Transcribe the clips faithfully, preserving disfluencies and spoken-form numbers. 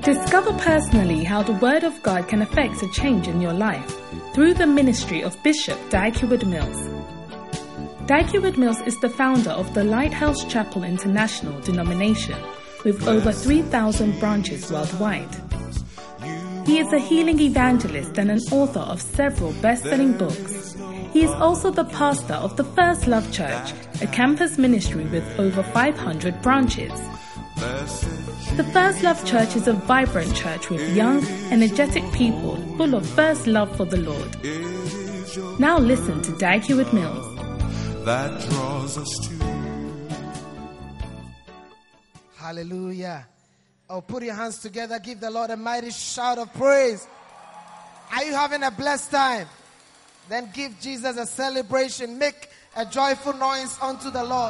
Discover personally how the Word of God can affect a change in your life through the ministry of Bishop Dag Heward-Mills. Dag Heward-Mills is the founder of the Lighthouse Chapel International denomination with over three thousand branches worldwide. He is a healing evangelist and an author of several best-selling books. He is also the pastor of the First Love Church, a campus ministry with over five hundred branches. The First Love Church is a vibrant church with young, energetic people full of first love for the Lord. Now listen to Dag Heward-Mills. That draws us to. Hallelujah. Oh, put your hands together. Give the Lord a mighty shout of praise. Are you having a blessed time? Then give Jesus a celebration. Make a joyful noise unto the Lord.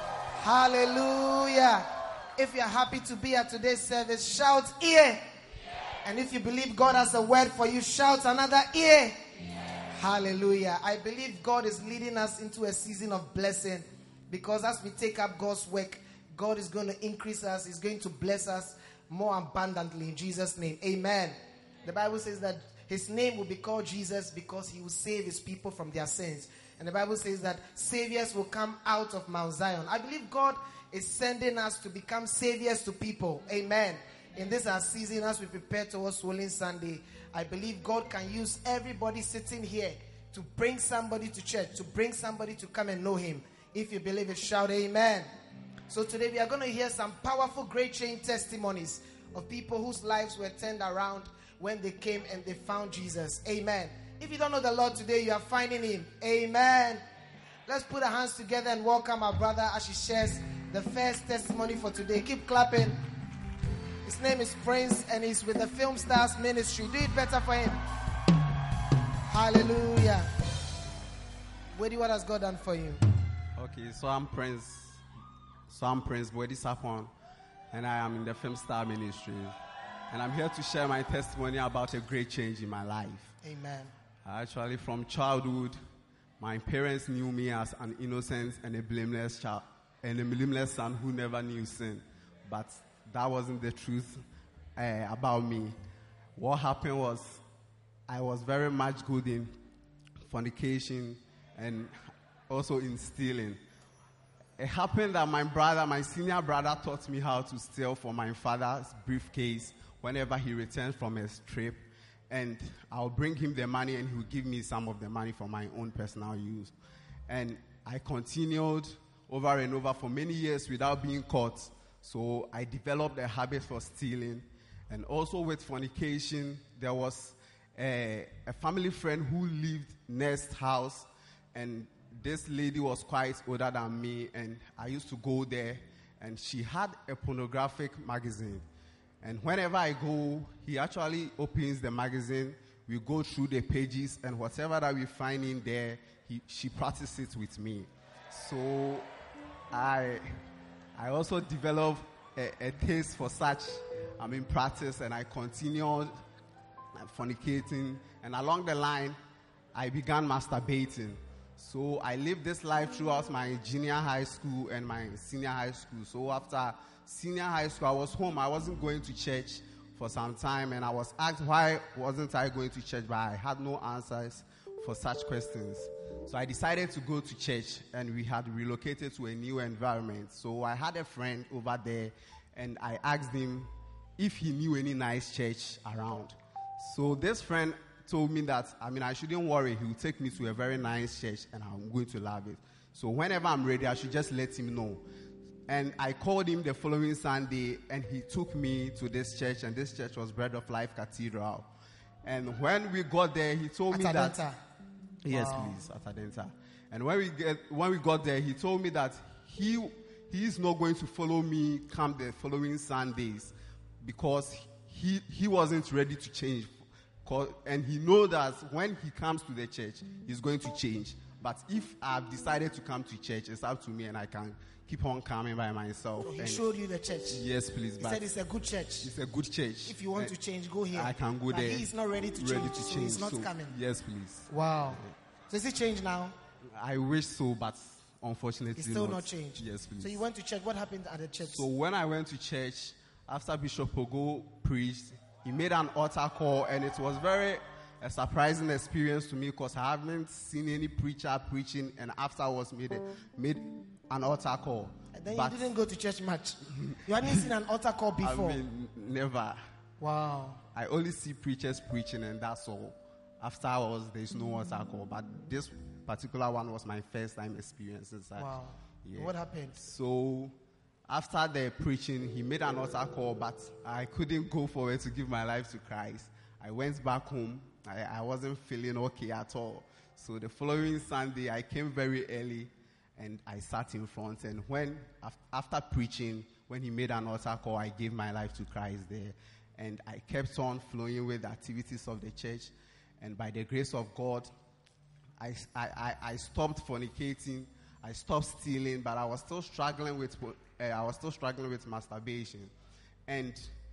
Hallelujah. If you're happy to be at today's service, shout ear. And if you believe God has a word for you, shout another ear. Hallelujah. I believe God is leading us into a season of blessing, because as we take up God's work, God is going to increase us. He's going to bless us more abundantly in Jesus' name. Amen. The Bible says that his name will be called Jesus because he will save his people from their sins. And the Bible says that saviors will come out of Mount Zion. I believe God is sending us to become saviors to people. Amen. In this our season, as we prepare towards Swollen Sunday, I believe God can use everybody sitting here to bring somebody to church, to bring somebody to come and know him. If you believe it, shout amen. So today we are going to hear some powerful great chain testimonies of people whose lives were turned around when they came and they found Jesus. Amen. If you don't know the Lord today, you are finding him. Amen. Let's put our hands together and welcome our brother as he shares the first testimony for today. Keep clapping. His name is Prince and he's with the Film Stars Ministry. Do it better for him. Hallelujah. Wedi, what has God done for you? Okay, so I'm Prince. So I'm Prince Wedi Safon, and I am in the Film Star Ministry. And I'm here to share my testimony about a great change in my life. Amen. Actually, from childhood, my parents knew me as an innocent and a blameless child, and a blameless son who never knew sin. But that wasn't the truth uh, about me. What happened was I was very much good in fornication and also in stealing. It happened that my brother, my senior brother, taught me how to steal from my father's briefcase whenever he returns from a trip. And I'll bring him the money and he'll give me some of the money for my own personal use. And I continued over and over for many years without being caught. So I developed a habit for stealing. And also with fornication, there was a, a family friend who lived next house. And this lady was quite older than me. And I used to go there. And she had a pornographic magazine. And whenever I go, he actually opens the magazine. We go through the pages. And whatever that we find in there, he, she practices it with me. So I... I also developed a, a taste for such, I mean, practice, and I continued fornicating. And along the line, I began masturbating. So I lived this life throughout my junior high school and my senior high school. So after senior high school, I was home. I wasn't going to church for some time, and I was asked why wasn't I going to church, but I had no answers for such questions. So I decided to go to church, and we had relocated to a new environment. So I had a friend over there, and I asked him if he knew any nice church around. So this friend told me that, I mean, I shouldn't worry. He will take me to a very nice church, and I'm going to love it. So whenever I'm ready, I should just let him know. And I called him the following Sunday, and he took me to this church, and this church was Bread of Life Cathedral. And when we got there, he told me Atadenta. that... Yes, Wow. please, Atadenta. And when we get when we got there, he told me that he he is not going to follow me come the following Sundays because he he wasn't ready to change. And he knows that when he comes to the church, he's going to change. But if I've decided to come to church, it's up to me, and I can keep on coming by myself. So he and showed you the church. Yes, please. He but said it's a good church. It's a good church. If you want Uh, to change, go here. I can go but there. He is not ready to ready change. to so change. he's not so, coming. Yes, please. Wow. So is it changed now? I wish so, but unfortunately It's still not. not changed. Yes, please. So you went to church. What happened at the church? So when I went to church, after Bishop Pogo preached. He made an altar call, and it was very a surprising experience to me because I haven't seen any preacher preaching, and afterwards made a, made an altar call. And then but you didn't go to church much. You hadn't seen an altar call before. I mean, never. Wow. I only see preachers preaching, and that's all. Afterwards, there's no altar call. But this particular one was my first time experience inside. Wow. Yeah. What happened? So, after the preaching, he made an altar call, but I couldn't go forward to give my life to Christ. I went back home. I, I wasn't feeling okay at all. So the following Sunday, I came very early, and I sat in front. And when, after preaching, when he made an altar call, I gave my life to Christ there. And I kept on flowing with the activities of the church. And by the grace of God, I, I, I stopped fornicating. I stopped stealing, but I was still struggling with uh, I was still struggling with masturbation. And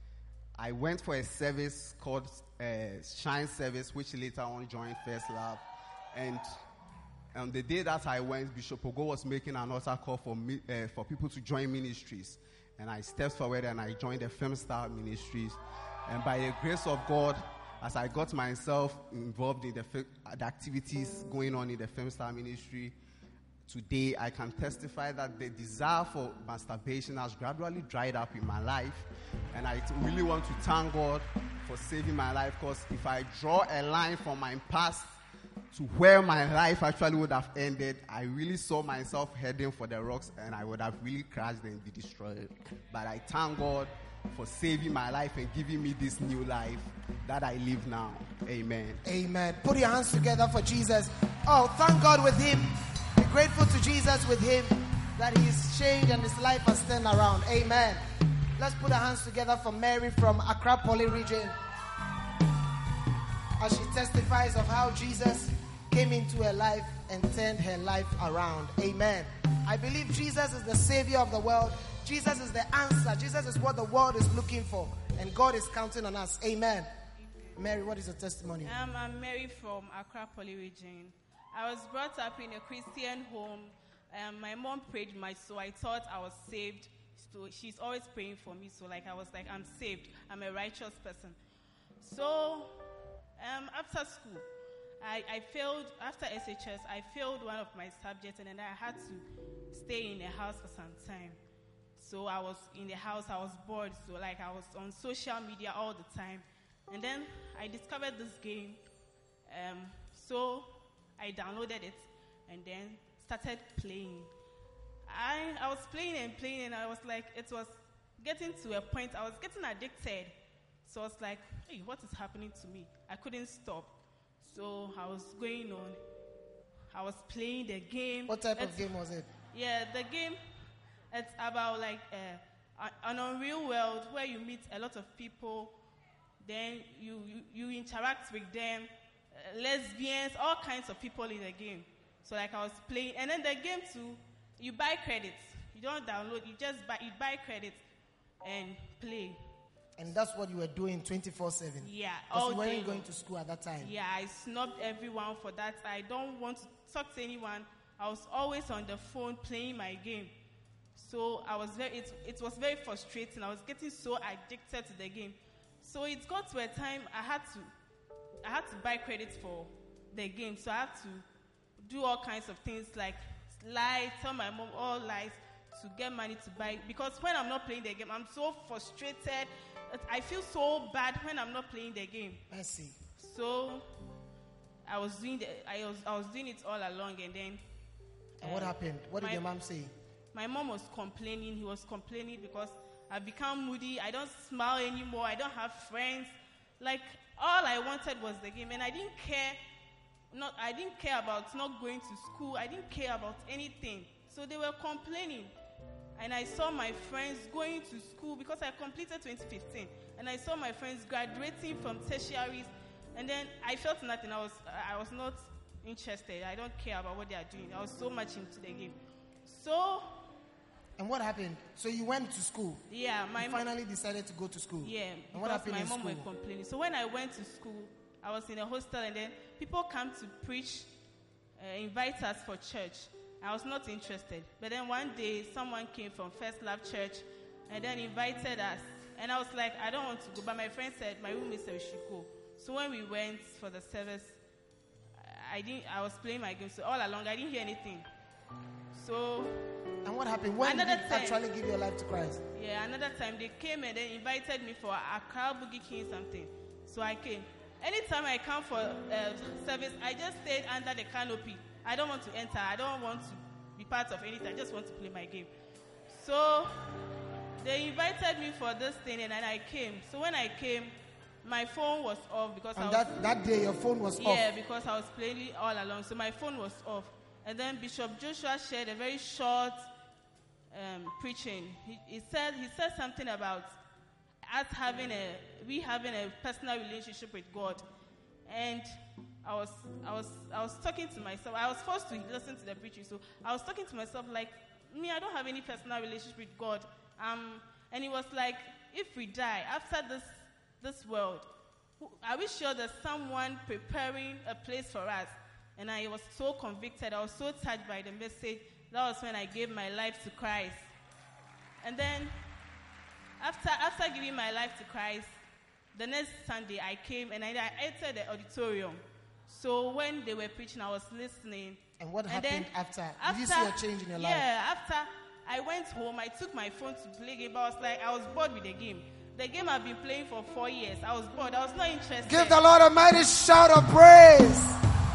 I went for a service called uh, Shine Service, which later on joined First Love. And on the day that I went, Bishop Ogo was making an altar call for me, uh, for people to join ministries. And I stepped forward and I joined the Film Star Ministries. And by the grace of God, as I got myself involved in the, the activities going on in the Film Star Ministry, today I can testify that the desire for masturbation has gradually dried up in my life. And I really want to thank God for saving my life, because if I draw a line from my past to where my life actually would have ended, I really saw myself heading for the rocks, and I would have really crashed and be destroyed. But I thank God for saving my life and giving me this new life that I live now. Amen. Amen. Put your hands together for Jesus. Oh, thank God with him. Be grateful to Jesus with him that he's changed and his life has turned around. Amen. Let's put our hands together for Mary from Accra Poly region, as she testifies of how Jesus came into her life and turned her life around. Amen. I believe Jesus is the Savior of the world. Jesus is the answer. Jesus is what the world is looking for. And God is counting on us. Amen. Mary, what is your testimony? Um, I'm Mary from Accra Poly region. I was brought up in a Christian home. Um, my mom prayed my soul. I thought I was saved. So she's always praying for me. So like I was like, I'm saved. I'm a righteous person. So um, after school, I, I failed, after S H S, I failed one of my subjects, and then I had to stay in the house for some time. So I was in the house, I was bored, so like I was on social media all the time. And then I discovered this game. Um, so I downloaded it and then started playing. I, I was playing and playing, and I was like, it was getting to a point, I was getting addicted. So I was like, hey, what is happening to me? I couldn't stop. So I was going on. I was playing the game. What type it's, of game was it? Yeah, the game, it's about like uh, an unreal world where you meet a lot of people. Then you, you, you interact with them, uh, lesbians, all kinds of people in the game. So like I was playing. And then the game too, you buy credits. You don't download, you just buy, you buy credits and play. And that's what you were doing twenty-four seven? Yeah, all all you weren't day going long. to school at that time? Yeah, I snubbed everyone for that. I don't want to talk to anyone. I was always on the phone playing my game. So I was very, it, it was very frustrating. I was getting so addicted to the game. So it got to a time I had to, I had to buy credits for the game. So I had to do all kinds of things like lie, tell my mom all lies to get money to buy. Because when I'm not playing the game, I'm so frustrated. I feel so bad when I'm not playing the game. I see. So I was doing the, I was I was doing it all along, and then. And uh, what happened? What did my, your mom say? My mom was complaining. He was complaining because I've become moody. I don't smile anymore. I don't have friends. Like all I wanted was the game, and I didn't care. Not I didn't care about not going to school. I didn't care about anything. So they were complaining. And I saw my friends going to school because I completed twenty fifteen. And I saw my friends graduating from tertiaries. And then I felt nothing. I was I was not interested. I don't care about what they are doing. I was so much into the game. So... And what happened? So you went to school? Yeah. My you finally decided to go to school? Yeah. And what happened my in mom school? were complaining. So when I went to school, I was in a hostel, and then people come to preach, uh, invite us for church. I was not interested. But then one day, someone came from First Love Church and then invited us. And I was like, I don't want to go. But my friend said, my roommate said we should go. So when we went for the service, I didn't. I was playing my game. So all along, I didn't hear anything. So. And what happened? When did you time, actually give your life to Christ? Yeah, another time they came and they invited me for Accra Boogie King something. So I came. Anytime I come for uh, service, I just stayed under the canopy. I don't want to enter. I don't want to be part of anything. I just want to play my game. So they invited me for this thing, and then I came. So when I came, my phone was off because and I was, that, that day your phone was yeah, off? Yeah, because I was playing it all along. So my phone was off. And then Bishop Joshua shared a very short um, preaching. He, he said he said something about us having a we having a personal relationship with God. And I was I was I was talking to myself. I was forced to listen to the preaching. So I was talking to myself like, me, I don't have any personal relationship with God. Um, and he was like, if we die after this this world, are we sure there's someone preparing a place for us? And I was so convicted. I was so touched by the message. That was when I gave my life to Christ. And then, after after giving my life to Christ, the next Sunday I came and I, I entered the auditorium. So when they were preaching, I was listening. And what and happened then, after? Did after? you see a change in your yeah, life? Yeah, after I went home, I took my phone to play game. But I was like, I was bored with the game. The game I've been playing for four years. I was bored. I was not interested. Give the Lord a mighty shout of praise.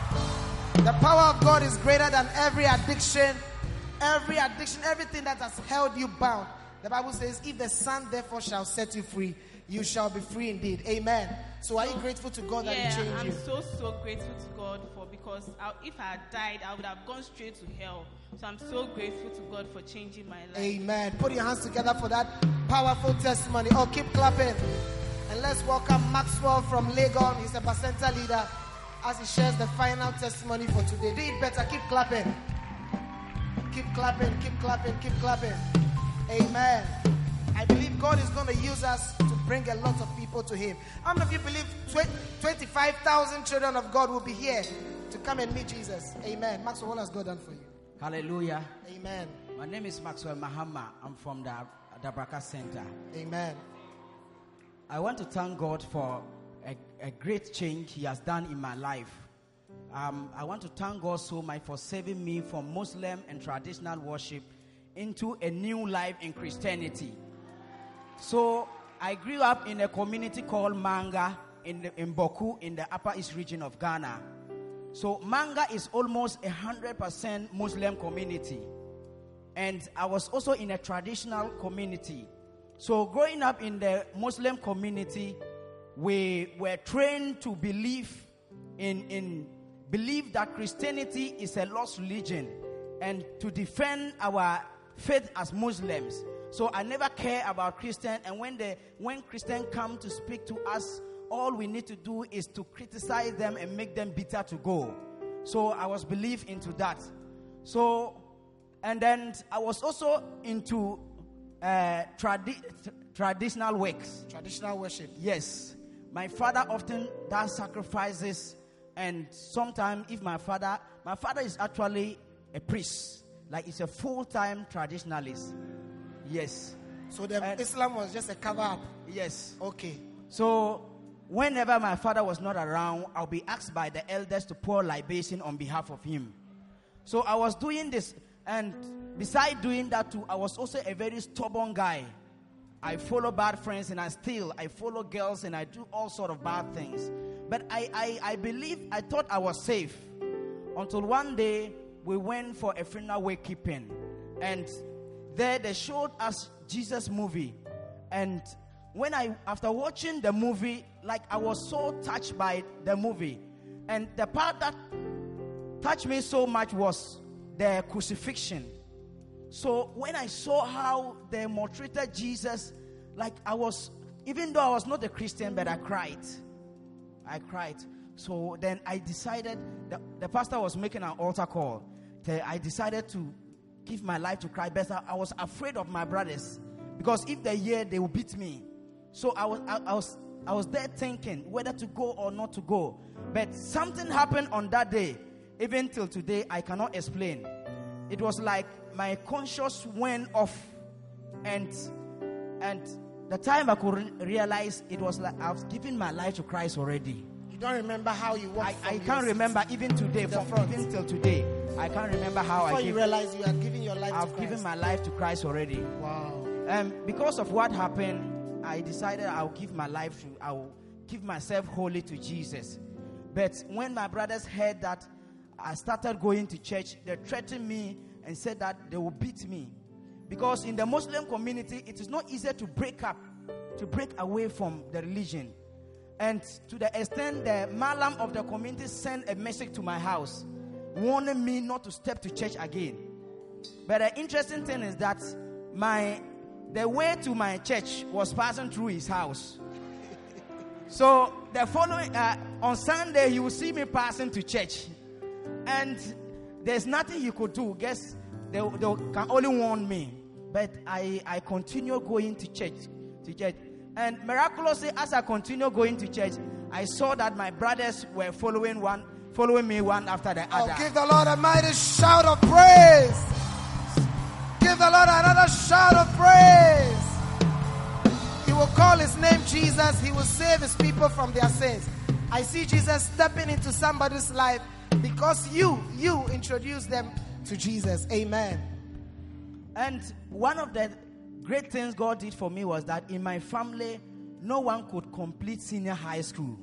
The power of God is greater than every addiction, every addiction, everything that has held you bound. The Bible says, if the Son therefore shall set you free, you shall be free indeed. Amen. So are you grateful to God that yeah, He changed I'm you? I'm so, so grateful to God for, because I, if I had died, I would have gone straight to hell. So I'm so grateful to God for changing my life. Amen. Put your hands together for that powerful testimony. Oh, keep clapping. And let's welcome Maxwell from Legon. He's a Bacenta leader, as he shares the final testimony for today. Do it better. Keep clapping. Keep clapping. Keep clapping. Keep clapping. Amen. I believe God is going to use us to bring a lot of people to Him. How many of you believe twenty-five thousand children of God will be here to come and meet Jesus? Amen. Maxwell, what has God done for you? Hallelujah. Amen. My name is Maxwell Mahama. I'm from the Dabraka Center. Amen. I want to thank God for a, a great change He has done in my life. Um, I want to thank God so much for saving me from Muslim and traditional worship into a new life in Christianity. So I grew up in a community called Manga in, the, in Boku in the Upper East region of Ghana. So Manga is almost a hundred percent Muslim community. And I was also in a traditional community. So growing up in the Muslim community, we were trained to believe in, in believe that Christianity is a lost religion and to defend our faith as Muslims. So I never care about Christian, and when the when Christians come to speak to us, all we need to do is to criticize them and make them bitter to go. So I was believed into that. So, and then I was also into uh, tradi- traditional works. Traditional worship. Yes. My father often does sacrifices, and sometimes if my father, my father is actually a priest. Like he's a full-time traditionalist. Yes. So the and Islam was just a cover-up. Yes. Okay. So whenever my father was not around, I'll be asked by the elders to pour libation on behalf of him. So I was doing this, and beside doing that too, I was also a very stubborn guy. I follow bad friends, and I steal. I follow girls, and I do all sort of bad things. But I, I, I believe, I thought I was safe. Until one day, we went for a funeral wakekeeping. And there they showed us Jesus movie. And when I, after watching the movie, like I was so touched by the movie. And the part that touched me so much was the crucifixion. So when I saw how they maltreated Jesus, like I was, even though I was not a Christian, but I cried. I cried. So then I decided, the, the pastor was making an altar call. I decided to give my life to Christ. But I was afraid of my brothers, because if they hear, they will beat me. So I was, I, I was, I was there thinking whether to go or not to go. But something happened on that day. Even till today, I cannot explain. It was like my conscience went off, and and the time I could re- realize it was like I was giving my life to Christ already. You don't remember how you walked I, from I your can't seat remember even today, to the from front. even till today. I can't remember how Before I you gave, realized you had given your life I've to Christ. given my life to Christ already. Wow. Um, because of what happened, I decided I'll give my life to, I'll give myself wholly to Jesus. But when my brothers heard that I started going to church, they threatened me and said that they will beat me. Because in the Muslim community, it is not easy to break up, to break away from the religion. And to the extent the Malam of the community sent a message to my house, warning me not to step to church again. But the interesting thing is that my the way to my church was passing through his house. So the following uh, on Sunday, you will see me passing to church, and there's nothing you could do. Guess they, they can only warn me. But I I continue going to church, to church, and miraculously, as I continue going to church, I saw that my brothers were following one, following me one after the other. Oh, give the Lord a mighty shout of praise. Give the Lord another shout of praise. He will call his name Jesus. He will save his people from their sins. I see Jesus stepping into somebody's life because you, you introduced them to Jesus. Amen. And one of the great things God did for me was that in my family, no one could complete senior high school.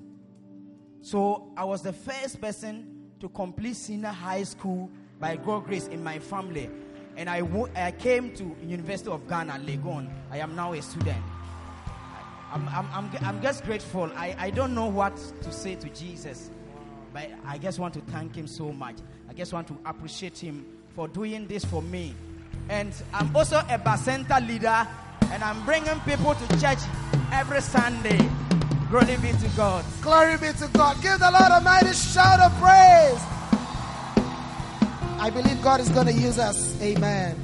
So I was the first person to complete senior high school by God's grace in my family. And I, w- I came to University of Ghana, Legon. I am now a student. I'm, I'm, I'm, I'm just grateful. I, I don't know what to say to Jesus, but I just want to thank him so much. I just want to appreciate him for doing this for me. And I'm also a Bacenta leader, and I'm bringing people to church every Sunday. Glory be to God. Glory be to God. Give the Lord a mighty shout of praise. I believe God is going to use us. Amen.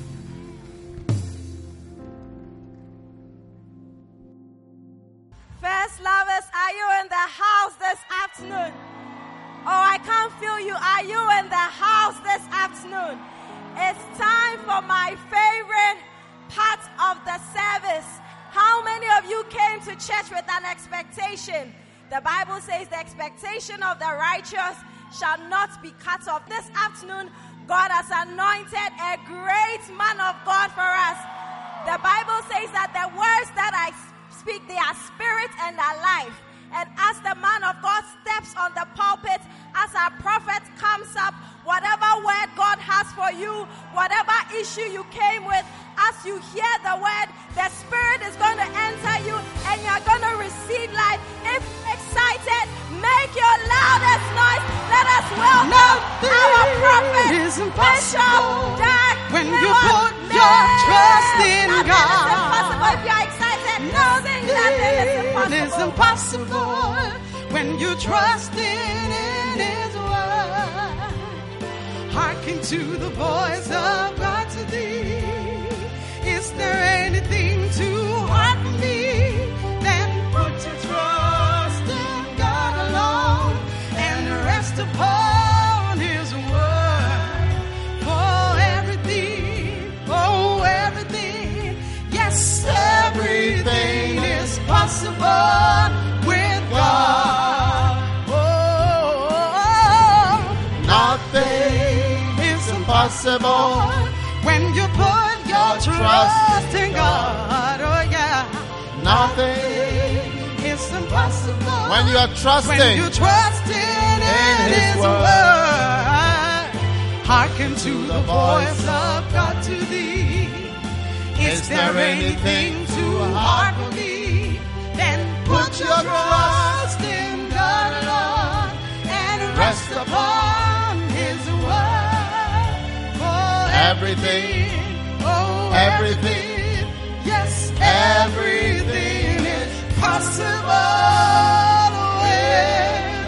First lovers, are you in the house this afternoon? Oh, I can't feel you. Are you in the house this afternoon? It's time for my favorite part of the service. How many of you came to church with an expectation? The Bible says the expectation of the righteous shall not be cut off. This afternoon, God has anointed a great man of God for us. The Bible says that the words that I speak, they are spirit and are life. And as the man of God steps on the pulpit, as our prophet comes up, whatever word God has for you, whatever issue you came with, as you hear the word, the Spirit is going to enter you and you're going to receive life. If excited, make your loudest noise. Let us welcome Nothing our prophet, is Bishop impossible Dag when you Heward put Mills. your trust in Nothing God. is impossible. If you're excited, sing nothing is impossible. It's impossible when you trust in, in His word. Hearken to the voice of God to thee. Is there anything too hard for me? Then put your trust in God alone and rest upon His word. For everything, oh everything, yes, everything is possible with God. Oh, Nothing is impossible when you put your trust in God. Oh yeah, Nothing is impossible when you are trusting when you trust in, in in His His word. word. Hearken to the voice of God to thee. Is there anything too hard for me? Then put your trust in God alone and rest upon His word. For everything, oh everything, yes, everything is possible with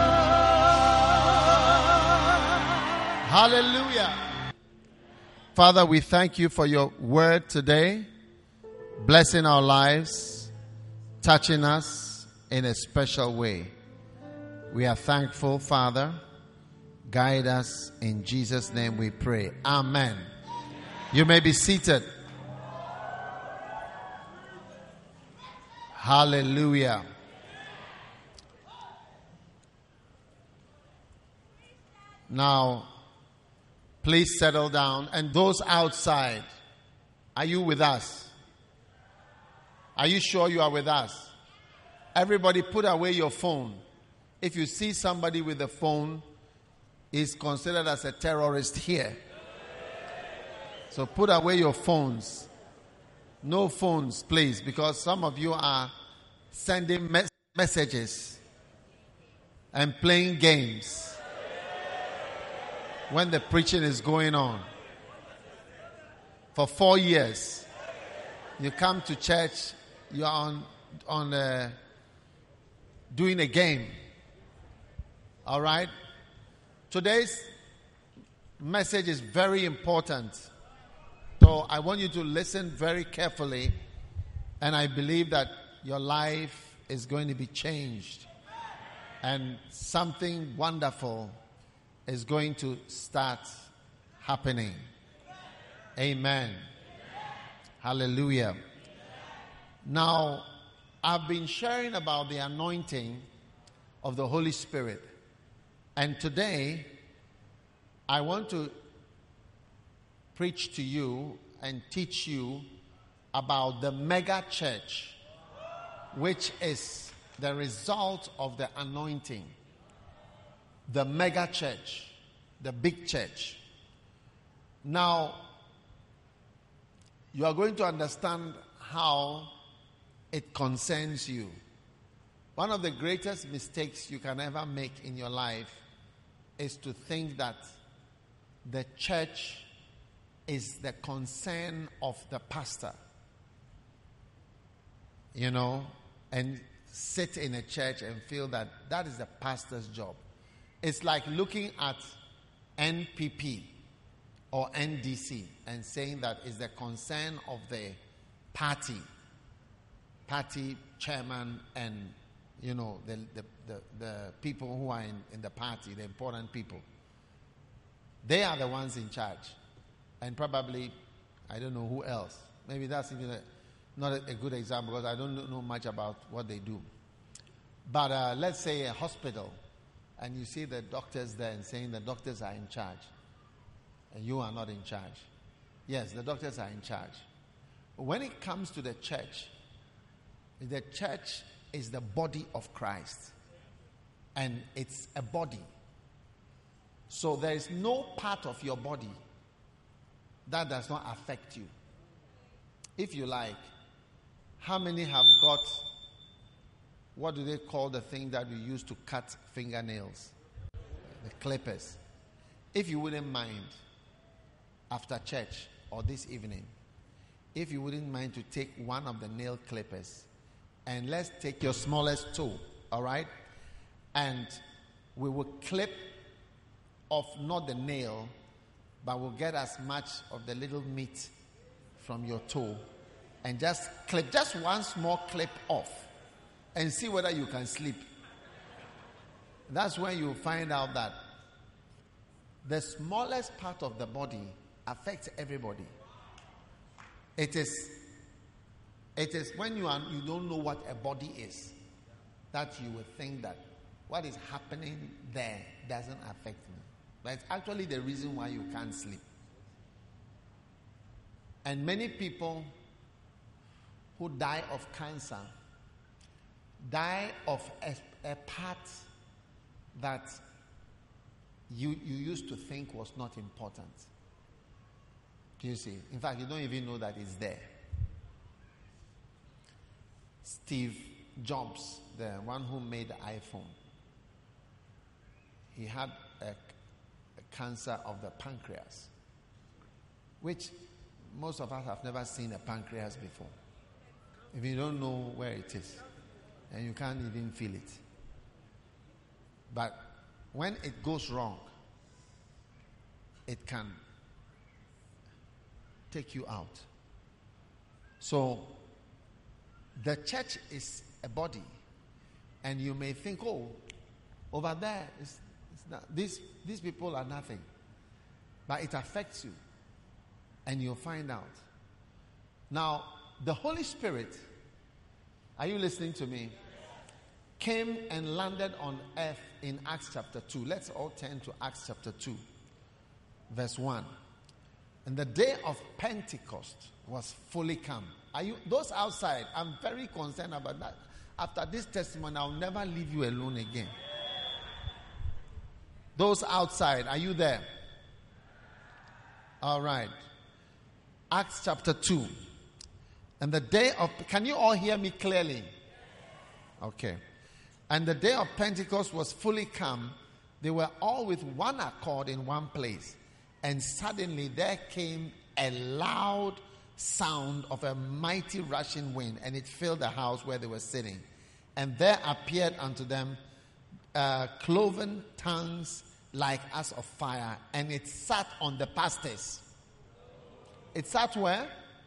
God. hallelujah. Father, we thank you for your word today, blessing our lives, touching us in a special way. We are thankful, Father. Guide us in Jesus' name we pray. Amen. You may be seated. Hallelujah. Now, please settle down. And those outside, are you with us? Are you sure you are with us? Everybody put away your phone. If you see somebody with a phone, is considered as a terrorist here. So put away your phones. No phones, please, because some of you are sending mes- messages and playing games when the preaching is going on. For four years, you come to church, you are on on uh, doing a game. All right? Today's message is very important. So I want you to listen very carefully, and I believe that your life is going to be changed, and something wonderful is going to start happening. Amen. Hallelujah. Now, I've been sharing about the anointing of the Holy Spirit. And today, I want to preach to you and teach you about the mega church, which is the result of the anointing. The mega church, the big church. Now, you are going to understand how it concerns you. One of the greatest mistakes you can ever make in your life is to think that the church is the concern of the pastor. You know, and sit in a church and feel that that is the pastor's job. It's like looking at N P P or N D C and saying that is the concern of the party, party chairman and, you know, the, the, the, the people who are in, in the party, the important people. They are the ones in charge. And probably, I don't know who else. Maybe that's even a, not a, a good example because I don't know much about what they do. But uh, let's say a hospital. And you see the doctors there and saying the doctors are in charge. And you are not in charge. Yes, the doctors are in charge. When it comes to the church, the church is the body of Christ. And it's a body. So there is no part of your body that does not affect you. If you like, how many have got, what do they call the thing that we use to cut fingernails? The clippers. If you wouldn't mind, after church or this evening, if you wouldn't mind to take one of the nail clippers and let's take your smallest toe, all right? And we will clip off not the nail, but we'll get as much of the little meat from your toe and just clip, just one small clip off and see whether you can sleep. That's when you find out that the smallest part of the body affects everybody. It is, it is when you are, you don't know what a body is that you will think that what is happening there doesn't affect me. But it's actually the reason why you can't sleep. And many people who die of cancer die of a, a part that you, you used to think was not important. You see, in fact, you don't even know that it's there. Steve Jobs, the one who made the iPhone, he had a, a cancer of the pancreas, which most of us have never seen a pancreas before. If you don't know where it is, and you can't even feel it. But when it goes wrong, it can take you out. So the church is a body, and you may think, oh, over there, it's, it's not, these, these people are nothing. But it affects you, and you'll find out. Now, the Holy Spirit Are you listening to me? Came and landed on earth in Acts chapter two. Let's all turn to Acts chapter two, verse one. And the day of Pentecost was fully come. Are you those outside? I'm very concerned about that. After this testimony, I'll never leave you alone again. Those outside, are you there? All right. Acts chapter two. And the day of, can you all hear me clearly? Okay. And the day of Pentecost was fully come. They were all with one accord in one place. And suddenly there came a loud sound of a mighty rushing wind, and it filled the house where they were sitting. And there appeared unto them uh, cloven tongues like as of fire, and it sat on the pastors. It sat where?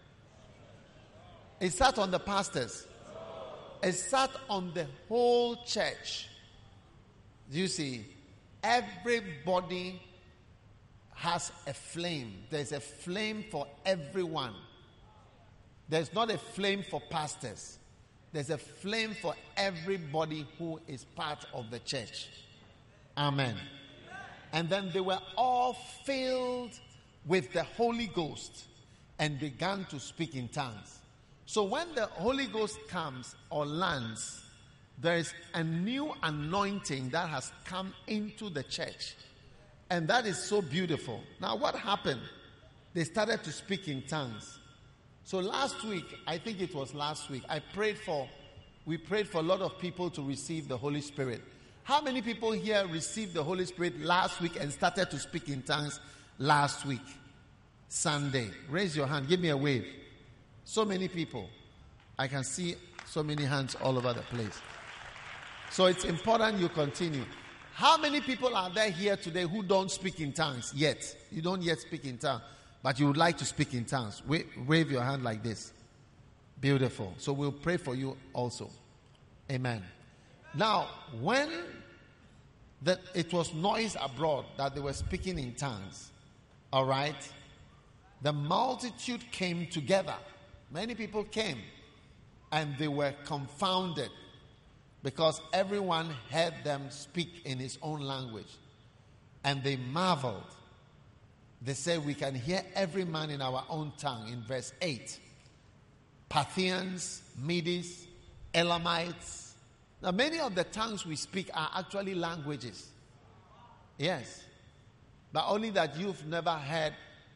It sat on the pastors. It sat on the whole church. Do you see? Everybody has a flame. There's a flame for everyone. There's not a flame for pastors. There's a flame for everybody who is part of the church. Amen. And then they were all filled with the Holy Ghost and began to speak in tongues. So when the Holy Ghost comes or lands, there is a new anointing that has come into the church. And that is so beautiful. Now what happened? They started to speak in tongues. So last week, I think it was last week, I prayed for, we prayed for a lot of people to receive the Holy Spirit. How many people here received the Holy Spirit last week and started to speak in tongues last week? Sunday. Raise your hand. Give me a wave. So many people. I can see so many hands all over the place. So it's important you continue. How many people are there here today who don't speak in tongues yet? You don't yet speak in tongues, but you would like to speak in tongues. Wave, wave your hand like this. Beautiful. So we'll pray for you also. Amen. Now, when the, it was noise abroad that they were speaking in tongues, all right, the multitude came together. Many people came, and they were confounded because everyone heard them speak in his own language. And they marveled. They said, we can hear every man in our own tongue. In verse eight, Parthians, Medes, Elamites. Now, many of the tongues we speak are actually languages. Yes. But only that you've never heard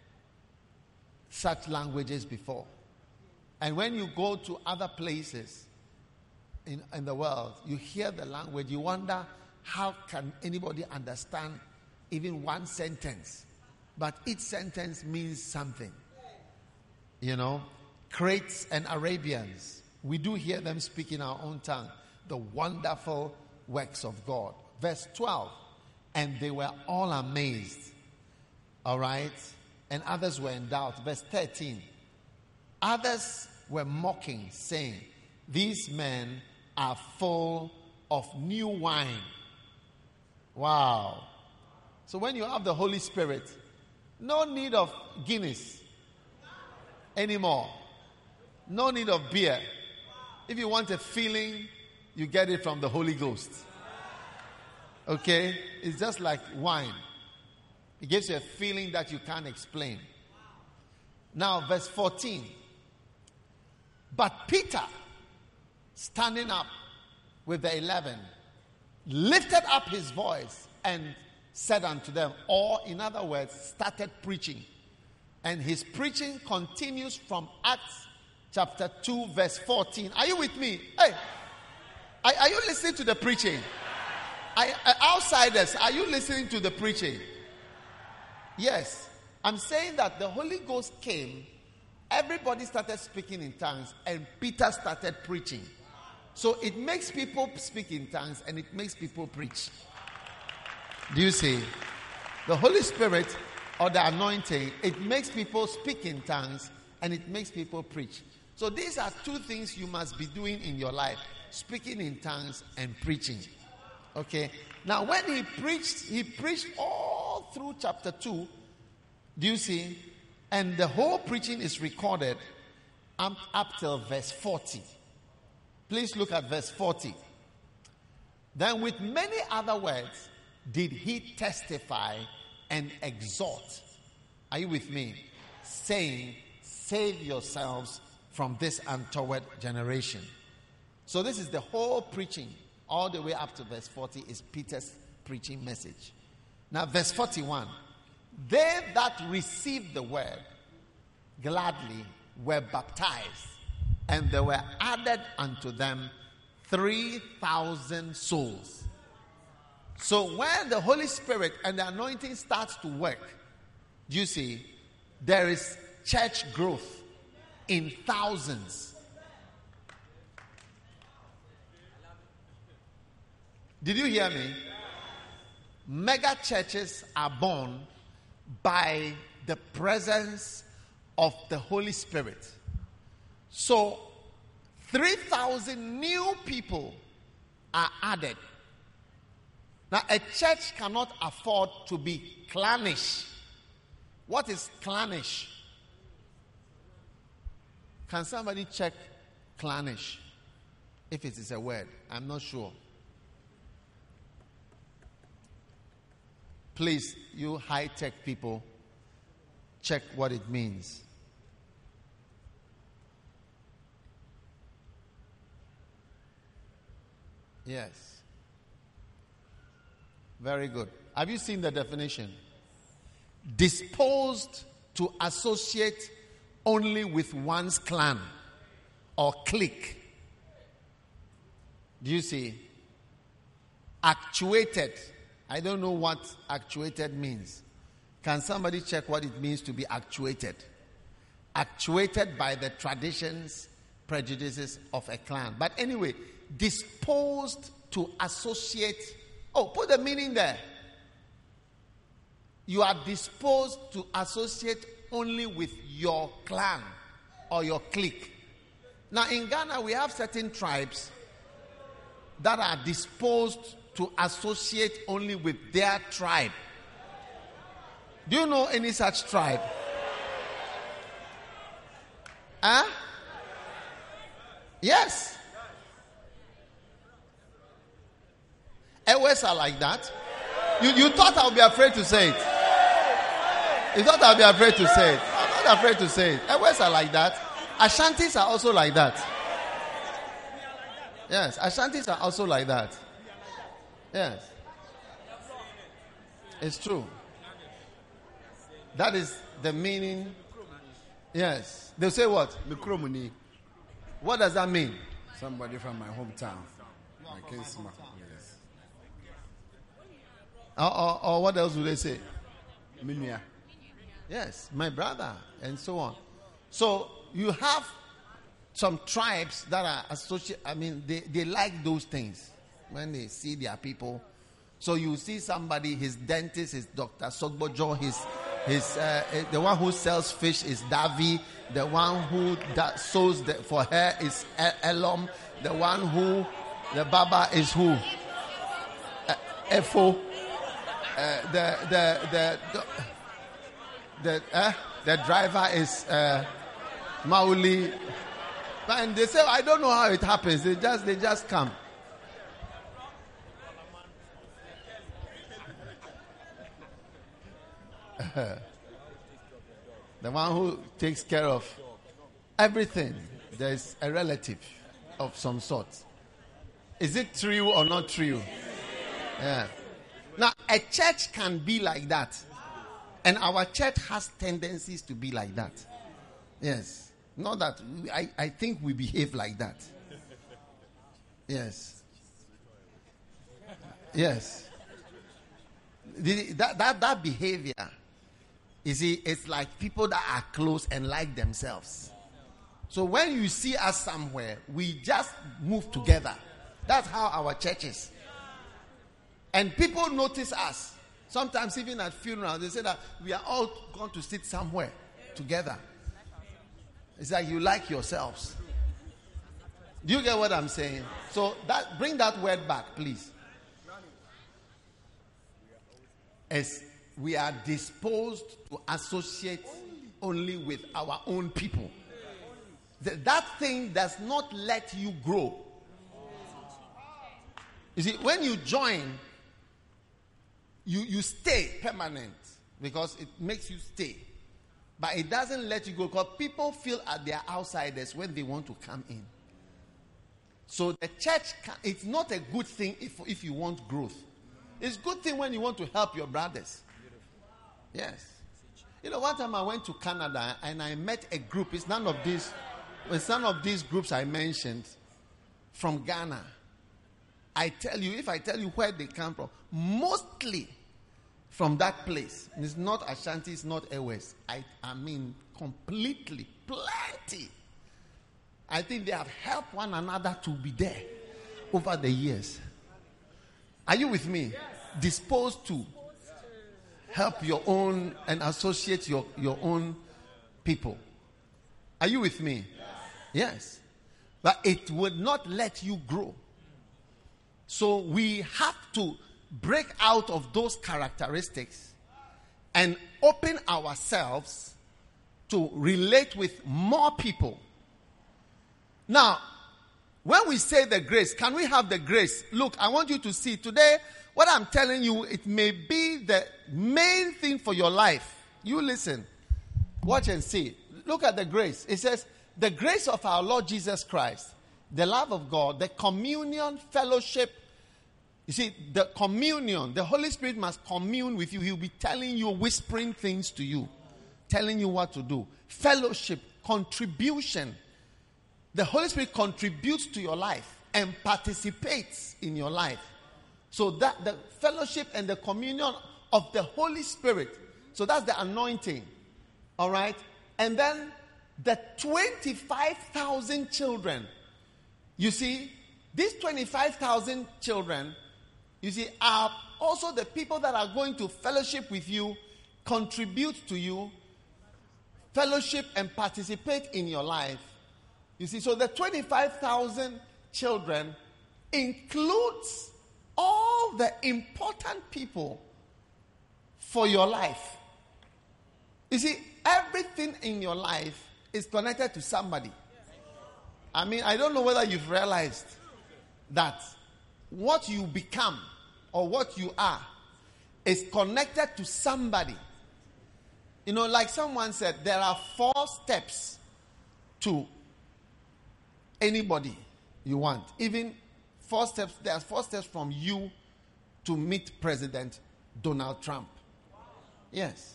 such languages before. And when you go to other places in, in the world, you hear the language, you wonder how can anybody understand even one sentence? But each sentence means something. You know, Crates and Arabians, we do hear them speak in our own tongue the wonderful works of God. Verse twelve, and they were all amazed. All right? And others were in doubt. Verse thirteen, others were mocking, saying, these men are full of new wine. Wow. So when you have the Holy Spirit, no need of Guinness anymore. No need of beer. If you want a feeling, you get it from the Holy Ghost. Okay? It's just like wine. It gives you a feeling that you can't explain. Now, verse fourteen. But Peter, standing up with the eleven, lifted up his voice and said unto them, or in other words, started preaching. And his preaching continues from Acts chapter two, verse fourteen. Are you with me? Hey, are, are you listening to the preaching? Are, are outsiders, are you listening to the preaching? Yes. I'm saying that the Holy Ghost came, everybody started speaking in tongues, and Peter started preaching. So it makes people speak in tongues and it makes people preach. Do you see? The Holy Spirit or the anointing, it makes people speak in tongues and it makes people preach. So these are two things you must be doing in your life: speaking in tongues and preaching. Okay? Now when he preached, he preached all through chapter two. Do you see? And the whole preaching is recorded up, up till verse forty. Please look at verse forty. Then with many other words did he testify and exhort. Are you with me? Saying, save yourselves from this untoward generation. So this is the whole preaching, all the way up to verse forty is Peter's preaching message. Now verse forty-one. They that received the word gladly were baptized, and there were added unto them three thousand souls. So when the Holy Spirit and the anointing starts to work, you see, there is church growth in thousands. Did you hear me? Mega churches are born by the presence of the Holy Spirit. So three thousand new people are added. Now, a church cannot afford to be clannish. What is clannish? Can somebody check clannish? If it is a word, I'm not sure. Please, you high-tech people, check what it means. Yes. Very good. Have you seen the definition? Disposed to associate only with one's clan or clique. Do you see? Actuated. I don't know what actuated means. Can somebody check what it means to be actuated? Actuated by the traditions, prejudices of a clan. But anyway, disposed to associate. Oh, put the meaning there. You are disposed to associate only with your clan or your clique. Now in Ghana, we have certain tribes that are disposed to associate only with their tribe. Do you know any such tribe? Huh? Yes. Ewes are like that. You, you thought I would be afraid to say it. You thought I would be afraid to say it. I'm not afraid to say it. Ewes are like that. Ashantis are also like that. Yes, Ashantis are also like that. Yes. It's true. That is the meaning. Yes. They'll say what? Mikromuni. What does that mean? Somebody from my hometown. My kinsman. Yes. Or, or, or what else would they say? Minya. Yes, my brother, and so on. So you have some tribes that are associated. I mean, they, they like those things when they see their people. So you see somebody, his dentist is Doctor Sogbojo, his his uh, the one who sells fish is Davi, the one who da- sews the, for hair is Elom, the one who the Baba is who uh, Efo, uh, the the the the the, uh, the driver is uh, Mauli, and they say I don't know how it happens. They just they just come. The one who takes care of everything, there's a relative of some sort. Is it true or not true? Yeah. Now, a church can be like that. And our church has tendencies to be like that. Yes. Not that we, I, I think we behave like that. Yes. Yes. The, that, that, that behavior, you see, it's like people that are close and like themselves. So when you see us somewhere, we just move together. That's how our church is. And people notice us. Sometimes even at funerals, they say that we are all going to sit somewhere together. It's like you like yourselves. Do you get what I'm saying? So that bring that word back, please. As we are disposed to associate only with our own people. That thing does not let you grow. You see, when you join, you, you stay permanent because it makes you stay. But it doesn't let you go because people feel that they are outsiders when they want to come in. So the church, can, it's not a good thing if, if you want growth. It's a good thing when you want to help your brothers. Yes. You know, one time I went to Canada and I met a group. It's none of these, it's none of these groups I mentioned from Ghana. I tell you, if I tell you where they come from, mostly from that place. It's not Ashanti, it's not Ewes. I, I mean, completely, plenty. I think they have helped one another to be there over the years. Are you with me? Yes. Disposed to help your own and associate your, your own people. Are you with me? Yes. Yes. But it would not let you grow. So we have to break out of those characteristics and open ourselves to relate with more people. Now, when we say the grace, can we have the grace? Look, I want you to see today, what I'm telling you, it may be the main thing for your life. You listen. Watch and see. Look at the grace. It says, the grace of our Lord Jesus Christ, the love of God, the communion, fellowship. You see, the communion, the Holy Spirit must commune with you. He'll be telling you, whispering things to you, telling you what to do. Fellowship, contribution. The Holy Spirit contributes to your life and participates in your life. So that the fellowship and the communion of the Holy Spirit. So that's the anointing. All right? And then the twenty-five thousand children. You see, these twenty-five thousand children, you see, are also the people that are going to fellowship with you, contribute to you, fellowship and participate in your life. You see, so the twenty-five thousand children includes all the important people for your life. You see, everything in your life is connected to somebody. I mean, I don't know whether you've realized that what you become or what you are is connected to somebody. You know, like someone said, there are four steps to anybody you want. Even four steps, there are four steps from you to meet President Donald Trump. Yes.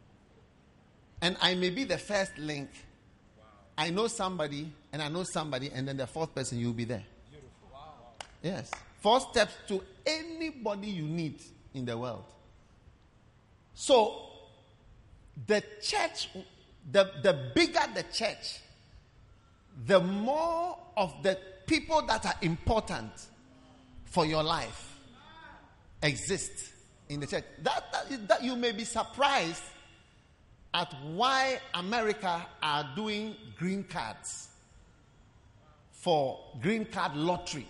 And I may be the first link. I know somebody, and I know somebody, and then the fourth person, you'll be there. Yes. Four steps to anybody you need in the world. So, the church, the, the bigger the church, the more of the people that are important for your life exist in the church. That, that, that you may be surprised at why America are doing green cards for green card lottery.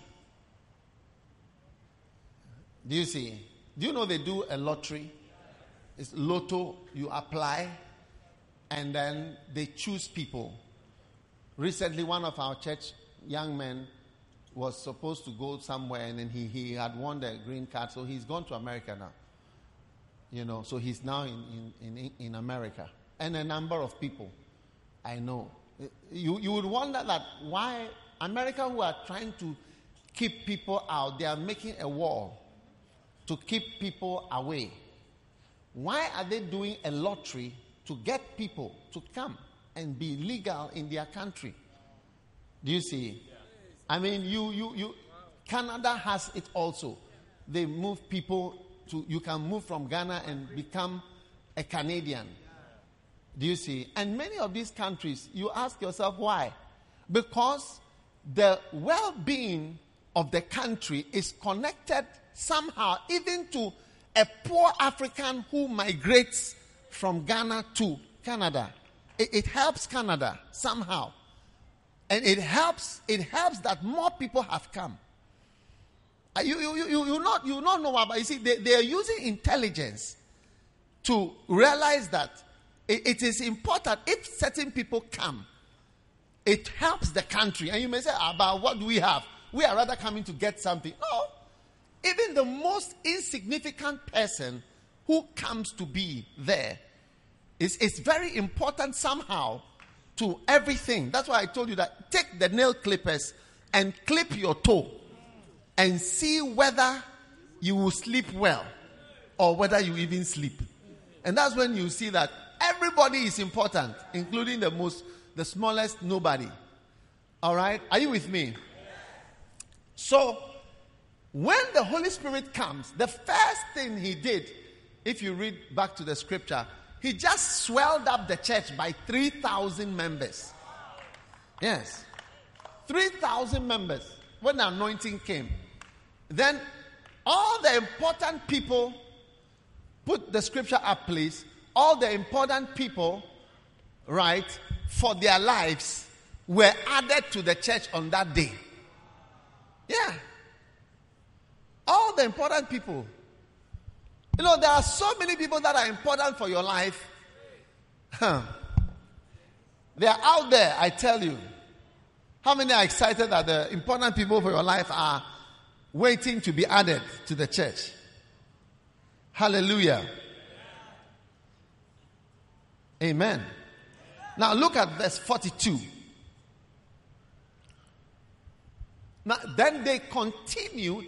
Do you see? Do you know they do a lottery? It's lotto, you apply, and then they choose people. Recently, one of our church young men was supposed to go somewhere, and then he, he had won the green card, so he's gone to America now. You know, so he's now in, in, in, in America. And a number of people I know. You, you would wonder that why America, who are trying to keep people out, they are making a wall to keep people away. Why are they doing a lottery to get people to come and be legal in their country? Do you see? I mean, you, you, you, Canada has it also. They move people to, you can move from Ghana and become a Canadian. Do you see? And many of these countries, you ask yourself why? Because the well-being of the country is connected somehow even to a poor African who migrates from Ghana to Canada. It, it helps Canada somehow. And it helps, it helps that more people have come. Uh, you, you, you, you, not, you don't know about, you see, they, they are using intelligence to realize that it, it is important if certain people come, it helps the country. And you may say, about what do we have? We are rather coming to get something. No. even the most insignificant person who comes to be there, is it's very important somehow to everything. That's why I told you that take the nail clippers and clip your toe and see whether you will sleep well or whether you even sleep. And that's when you see that everybody is important, including the most, the smallest nobody. All right? Are you with me? So, when the Holy Spirit comes, the first thing he did, if you read back to the scripture, he just swelled up the church by three thousand members. Yes. three thousand members when the anointing came. Then all the important people, put the scripture up please, all the important people, right, for their lives were added to the church on that day. Yeah. All the important people. You know, there are so many people that are important for your life. Huh. They are out there, I tell you. How many are excited that the important people for your life are waiting to be added to the church? Hallelujah. Amen. Now look at verse forty-two. Now, then they continued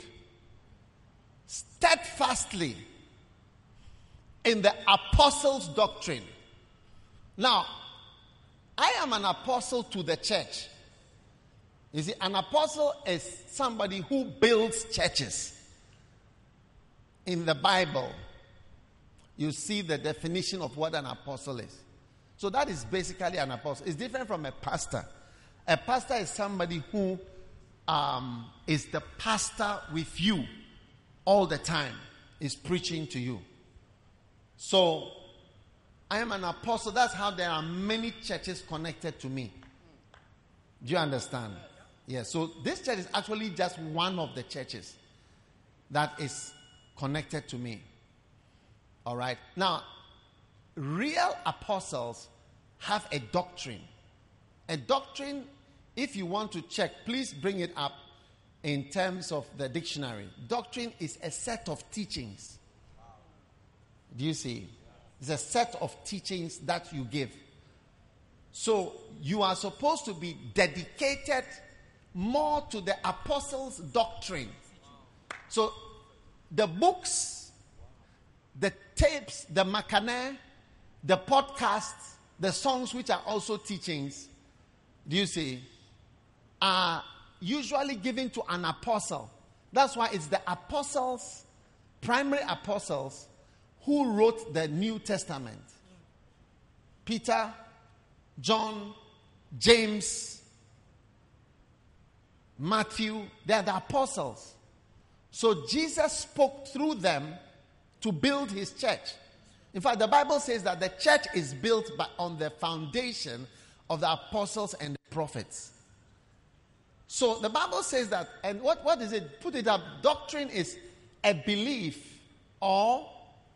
steadfastly in the apostles' doctrine. Now, I am an apostle to the church. You see, an apostle is somebody who builds churches. In the Bible, you see the definition of what an apostle is. So that is basically an apostle. It's different from a pastor. A pastor is somebody who um, is the pastor with you all the time, is preaching to you. So, I am an apostle. That's how there are many churches connected to me. Do you understand? Yes. So, this church is actually just one of the churches that is connected to me. All right. Now, real apostles have a doctrine. A doctrine, if you want to check, please bring it up in terms of the dictionary. Doctrine is a set of teachings. Do you see? It's a set of teachings that you give. So you are supposed to be dedicated more to the apostles' doctrine. So the books, the tapes, the makane, the podcasts, the songs which are also teachings, do you see, are usually given to an apostle. That's why it's the apostles, primary apostles, who wrote the New Testament. Peter, John, James, Matthew, they are the apostles. So Jesus spoke through them to build his church. In fact, the Bible says that the church is built by, on the foundation of the apostles and the prophets. So the Bible says that, and what, what is it? Put it up. Doctrine is a belief or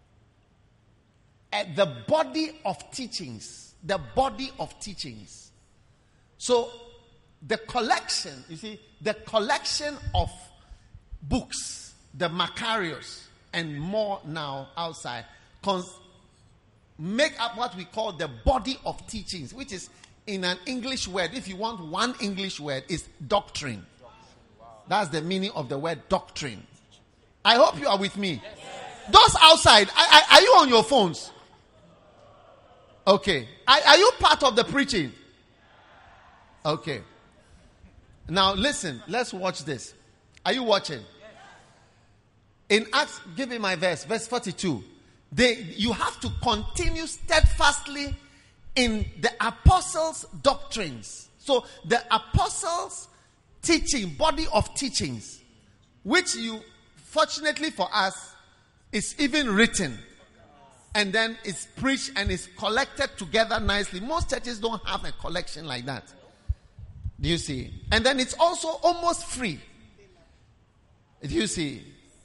a, the body of teachings. The body of teachings. So the collection, you see, the collection of books, the Macarius, and more now outside, cons- make up what we call the body of teachings, which is in an English word, if you want one English word, is doctrine. That's the meaning of the word doctrine. I hope you are with me. Those outside, are, are, are you on your phones? Okay. Are, are you part of the preaching? Okay. Now listen, let's watch this. Are you watching? In Acts, give me my verse, verse forty-two. They, you have to continue steadfastly in the apostles' doctrines. So the apostles' teaching, body of teachings, which you, fortunately for us, is even written. And then it's preached and it's collected together nicely. Most churches don't have a collection like that. Do you see? And then it's also almost free. Do you see?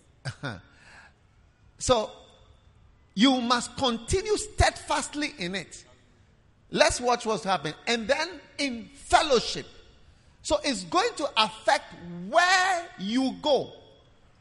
So, you must continue steadfastly in it. Let's watch what's happening. And then in fellowship. So it's going to affect where you go.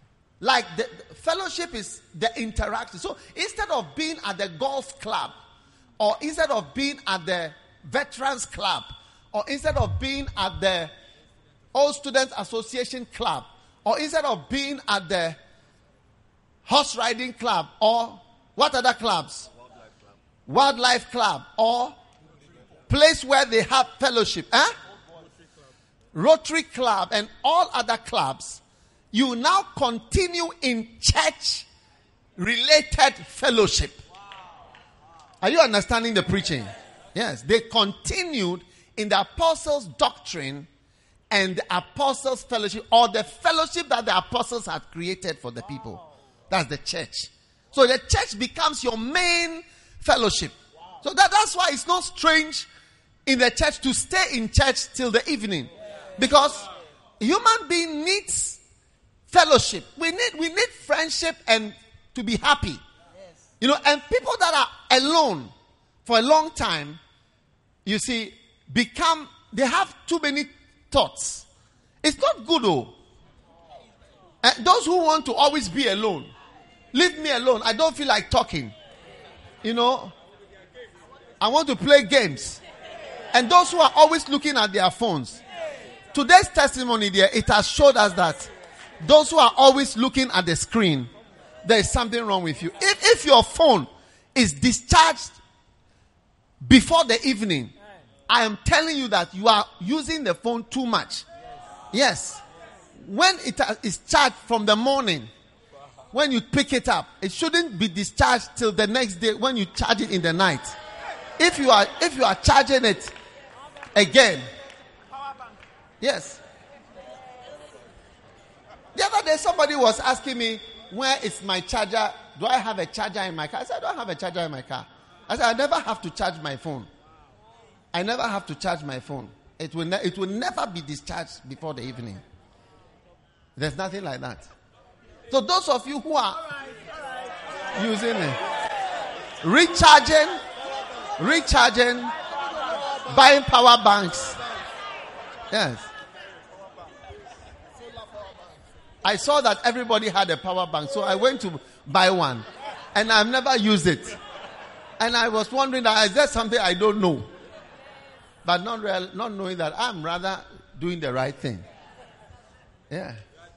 Like the, the fellowship is the interaction. So instead of being at the golf club, or instead of being at the veterans club, or instead of being at the old students association club, or instead of being at the horse riding club, or what other clubs? Wildlife club, or place where they have fellowship, huh? Rotary club, and all other clubs, you now continue in church related fellowship. Are you understanding the preaching? Yes, they continued in the apostles' doctrine and the apostles' fellowship, or the fellowship that the apostles had created for the people. That's the church. So the church becomes your main fellowship. So that, that's why it's not strange in the church to stay in church till the evening. Because human being needs fellowship. We need we need friendship and to be happy. You know, and people that are alone for a long time, you see, become, they have too many thoughts. It's not good though. And those who want to always be alone, leave me alone. I don't feel like talking. You know, I want to play games. And those who are always looking at their phones. Today's testimony there, it has showed us that those who are always looking at the screen, there is something wrong with you. If, if your phone is discharged before the evening, I am telling you that you are using the phone too much. Yes. When it is charged from the morning, when you pick it up, it shouldn't be discharged till the next day when you charge it in the night. If you are if you are charging it again, yes. The other day somebody was asking me, where is my charger? Do I have a charger in my car? I said, I don't have a charger in my car. I said, I never have to charge my phone. I never have to charge my phone. It will, ne- it will never be discharged before the evening. There's nothing like that. So those of you who are using it, recharging, recharging, buying power banks. Yes. I saw that everybody had a power bank, so I went to buy one. And I've never used it. And I was wondering, that is there something I don't know? But not real, not knowing that I'm rather doing the right thing. Yeah.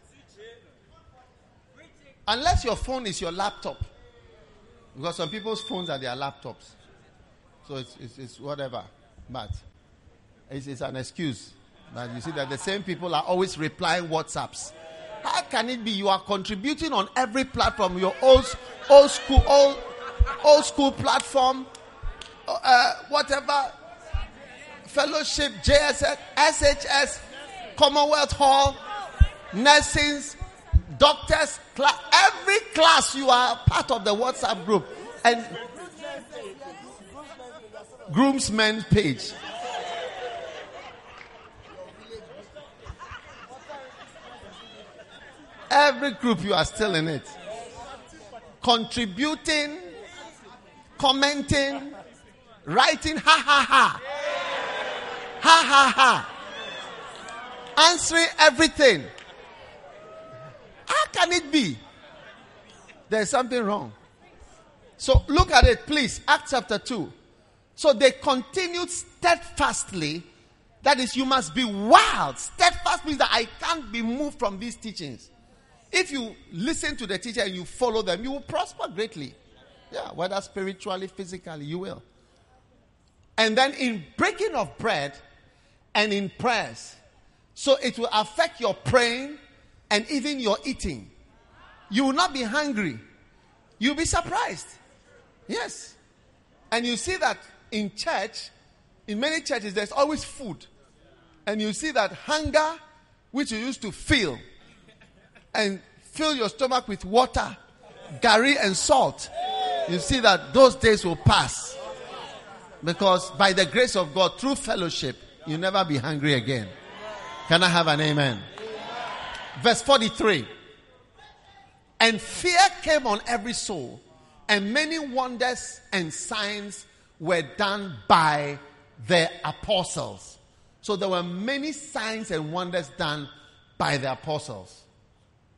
Unless your phone is your laptop. Because some people's phones are their laptops. So it's, it's, it's whatever. But it's, it's an excuse. But you see that the same people are always replying WhatsApps. How can it be you are contributing on every platform, your old, old school, old, old school platform, uh, whatever, fellowship, J S S, S H S, Commonwealth Hall, nursing, doctors, class, every class you are part of the WhatsApp group and groomsmen page. Every group you are still in it. Contributing, commenting, writing, ha ha ha. Ha ha ha. Answering everything. How can it be? There's something wrong. So look at it, please. Acts chapter two. So they continued steadfastly. That is, you must be wild. Steadfast means that I can't be moved from these teachings. If you listen to the teacher and you follow them, you will prosper greatly. Yeah, whether spiritually, physically, you will. And then in breaking of bread and in prayers. So it will affect your praying and even your eating. You will not be hungry. You'll be surprised. Yes. And you see that in church, in many churches, there's always food. And you see that hunger, which you used to feel, and fill your stomach with water, gari and salt. You see that those days will pass. Because by the grace of God, through fellowship, you'll never be hungry again. Can I have an amen? Verse forty-three. And fear came on every soul, and many wonders and signs were done by the apostles. So there were many signs and wonders done by the apostles.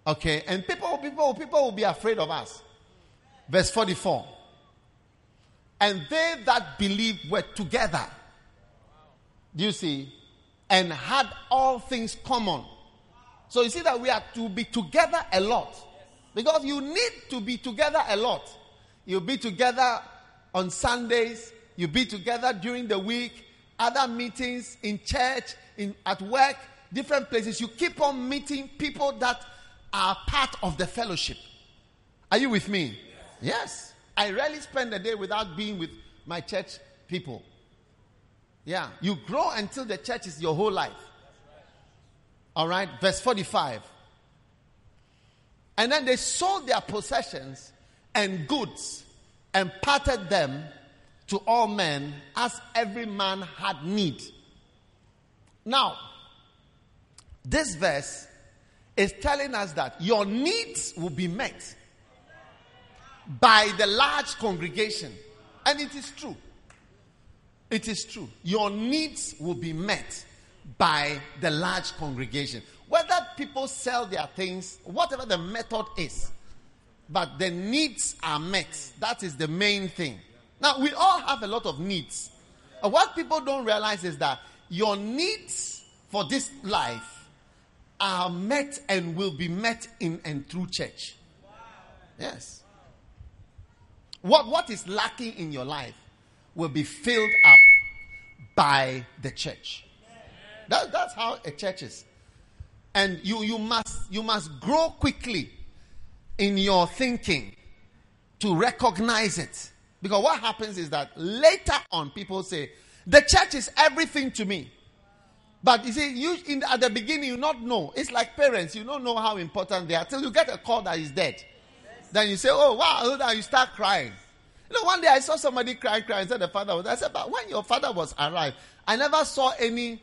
Okay, and people, people, people will be afraid of us. Verse forty-four. And they that believed were together. Do you see? And had all things common. So you see that we are to be together a lot. Because you need to be together a lot. You'll be together on Sundays. You'll be together during the week. Other meetings in church, in at work, different places. You keep on meeting people that are part of the fellowship. Are you with me? Yes. I rarely spend a day without being with my church people. Yeah. You grow until the church is your whole life. All right. Verse forty-five. And then they sold their possessions and goods and parted them to all men as every man had need. Now, this verse is telling us that your needs will be met by the large congregation. And it is true. It is true. Your needs will be met by the large congregation. Whether people sell their things, whatever the method is, but the needs are met. That is the main thing. Now, we all have a lot of needs. Uh, what people don't realize is that your needs for this life are met and will be met in and through church. Yes. What, what is lacking in your life will be filled up by the church. That, that's how a church is. And you, you must you must grow quickly in your thinking to recognize it. Because what happens is that later on people say, the church is everything to me. But you see, you in, at the beginning you not know. It's like parents, you don't know how important they are till you get a call that is dead. Yes. Then you say, oh wow, then you start crying. You know, one day I saw somebody crying, crying, said the father was, I said, but when your father was alive, I never saw any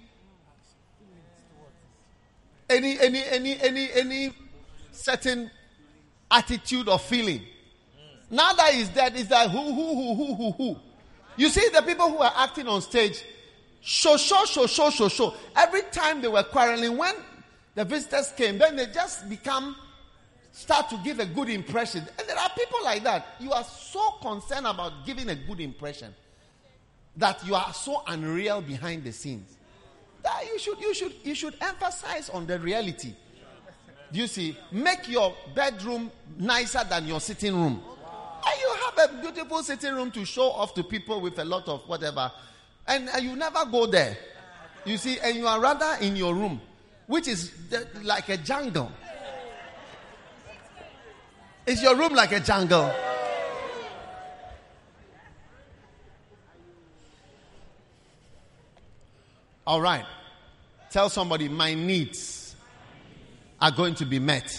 Any, any, any, any, any certain attitude or feeling. Now that he's dead, it's like who, who, who, who, who, who. You see the people who are acting on stage, show, show, show, show, show, show. Every time they were quarreling, when the visitors came, then they just become, start to give a good impression. And there are people like that. You are so concerned about giving a good impression that you are so unreal behind the scenes. That you should, you should, you should emphasize on the reality. Do you see? Make your bedroom nicer than your sitting room. And you have a beautiful sitting room to show off to people with a lot of whatever. And, and you never go there. You see, and you are rather in your room, which is like a jungle. Is your room like a jungle? All right. Tell somebody, my needs are going to be met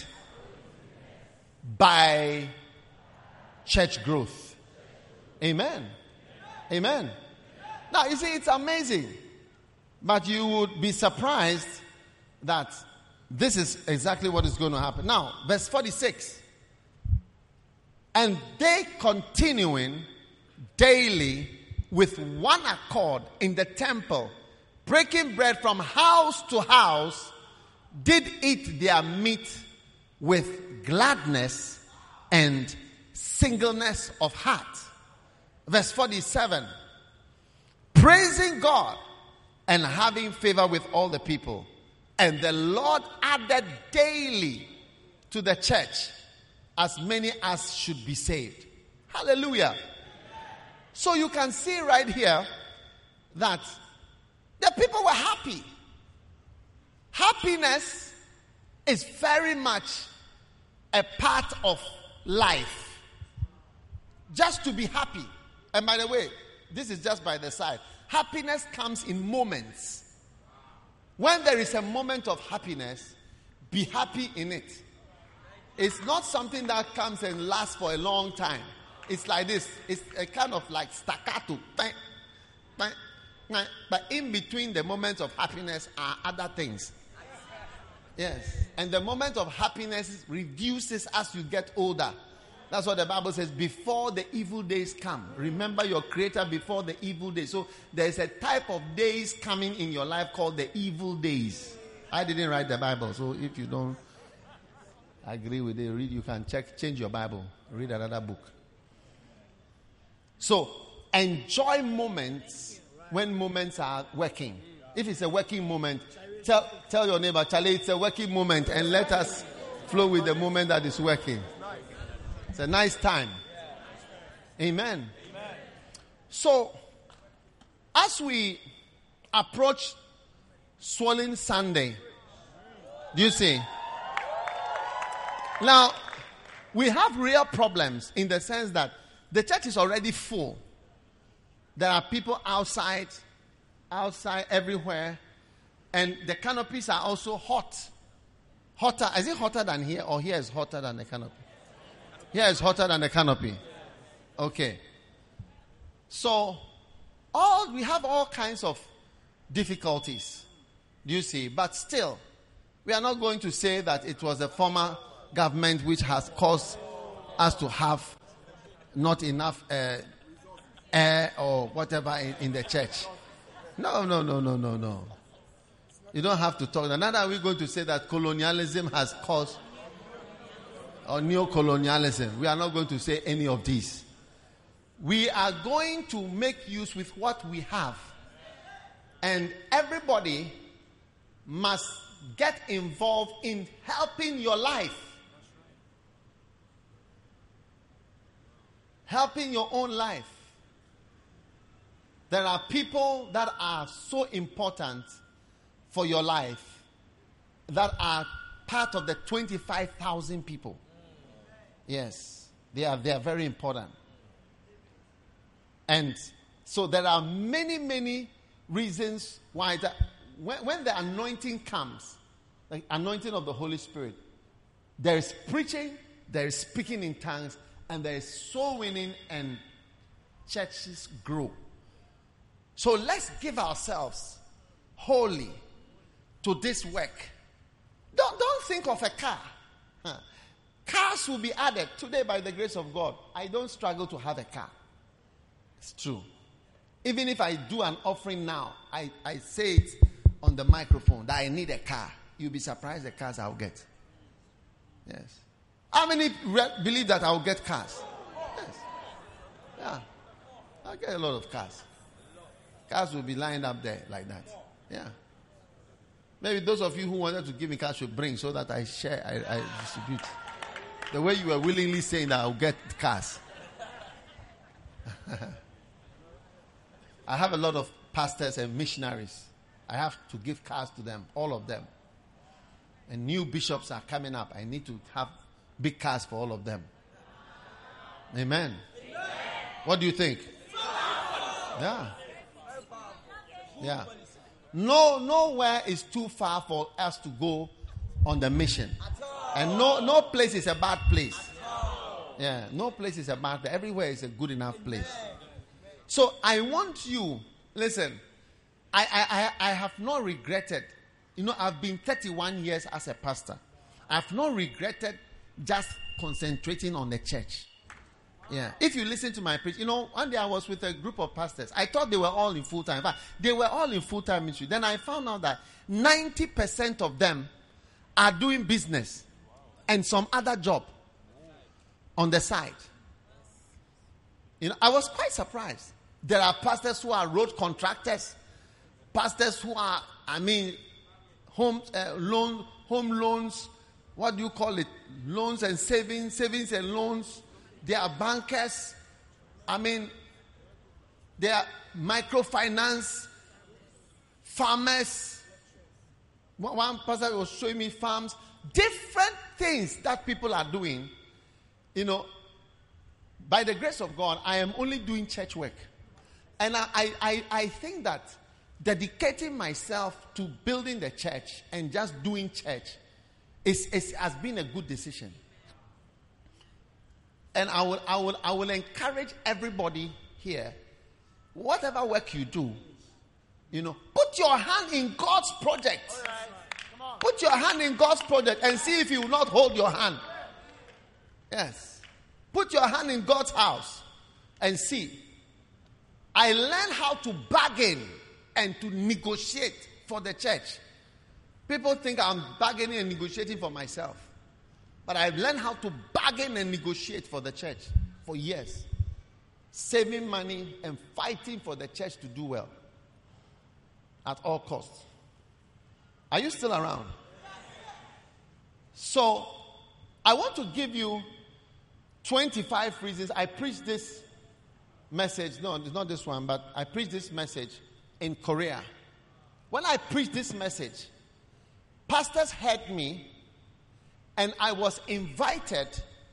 by church growth. Amen. Amen. Now, you see, it's amazing. But you would be surprised that this is exactly what is going to happen. Now, verse forty-six. And they continuing daily with one accord in the temple, breaking bread from house to house, did eat their meat with gladness and singleness of heart. Verse forty-seven. Praising God and having favor with all the people. And the Lord added daily to the church as many as should be saved. Hallelujah. So you can see right here that the people were happy. Happiness is very much a part of life. Just to be happy. And by the way, this is just by the side. Happiness comes in moments. When there is a moment of happiness, be happy in it. It's not something that comes and lasts for a long time. It's like this. It's a kind of like staccato. But in between the moments of happiness are other things. Yes. And the moment of happiness reduces as you get older. That's what the Bible says. Before the evil days come. Remember your Creator before the evil days. So there's a type of days coming in your life called the evil days. I didn't write the Bible. So if you don't... I agree with it. Read, you can check, change your Bible, read another book. So, enjoy moments when moments are working. If it's a working moment, tell, tell your neighbor, Charlie, it's a working moment, and let us flow with the moment that is working. It's a nice time. Amen. So, as we approach Swollen Sunday, do you see? Now, we have real problems in the sense that the church is already full. There are people outside, outside everywhere, and the canopies are also hot. Hotter. Is it hotter than here, or here is hotter than the canopy? Here is hotter than the canopy. Okay. So, all we have all kinds of difficulties. Do you see? But still, we are not going to say that it was the former government which has caused us to have not enough uh, air or whatever in, in the church. No, no, no, no, no, no. You don't have to talk. Neither are we going to say that colonialism has caused or neo-colonialism. We are not going to say any of these. We are going to make use with what we have. And everybody must get involved in helping your life. Helping your own life. There are people that are so important for your life that are part of the twenty-five thousand people. Yes, they are, they are very important. And so there are many, many reasons why that when, when the anointing comes, the anointing of the Holy Spirit, there is preaching, there is speaking in tongues, and there is soul winning, and churches grow. So let's give ourselves wholly to this work. Don't, don't think of a car. Huh. Cars will be added today by the grace of God. I don't struggle to have a car. It's true. Even if I do an offering now, I, I say it on the microphone that I need a car. You'll be surprised the cars I'll get. Yes. How many re- believe that I'll get cars? Yes. Yeah. I'll get a lot of cars. Cars will be lined up there like that. Yeah. Maybe those of you who wanted to give me cash should bring so that I share, I, I distribute. The way you were willingly saying that I'll get cars. I have a lot of pastors and missionaries. I have to give cars to them, all of them. And new bishops are coming up. I need to have big cars for all of them. Amen. Amen. What do you think? Yeah. Yeah. No, nowhere is too far for us to go on the mission. And no, no place is a bad place. Yeah, no place is a bad place. Everywhere is a good enough place. So I want you, listen, I, I, I, I have not regretted. You know, I've been thirty-one years as a pastor. I've not regretted just concentrating on the church. Yeah. If you listen to my preach, you know, one day I was with a group of pastors. I thought they were all in full time. In fact, they were all in full time ministry. Then I found out that ninety percent of them are doing business and some other job on the side. You know, I was quite surprised. There are pastors who are road contractors, pastors who are, I mean, home uh, loan, home loans. What do you call it? Loans and savings, savings and loans. They are bankers. I mean, they are microfinance, farmers. One pastor was showing me farms. Different things that people are doing. You know, by the grace of God, I am only doing church work. And I, I, I think that dedicating myself to building the church and just doing church is, is, has been a good decision. And I will, I will, I will encourage everybody here, whatever work you do, you know, put your hand in God's project. All right. Come on. Put your hand in God's project and see if He will not hold your hand. Yes. Put your hand in God's house and see. I learned how to bargain and to negotiate for the church. People think I'm bargaining and negotiating for myself. But I've learned how to bargain and negotiate for the church for years. Saving money and fighting for the church to do well. At all costs. Are you still around? So, I want to give you twenty-five reasons. I preached this message. No, it's not this one, but I preached this message in Korea. When I preached this message, pastors heard me, and I was invited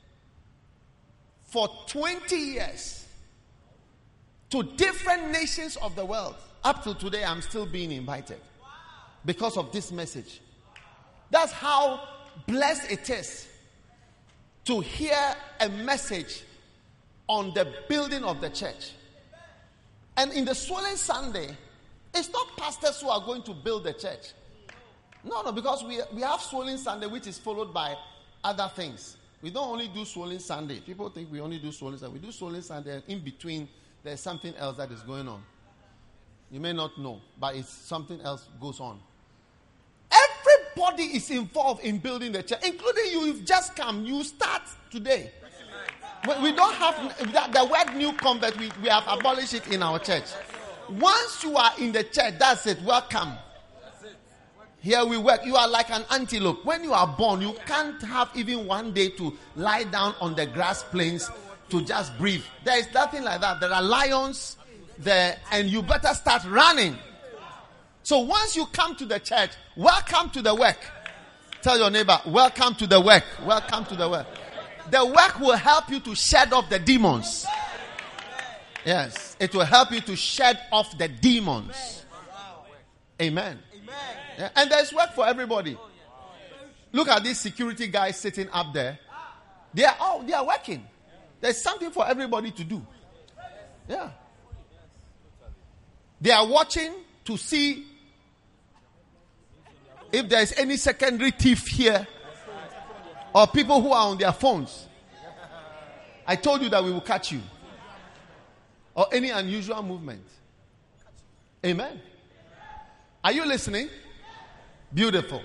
for twenty years to different nations of the world. Up to today, I'm still being invited because of this message. That's how blessed it is to hear a message on the building of the church. And in the Swollen Sunday, it's not pastors who are going to build the church. No, no, because we, we have Swollen Sunday, which is followed by other things. We don't only do Swollen Sunday. People think we only do Swollen Sunday. We do Swollen Sunday, and in between, there's something else that is going on. You may not know, but it's something else goes on. Everybody is involved in building the church, including you. You've just come. You start today. We don't have the word new convert. We, we have abolished it in our church. Once you are in the church, that's it. Welcome. Here we work. You are like an antelope. When you are born, you can't have even one day to lie down on the grass plains to just breathe. There is nothing like that. There are lions there, and you better start running. So once you come to the church, welcome to the work. Tell your neighbor, welcome to the work. Welcome to the work. The work will help you to shed off the demons. Yes, it will help you to shed off the demons. Amen. Yeah, and there's work for everybody. Look at these security guys sitting up there. They are all they are working. There's something for everybody to do. Yeah. They are watching to see if there is any secondary thief here or people who are on their phones. I told you that we will catch you. Or any unusual movement. Amen. Are you listening? Beautiful.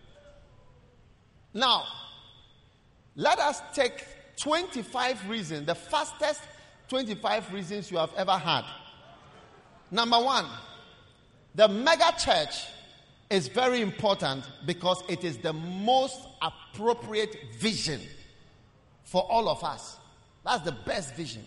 Now, let us take twenty-five reasons, the fastest twenty-five reasons you have ever had. Number one, the mega church is very important because it is the most appropriate vision for all of us. That's the best vision.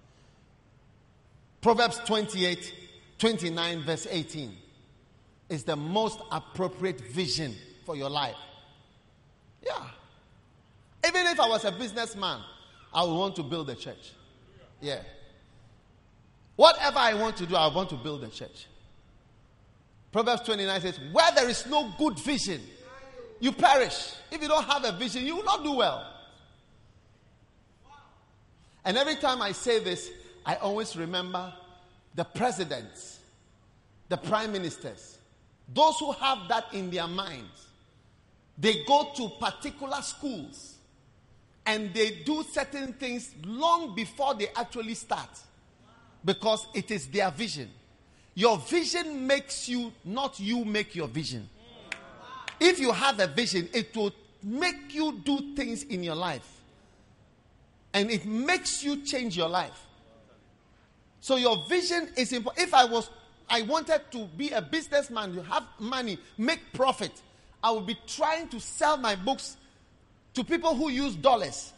Proverbs twenty-eight, twenty-nine, verse eighteen is the most appropriate vision for your life. Yeah. Even if I was a businessman, I would want to build a church. Yeah. Whatever I want to do, I want to build a church. Proverbs twenty-nine says, where there is no good vision, you perish. If you don't have a vision, you will not do well. And every time I say this, I always remember the presidents, the prime ministers, those who have that in their minds. They go to particular schools and they do certain things long before they actually start because it is their vision. Your vision makes you, not you make your vision. If you have a vision, it will make you do things in your life. And it makes you change your life. So your vision is important. If I was, I wanted to be a businessman, you have money, make profit, I would be trying to sell my books to people who use dollars.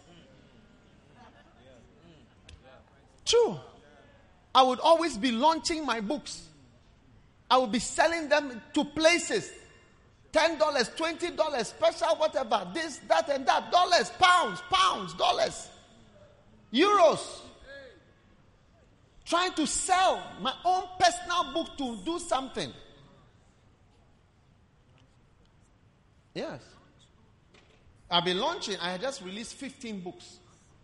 True. I would always be launching my books. I would be selling them to places. ten dollars, twenty dollars, special whatever, this, that, and that. Dollars, pounds, pounds, dollars, euros. Trying to sell my own personal book to do something. Yes. I've been launching. I had just released fifteen books.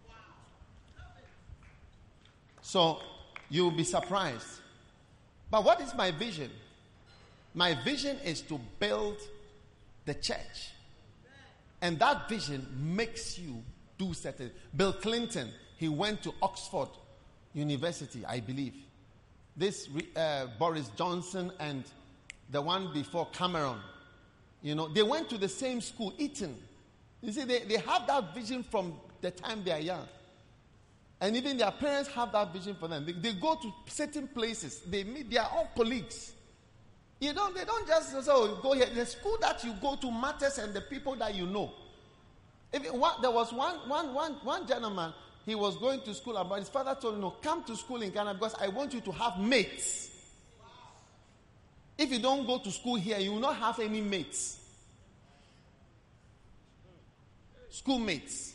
So you'll be surprised. But what is my vision? My vision is to build the church. And that vision makes you do certain. Bill Clinton, he went to Oxford University, I believe. This uh, Boris Johnson and the one before Cameron, you know, they went to the same school, Eton. You see, they, they have that vision from the time they are young. And even their parents have that vision for them. They, they go to certain places. They meet, they are all colleagues. You don't, they don't just say, oh, go here. The school that you go to matters and the people that you know. If it, one, there was one, one, one, one gentleman, he was going to school, but his father told him, no, come to school in Ghana because I want you to have mates. If you don't go to school here, you will not have any mates. Schoolmates.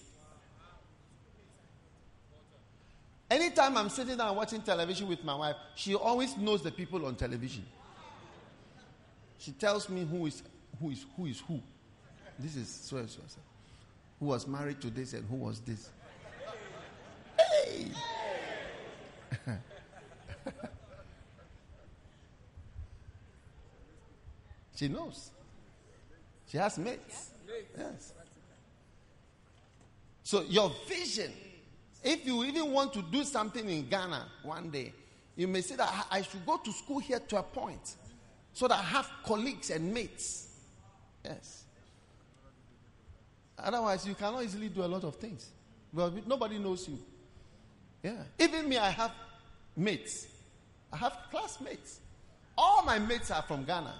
Anytime I'm sitting down watching television with my wife, she always knows the people on television. She tells me who is who is who is who. This is so and so. Who was married to this and who was this. Hey! She knows. She has mates. Yes. So your vision, if you even want to do something in Ghana one day, you may say that I should go to school here to a point so that I have colleagues and mates. Yes. Otherwise, you cannot easily do a lot of things. Well, nobody knows you. Yeah. Even me, I have mates. I have classmates. All my mates are from Ghana.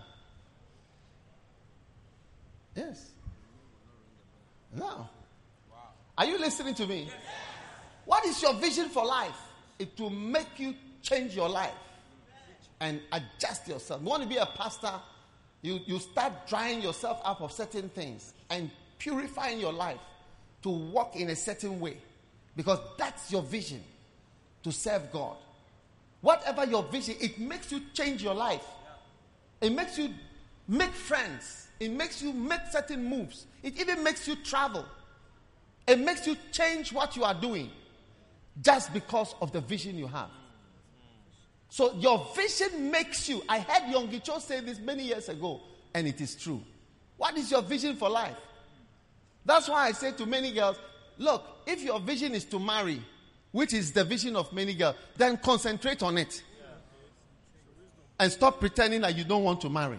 Yes. Now, are you listening to me? What is your vision for life? It will make you change your life and adjust yourself. You want to be a pastor, you, you start drying yourself up of certain things and purifying your life to walk in a certain way. Because that's your vision, to serve God. Whatever your vision, it makes you change your life. It makes you make friends. It makes you make certain moves. It even makes you travel. It makes you change what you are doing just because of the vision you have. So your vision makes you. I heard Yonggi Cho say this many years ago, and it is true. What is your vision for life? That's why I say to many girls, look, if your vision is to marry, which is the vision of many girls, then concentrate on it. And stop pretending that you don't want to marry.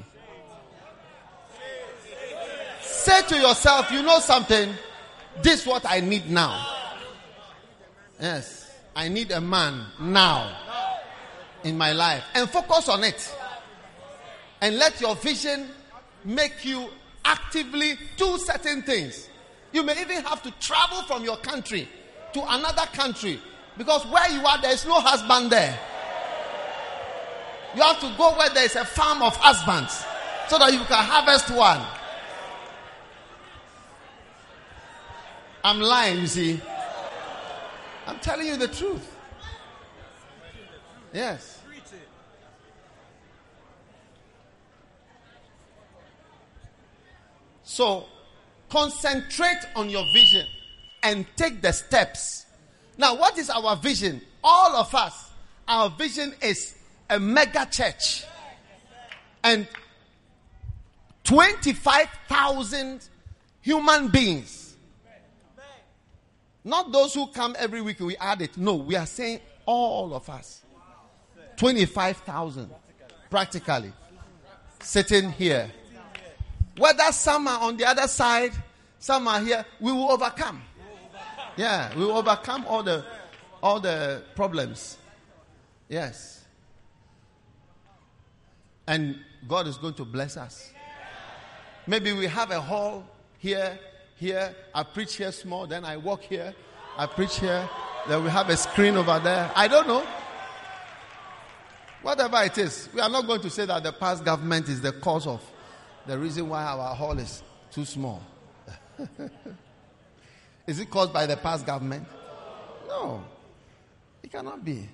Say to yourself, you know something? This is what I need now. Yes. I need a man now in my life. And focus on it. And let your vision make you actively do certain things. You may even have to travel from your country to another country. Because where you are, there is no husband there. You have to go where there is a farm of husbands so that you can harvest one. I'm lying, you see. I'm telling you the truth. Yes. So, concentrate on your vision and take the steps. Now, what is our vision? All of us, our vision is a mega church. And twenty-five thousand human beings. Not those who come every week, we add it. No, we are saying all of us. twenty-five thousand. Practically. Sitting here. Whether some are on the other side, some are here, we will overcome. Yeah, we will overcome all the all the problems. Yes. And God is going to bless us. Maybe we have a hall here, here. I preach here small, then I walk here. I preach here. Then we have a screen over there. I don't know. Whatever it is, we are not going to say that the past government is the cause of the reason why our hall is too small. Is it caused by the past government? No. It cannot be.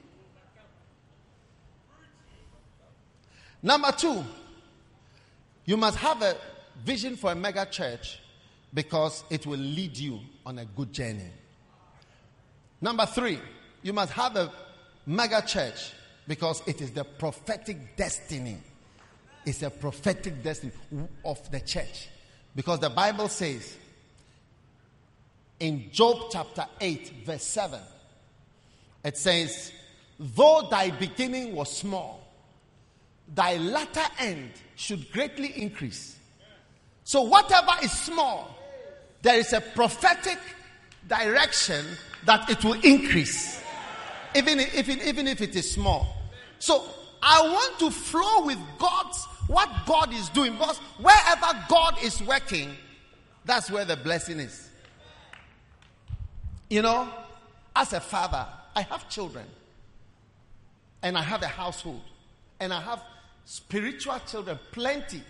Number two, you must have a vision for a mega church because it will lead you on a good journey. Number three, you must have a mega church because it is the prophetic destiny. It's a prophetic destiny of the church. Because the Bible says in Job chapter eight verse seven, it says, though thy beginning was small, thy latter end should greatly increase. So whatever is small there is a prophetic direction that it will increase, even if, even, even if it is small. So I want to flow with God's, what God is doing, because wherever God is working, that's where the blessing is. You know, as a father, I have children, and I have a household, and I have spiritual children, plenty.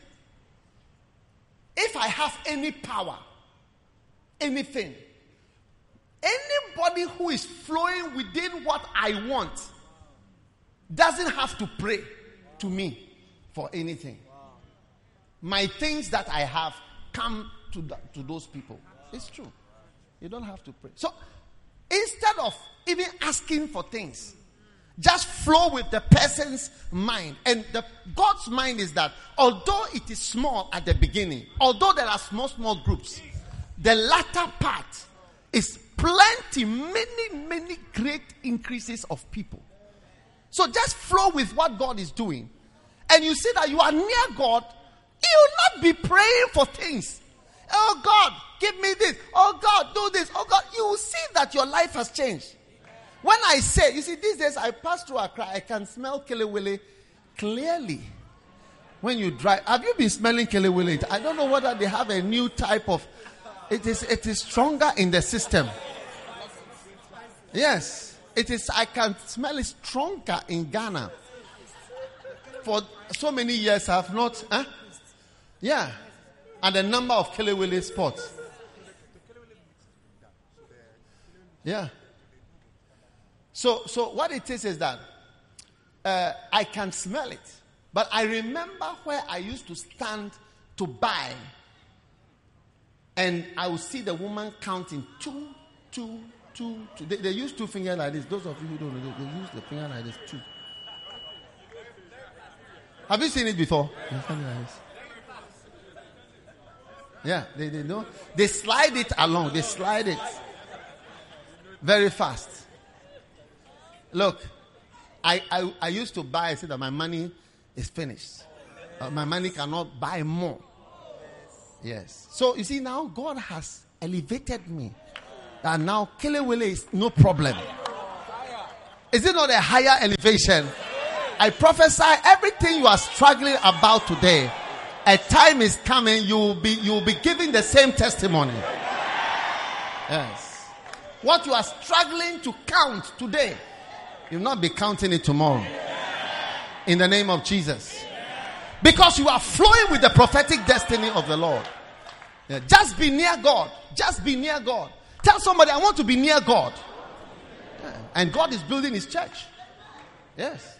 If I have any power, anything, anybody who is flowing within what I want doesn't have to pray to me for anything. My things that I have come to, the, to those people. It's true. You don't have to pray. So instead of even asking for things, just flow with the person's mind. And the, God's mind is that although it is small at the beginning, although there are small, small groups, the latter part is plenty, many, many great increases of people. So just flow with what God is doing. And you see that you are near God, you will not be praying for things. Oh God, give me this. Oh God, do this. Oh God, you will see that your life has changed. When I say, you see, these days I pass through Accra, I can smell Kelewele clearly. When you drive, have you been smelling Kelewele? I don't know whether they have a new type of, it is, it is stronger in the system. Yes, it is, I can smell it stronger in Ghana. For so many years I have not, huh? Yeah. And the number of Kelewele spots. Yeah. So, so what it is is that uh, I can smell it. But I remember where I used to stand to buy, and I would see the woman counting two, two, two, two. They, they use two fingers like this. Those of you who don't know, they, they use the finger like this, two. Have you seen it before? Yeah, they, they know. They slide it along. They slide it very fast. Look, I, I, I used to buy, I said that my money is finished. Uh, my money cannot buy more. Yes. So you see, now God has elevated me. And now Kelewele is no problem. Is it not a higher elevation? I prophesy everything you are struggling about today, a time is coming, you will be, you will be giving the same testimony. Yes. What you are struggling to count today, you will not be counting it tomorrow. In the name of Jesus. Because you are flowing with the prophetic destiny of the Lord. Yeah. Just be near God. Just be near God. Tell somebody, I want to be near God. Yeah. And God is building his church. Yes.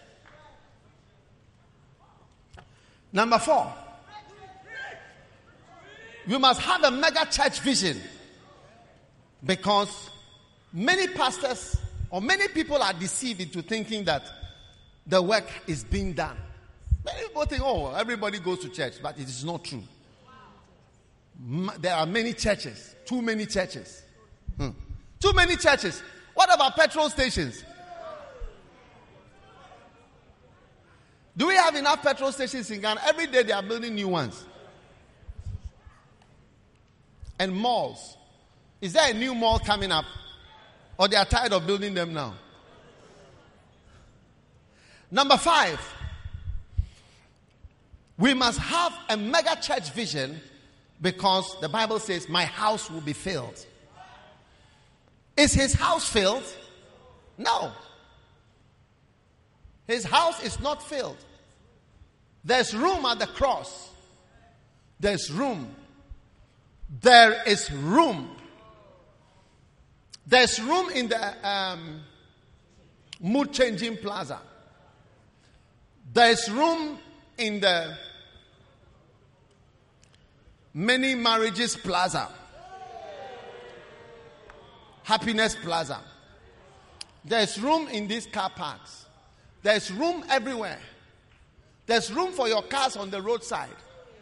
Number four. You must have a mega church vision. Because many pastors or many people are deceived into thinking that the work is being done. Many people think, oh, everybody goes to church, but it is not true. There are many churches, too many churches. Hmm. Too many churches. What about petrol stations? Do we have enough petrol stations in Ghana? Every day they are building new ones. And malls. Is there a new mall coming up? Or they are tired of building them now? Number five. We must have a mega church vision, because the Bible says, my house will be filled. Is his house filled? No. His house is not filled. There's room at the cross. There's room. There is room. There's room in the um, mood changing plaza. There's room in the many marriages plaza. Happiness plaza. There's room in these car parks. There's room everywhere. There's room for your cars on the roadside.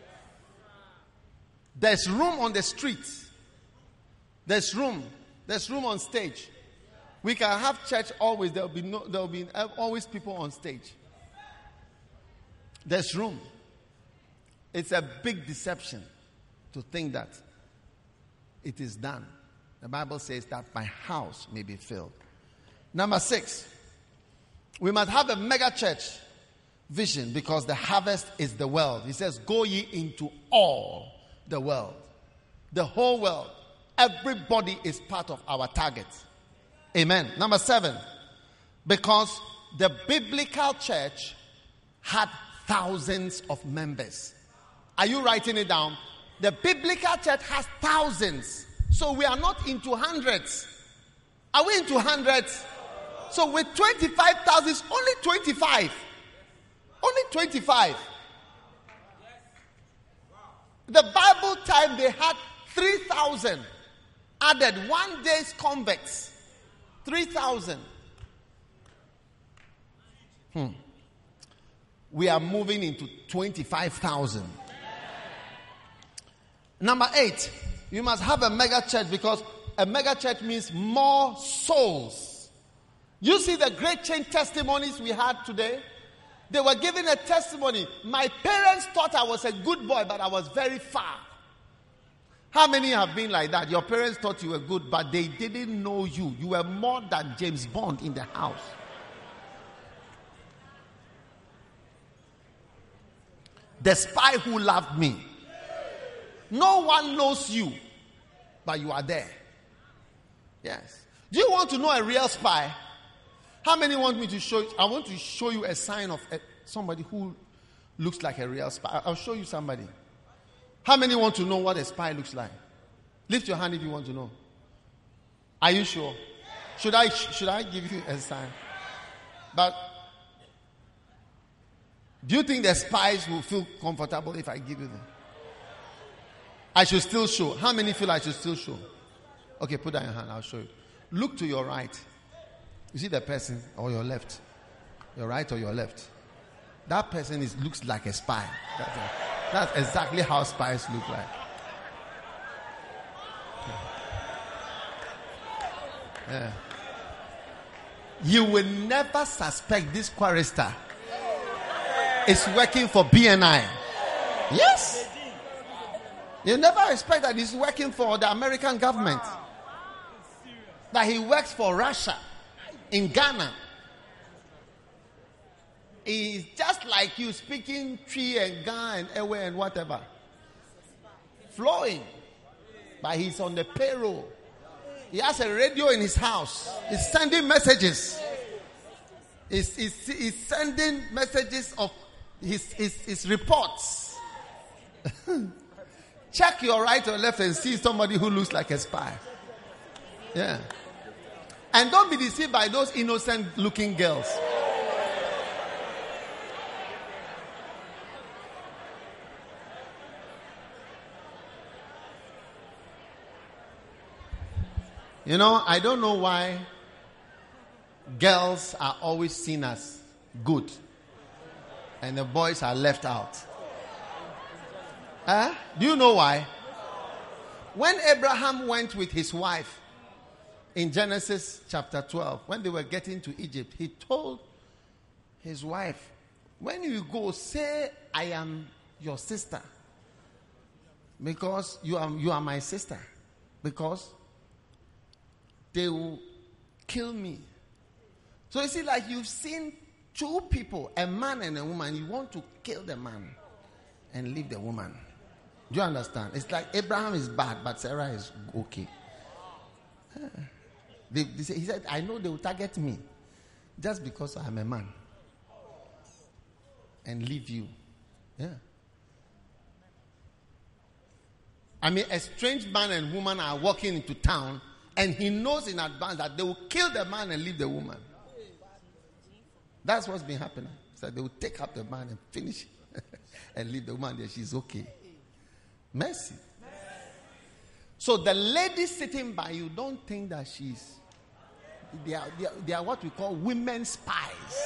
There's room on the streets. There's room. There's room on stage. We can have church always. There will be no, there will be always people on stage. There's room. It's a big deception to think that it is done. The Bible says that my house may be filled. Number six, we must have a mega church vision because the harvest is the world. He says, go ye into all the world. The whole world. Everybody is part of our target. Amen. Number seven, because the biblical church had thousands of members. Are you writing it down? The biblical church has thousands. So we are not into hundreds. Are we into hundreds? So with twenty-five thousand, it's only twenty-five. Only twenty-five. The Bible time they had three thousand. Added one day's converts. three thousand. Hmm. We are moving into twenty-five thousand. Number eight, you must have a mega church because a mega church means more souls. You see the great change testimonies we had today? They were giving a testimony. My parents thought I was a good boy, but I was very far. How many have been like that? Your parents thought you were good, but they didn't know you. You were more than James Bond in the house. The spy who loved me. No one knows you, but you are there. Yes. Do you want to know a real spy? How many want me to show you? I want to show you a sign of a, somebody who looks like a real spy. I'll show you somebody. How many want to know what a spy looks like? Lift your hand if you want to know. Are you sure? Should I should I give you a sign? But do you think the spies will feel comfortable if I give you them? I should still show. How many feel I should still show? Okay, put down your hand. I'll show you. Look to your right. You see the person or your left? Your right or your left? That person is looks like a spy. That's, a, that's exactly how spies look like. Yeah. You will never suspect this chorister is working for B N I. Yes. You never expect that he's working for the American government. That he works for Russia in Ghana. He's just like you speaking Twi and Ga and Ewe and whatever. Flowing. But he's on the payroll. He has a radio in his house. He's sending messages. He's, he's, he's sending messages of his, his, his reports. Check your right or left and see somebody who looks like a spy. Yeah. And don't be deceived by those innocent looking girls. You know, I don't know why girls are always seen as good and the boys are left out. Huh? Do you know why? When Abraham went with his wife in Genesis chapter twelve, when they were getting to Egypt, he told his wife, when you go, say, I am your sister. Because you are, you are my sister. Because they will kill me. So you see, like you've seen two people, a man and a woman. You want to kill the man and leave the woman. Do you understand? It's like Abraham is bad, but Sarah is okay. They, they say, he said, I know they will target me just because I'm a man and leave you. Yeah. I mean, a strange man and woman are walking into town and he knows in advance that they will kill the man and leave the woman. That's what's been happening. So they will take up the man and finish and leave the woman there. She's okay. Mercy. So the lady sitting by you, don't think that she's. They are, they are, they are what we call women spies.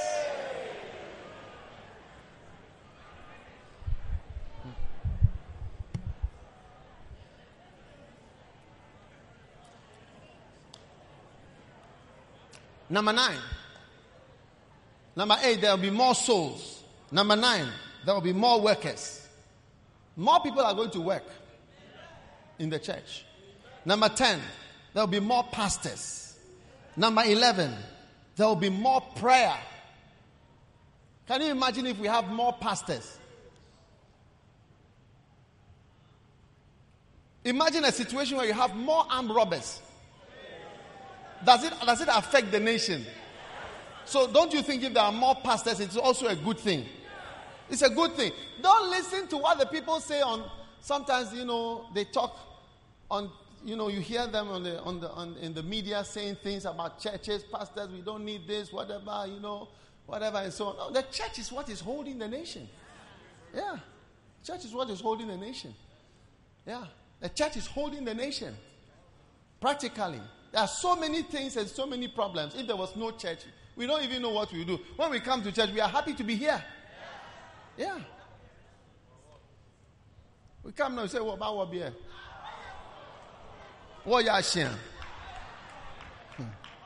Number nine. Number eight, there will be more souls. Number nine, there will be more workers. More people are going to work in the church. Number ten, there will be more pastors. Number eleven, there will be more prayer. Can you imagine if we have more pastors? Imagine a situation where you have more armed robbers. Does it, does it affect the nation? So don't you think if there are more pastors, it's also a good thing? It's a good thing. Don't listen to what the people say on, sometimes, you know, they talk on, you know, you hear them on the, on the, on, in the media saying things about churches, pastors, we don't need this, whatever, you know, whatever and so on. No, the church is what is holding the nation. Yeah. Church is what is holding the nation. Yeah. The church is holding the nation. Practically. There are so many things and so many problems. If there was no church, we don't even know what we do. When we come to church, we are happy to be here. Yeah. We come now and say, what about what be here? What you are sharing? Hmm.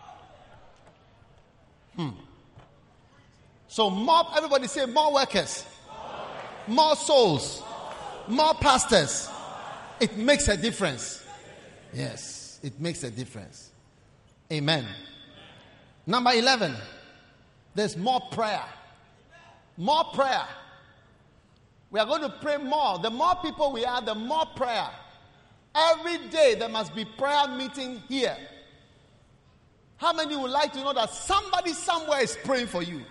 Hmm. So more, everybody say more workers, more souls, more pastors. It makes a difference. Yes, it makes a difference. Amen. Number eleven, there's more prayer. More prayer. We are going to pray more. The more people we are, the more prayer. Every day there must be prayer meeting here. How many would like to know that somebody somewhere is praying for you?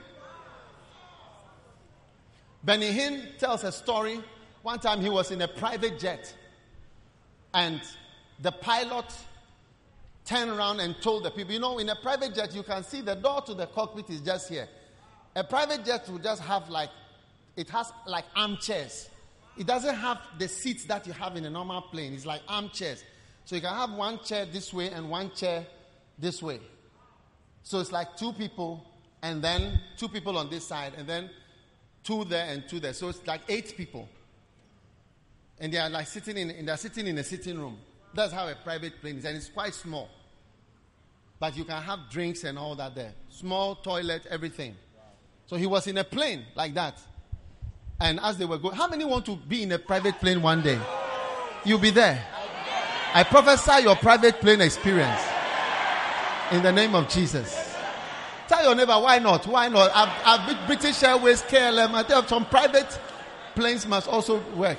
Benny Hinn tells a story. One time he was in a private jet. And the pilot turned around and told the people, you know, in a private jet, you can see the door to the cockpit is just here. A private jet will just have like, it has like armchairs. It doesn't have the seats that you have in a normal plane. It's like armchairs. So you can have one chair this way and one chair this way. So it's like two people and then two people on this side and then two there and two there. So it's like eight people. And they are like sitting in, they're sitting in a sitting room. That's how a private plane is. And it's quite small. But you can have drinks and all that there. Small toilet, everything. So he was in a plane like that. And as they were going, how many want to be in a private plane one day? You'll be there. I prophesy your private plane experience. In the name of Jesus. Tell your neighbor, why not? Why not? I've, I've been British Airways, K L M. I tell you, some private planes must also work.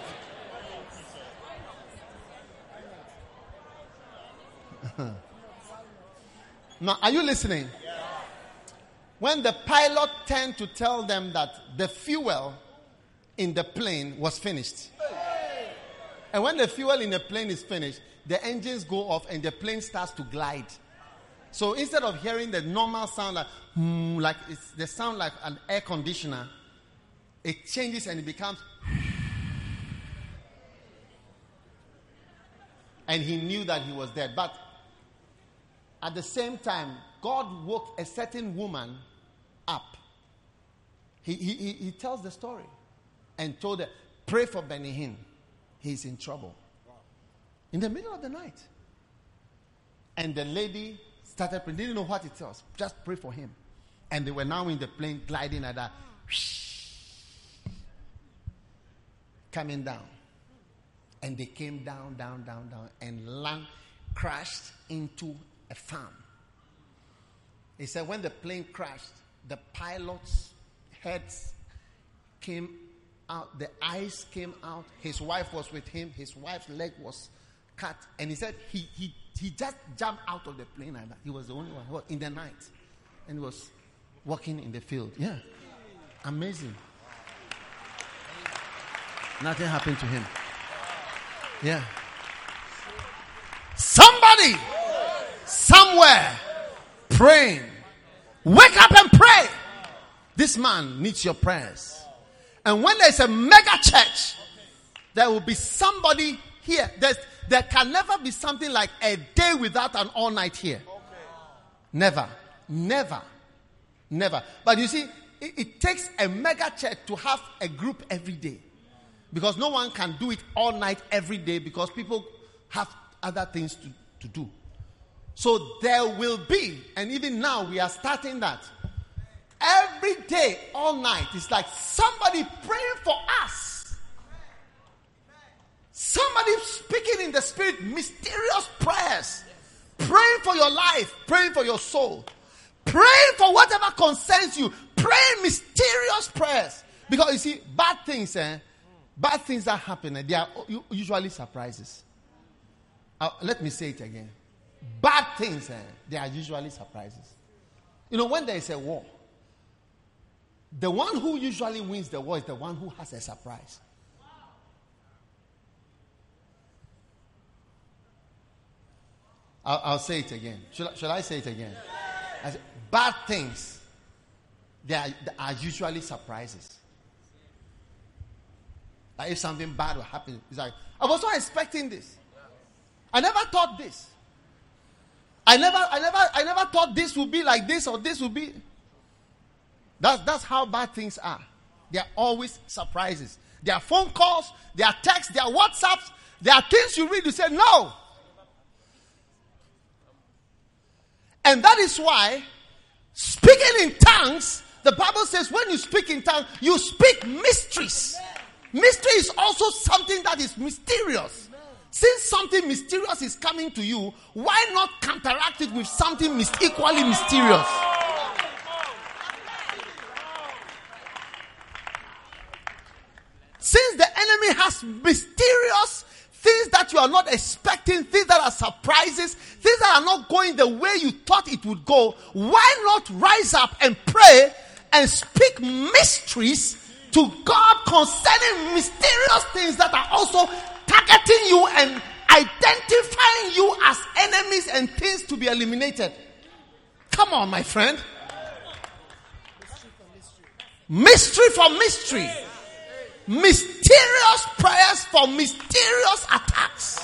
Now, are you listening? When the pilot turned to tell them that the fuel in the plane was finished. And when the fuel in the plane is finished, the engines go off and the plane starts to glide. So instead of hearing the normal sound like, hmm, like it's the sound like an air conditioner, it changes and it becomes. And he knew that he was dead. But at the same time, God woke a certain woman up. He, he, he, he tells the story and told her, pray for Benny Hinn. He's in trouble. In the middle of the night. And the lady started praying. Didn't know what it was. Just pray for him. And they were now in the plane gliding at that. Coming down. And they came down, down, down, down. And land crashed into a farm. He said when the plane crashed, the pilot's heads came out, the eyes came out. His wife was with him. His wife's leg was cut. And he said he he he just jumped out of the plane like that. He was the only one in the night. And he was walking in the field. Yeah. Amazing. Nothing happened to him. Yeah. Somebody somewhere praying. Wake up and pray. This man needs your prayers. And when there's a mega church, there will be somebody here. There's, there can never be something like a day without an all night here. Never. Never. Never. But you see, it, it takes a mega church to have a group every day. Because no one can do it all night every day because people have other things to, to do. So there will be, and even now we are starting that. Every day, all night, it's like somebody praying for us. Somebody speaking in the spirit, mysterious prayers. Praying for your life, praying for your soul. Praying for whatever concerns you. Praying mysterious prayers. Because you see, bad things, eh, bad things that happen, eh, they are usually surprises. Uh, let me say it again. Bad things, eh, they are usually surprises. You know, when there is a war, the one who usually wins the war is the one who has a surprise. I'll, I'll say it again. Should, should I say it again? I say, bad things, they are, they are usually surprises. Like if something bad will happen, it's like, I was not expecting this. I never thought this. I never, I never, I never thought this would be like this or this would be. That's that's how bad things are. They are always surprises. There are phone calls, there are texts, there are WhatsApps, there are things you read, you say no. And that is why speaking in tongues, the Bible says when you speak in tongues, you speak mysteries. Mystery is also something that is mysterious. Since something mysterious is coming to you, why not counteract it with something mis- equally mysterious? Since the enemy has mysterious things that you are not expecting, things that are surprises, things that are not going the way you thought it would go, why not rise up and pray and speak mysteries to God concerning mysterious things that are also targeting you and identifying you as enemies and things to be eliminated? Come on, my friend. Mystery for mystery. Mysterious prayers for mysterious attacks.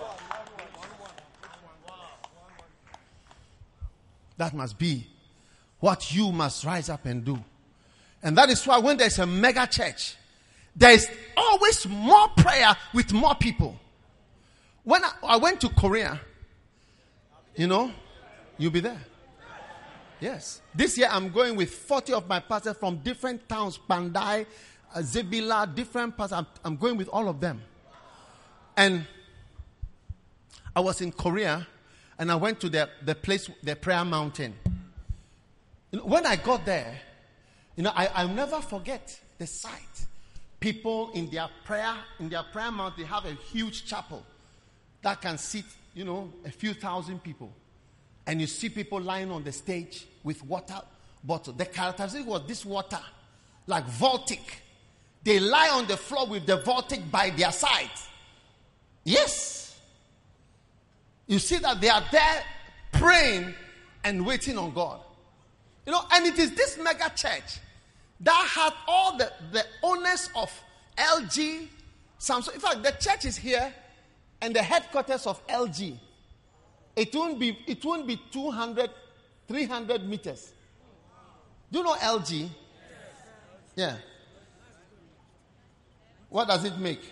That must be what you must rise up and do. And that is why when there's a mega church, there is always more prayer with more people. When I, I went to Korea, you know, you'll be there. Yes. This year I'm going with forty of my pastors from different towns, Pandai, uh, Zebila, different pastors. I'm, I'm going with all of them. And I was in Korea and I went to the, the place, the prayer mountain. You know, when I got there, you know, I, I'll never forget the sight. People in their prayer, in their prayer mount, they have a huge chapel that can seat, you know, a few thousand people. And you see people lying on the stage with water bottle. The characteristic was this water, like Voltic. They lie on the floor with the Voltic by their side. Yes. You see that they are there praying and waiting on God. You know, and it is this mega church that had all the, the owners of L G, Samsung. In fact, the church is here and the headquarters of L G. It won't be, it won't be two hundred, three hundred meters. Do you know L G? Yeah. What does it make?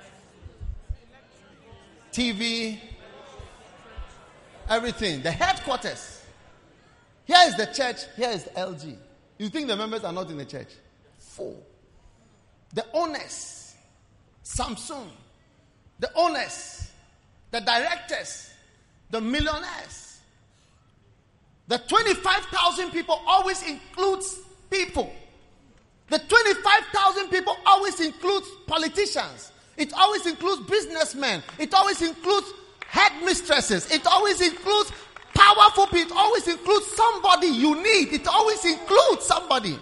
T V, everything. The headquarters. Here is the church, here is L G. You think the members are not in the church? Four. The owners, Samsung, the owners, the directors, the millionaires. The twenty-five thousand people always includes people. The twenty-five thousand people always includes politicians. It always includes businessmen. It always includes headmistresses. It always includes powerful people. It always includes somebody you need. It always includes somebody.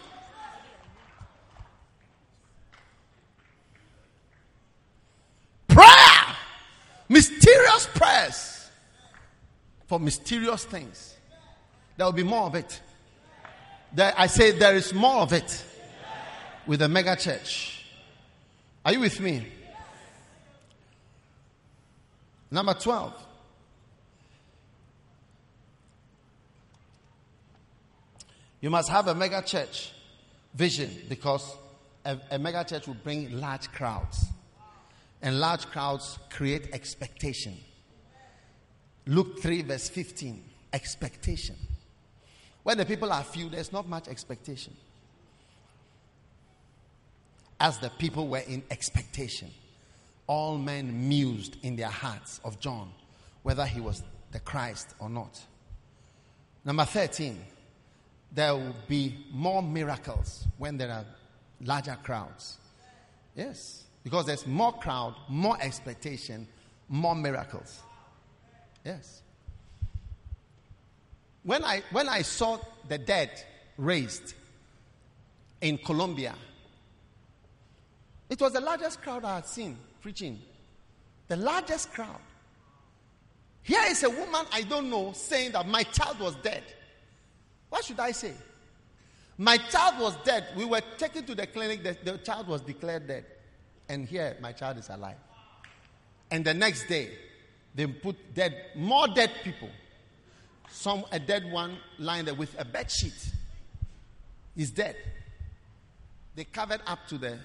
Prayer. Mysterious prayers for mysterious things. There will be more of it. There, I say there is more of it with the mega church. Are you with me? Number twelve. You must have a mega church vision, because a, a mega church will bring large crowds. And large crowds create expectation. Luke three verse fifteen. Expectation. When the people are few, there's not much expectation. As the people were in expectation. all men mused in their hearts of John, whether he was the Christ or not. Number thirteen, there will be more miracles when there are larger crowds. Yes, because there's more crowd, more expectation, more miracles. Yes. When I when I saw the dead raised in Colombia, it was the largest crowd I had seen preaching. The largest crowd. Here is a woman I don't know saying that my child was dead. What should I say? My child was dead. We were taken to the clinic. The, the child was declared dead. And here, my child is alive. And the next day, they put dead, more dead people. Some, a dead one lying there with a bed sheet. He's dead. They covered up to the,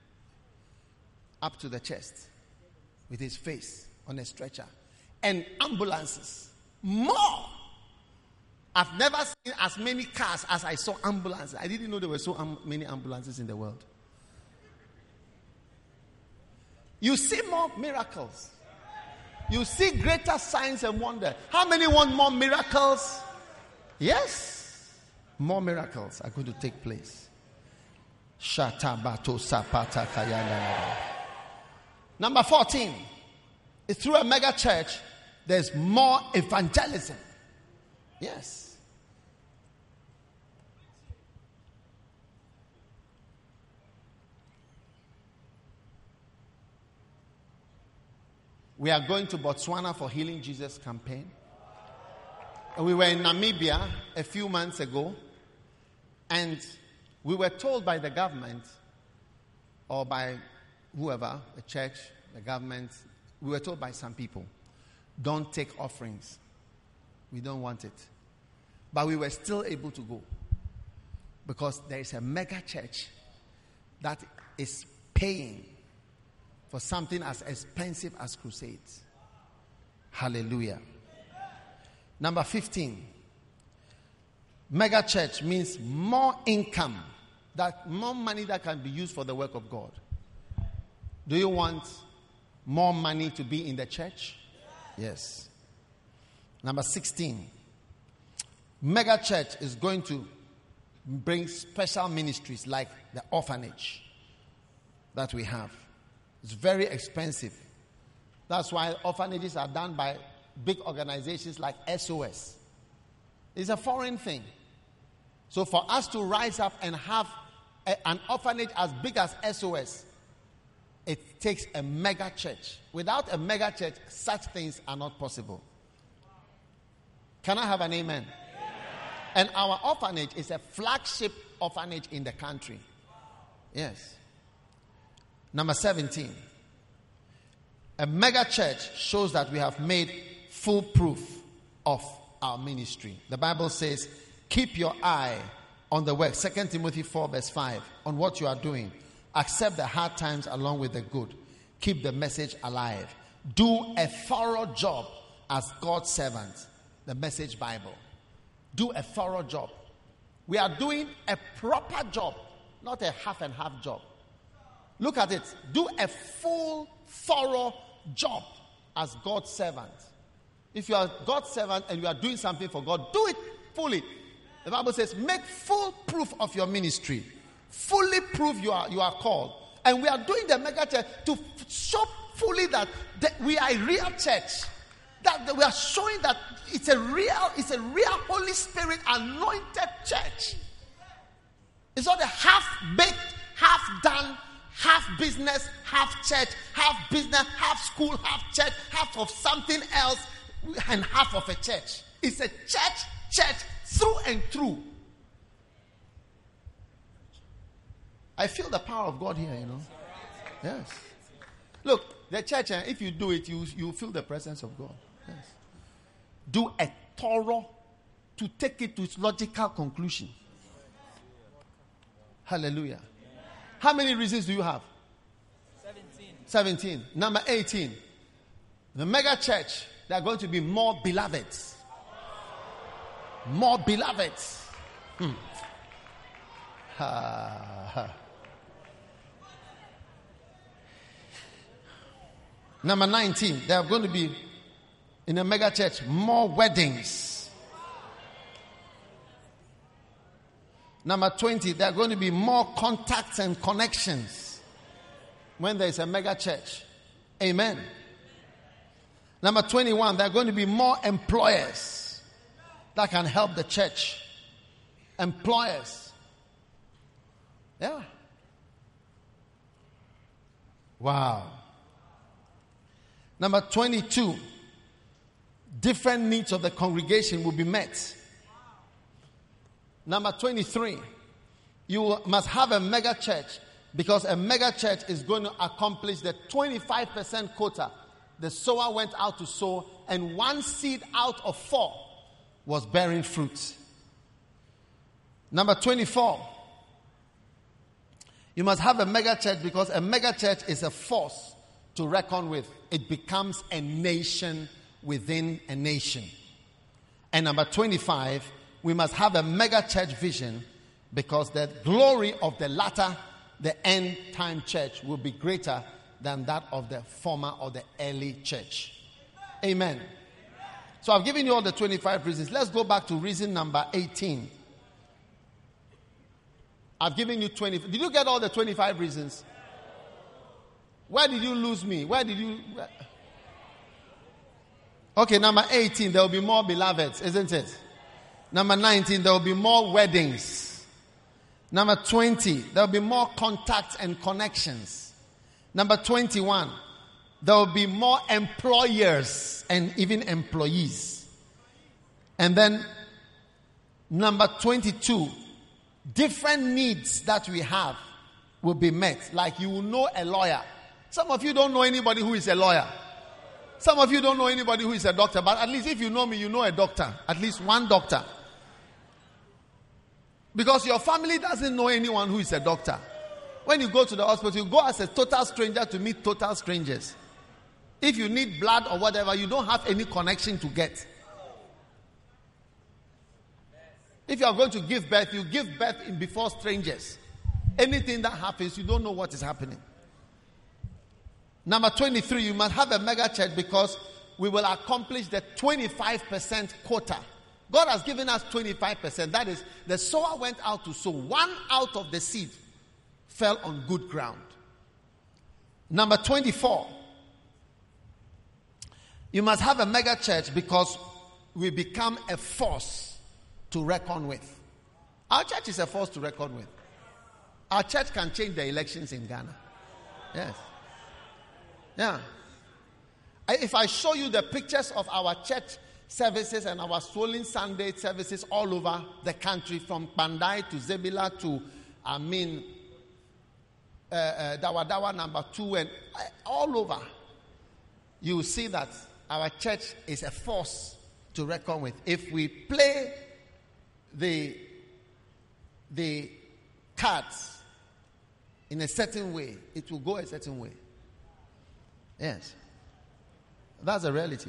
up to the chest with his face on a stretcher. And ambulances. More. I've never seen as many cars as I saw ambulances. I didn't know there were so um, many ambulances in the world. You see more miracles. You see greater signs and wonder. How many want more miracles? Yes. More miracles are going to take place. Number fourteen. Through a mega church, there's more evangelism. Yes. We are going to Botswana for Healing Jesus campaign. We were in Namibia a few months ago, and we were told by the government or by whoever, the church, the government, we were told by some people, don't take offerings. We don't want it. But we were still able to go because there is a mega church that is paying for something as expensive as crusades. Hallelujah. Number fifteen. Mega church means more income, that more money that can be used for the work of God. Do you want more money to be in the church? Yes. Number sixteen. Mega church is going to bring special ministries like the orphanage that we have. It's very expensive. That's why orphanages are done by big organizations like S O S. It's a foreign thing. So for us to rise up and have a, an orphanage as big as S O S, it takes a mega church. Without a mega church, such things are not possible. Can I have an amen? Amen. And our orphanage is a flagship orphanage in the country. Yes. Number seventeen. A mega church shows that we have made full proof of our ministry. The Bible says, keep your eye on the work. Second Timothy four verse five. On what you are doing. Accept the hard times along with the good. Keep the message alive. Do a thorough job as God's servant. The Message Bible. Do a thorough job. We are doing a proper job, not a half and half job. Look at it. Do a full, thorough job as God's servant. If you are God's servant and you are doing something for God, do it fully. The Bible says, make full proof of your ministry. Fully prove you are you are called. And we are doing the mega church to show fully that, that we are a real church. That, that we are showing that it's a real, it's a real Holy Spirit anointed church. It's not a half-baked, half-done, half business, half church, half business, half school, half church, half of something else, and half of a church. It's a church, church, through and through. I feel the power of God here, you know. Yes. Look, the church, if you do it, you, you feel the presence of God. Yes. Do a thorough to take it to its logical conclusion. Hallelujah. How many reasons do you have? seventeen. seventeen. Number eighteen. The mega church, there are going to be more beloveds. More beloveds. Hmm. Ha, ha. Number nineteen, there are going to be, in a mega church, more weddings. Number twenty, there are going to be more contacts and connections when there is a mega church. Amen. Number twenty-one, there are going to be more employers that can help the church. Employers. Yeah. Wow. Number twenty-two, different needs of the congregation will be met. Number twenty-three, you must have a mega church because a mega church is going to accomplish the twenty-five percent quota. The sower went out to sow, and one seed out of four was bearing fruit. Number twenty-four, you must have a mega church because a mega church is a force to reckon with. It becomes a nation within a nation. And number twenty-five, we must have a mega church vision because the glory of the latter, the end time church will be greater than that of the former or the early church. Amen. So I've given you all the twenty-five reasons. Let's go back to reason number eighteen. I've given you twenty. Did you get all the twenty-five reasons? Where did you lose me? Where did you... Okay, number eighteen, there will be more beloveds, isn't it? Number nineteen, there will be more weddings. Number twenty, there will be more contacts and connections. Number twenty-one, there will be more employers and even employees. And then number twenty-two, different needs that we have will be met. Like you will know a lawyer. Some of you don't know anybody who is a lawyer. Some of you don't know anybody who is a doctor. But at least if you know me, you know a doctor. At least one doctor. Because your family doesn't know anyone who is a doctor. When you go to the hospital, you go as a total stranger to meet total strangers. If you need blood or whatever, you don't have any connection to get. If you are going to give birth, you give birth in before strangers. Anything that happens, you don't know what is happening. Number twenty-three, you must have a mega church because we will accomplish the twenty-five percent quota. God has given us twenty-five percent. That is, the sower went out to sow. One out of the seed fell on good ground. Number twenty-four, you must have a mega church because we become a force to reckon with. Our church is a force to reckon with. Our church can change the elections in Ghana. Yes. Yeah. If I show you the pictures of our church services and our swollen Sunday services all over the country, from Bandai to Zebila to, I mean, uh, uh, Dawa Dawa number two, and uh, all over, you will see that our church is a force to reckon with. If we play the the cards in a certain way, it will go a certain way. Yes. That's a reality.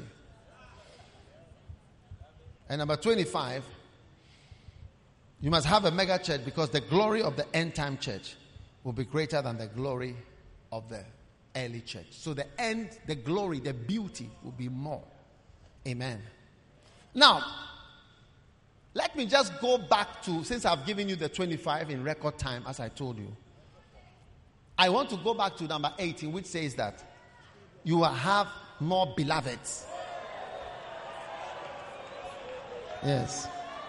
And number twenty-five, you must have a mega church because the glory of the end time church will be greater than the glory of the early church. So the end, the glory, the beauty will be more. Amen. Now, let me just go back to, since I've given you the twenty-five in record time, as I told you, I want to go back to number eighteen, which says that you will have more beloveds. Yes.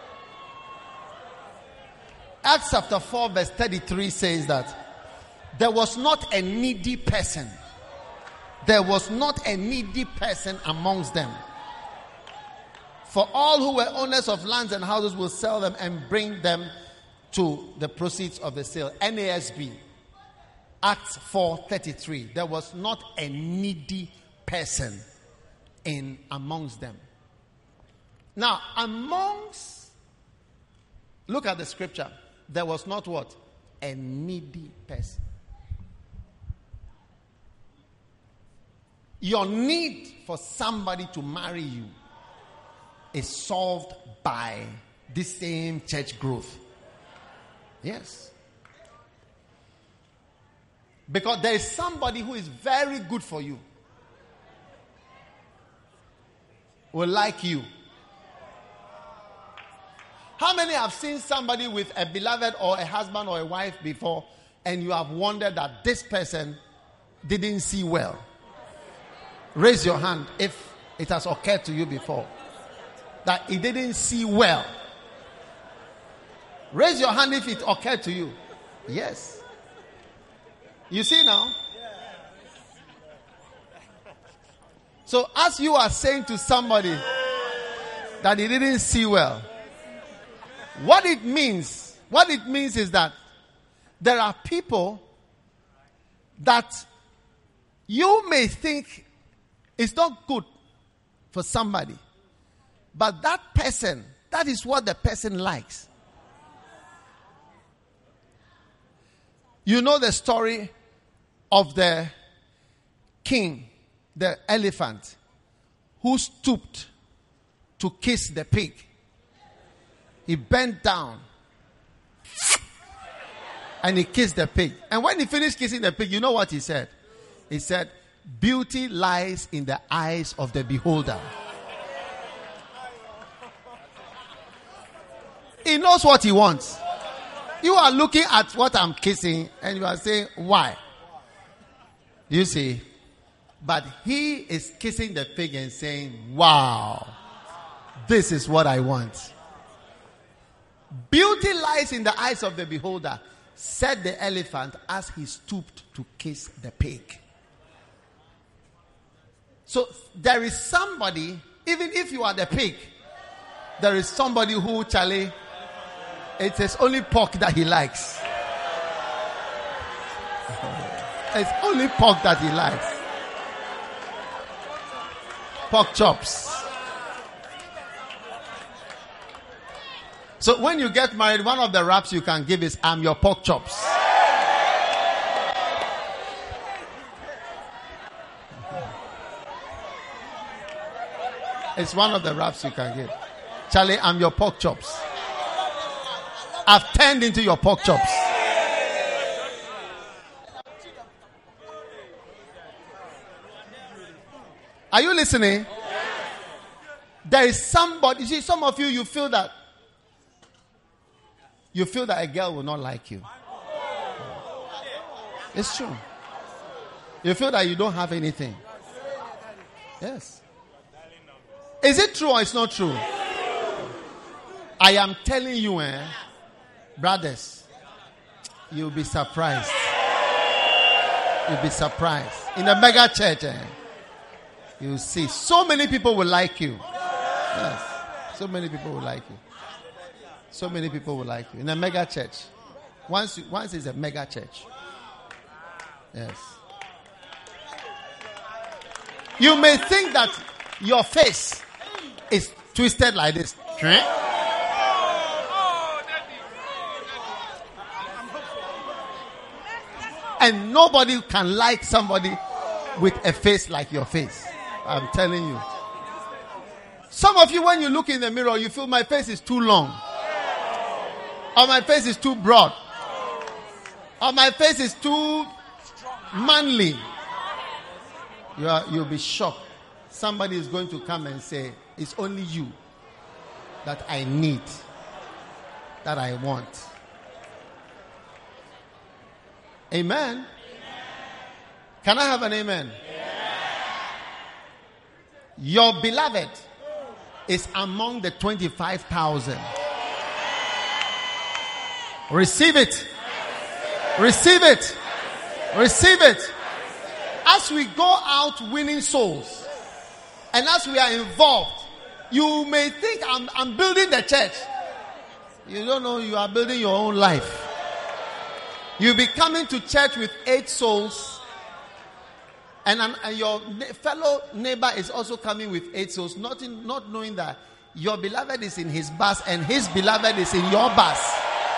Acts chapter four verse thirty-three says that there was not a needy person. There was not a needy person amongst them. For all who were owners of lands and houses will sell them and bring them to the proceeds of the sale. N A S B. Acts four thirty-three. There was not a needy person in amongst them. Now, amongst, look at the scripture. There was not what? A needy person. Your need for somebody to marry you is solved by this same church growth. Yes. Because there is somebody who is very good for you. will like you. How many have seen somebody with a beloved or a husband or a wife before, and you have wondered that this person didn't see well? Raise your hand if it has occurred to you before that he didn't see well. Raise your hand if it occurred to you. Yes. You see now? So as you are saying to somebody that he didn't see well, what it means, what it means is that there are people that you may think is not good for somebody, but that person, that is what the person likes. You know the story of the king, the elephant, who stooped to kiss the pig. He bent down and he kissed the pig. And when he finished kissing the pig, you know what he said? He said, "Beauty lies in the eyes of the beholder." He knows what he wants. You are looking at what I'm kissing and you are saying, why? You see? But he is kissing the pig and saying, wow, this is what I want. Beauty lies in the eyes of the beholder, said the elephant as he stooped to kiss the pig. So there is somebody, even if you are the pig, there is somebody who, Charlie, it is only pork that he likes. It's only pork that he likes. Pork chops. So when you get married, one of the raps you can give is, "I'm your pork chops." It's one of the raps you can give. "Charlie, I'm your pork chops. I've turned into your pork chops." Are you listening? There is somebody, you see, some of you, you feel that you feel that a girl will not like you. It's true. You feel that you don't have anything. Yes. Is it true or it's not true? I am telling you, eh, brothers, you'll be surprised. You'll be surprised. In a mega church, eh, you'll see so many people will like you. Yes. So many people will like you. So many people will like you. In a mega church. Once, once it's a mega church. Yes. You may think that your face is twisted like this. And nobody can like somebody with a face like your face. I'm telling you. Some of you, when you look in the mirror, you feel my face is too long. Or my face is too broad. Or my face is too manly. You are, you'll be shocked. Somebody is going to come and say, it's only you that I need, that I want. Amen. Amen. Can I have an amen? Amen. Your beloved is among the twenty-five thousand. Receive it. Receive it. Receive it. As we go out winning souls, and as we are involved, you may think I'm, I'm building the church. You don't know you are building your own life. You'll be coming to church with eight souls, and, an, and your fellow neighbor is also coming with eight souls, not, in, not knowing that your beloved is in his bus and his beloved is in your bus.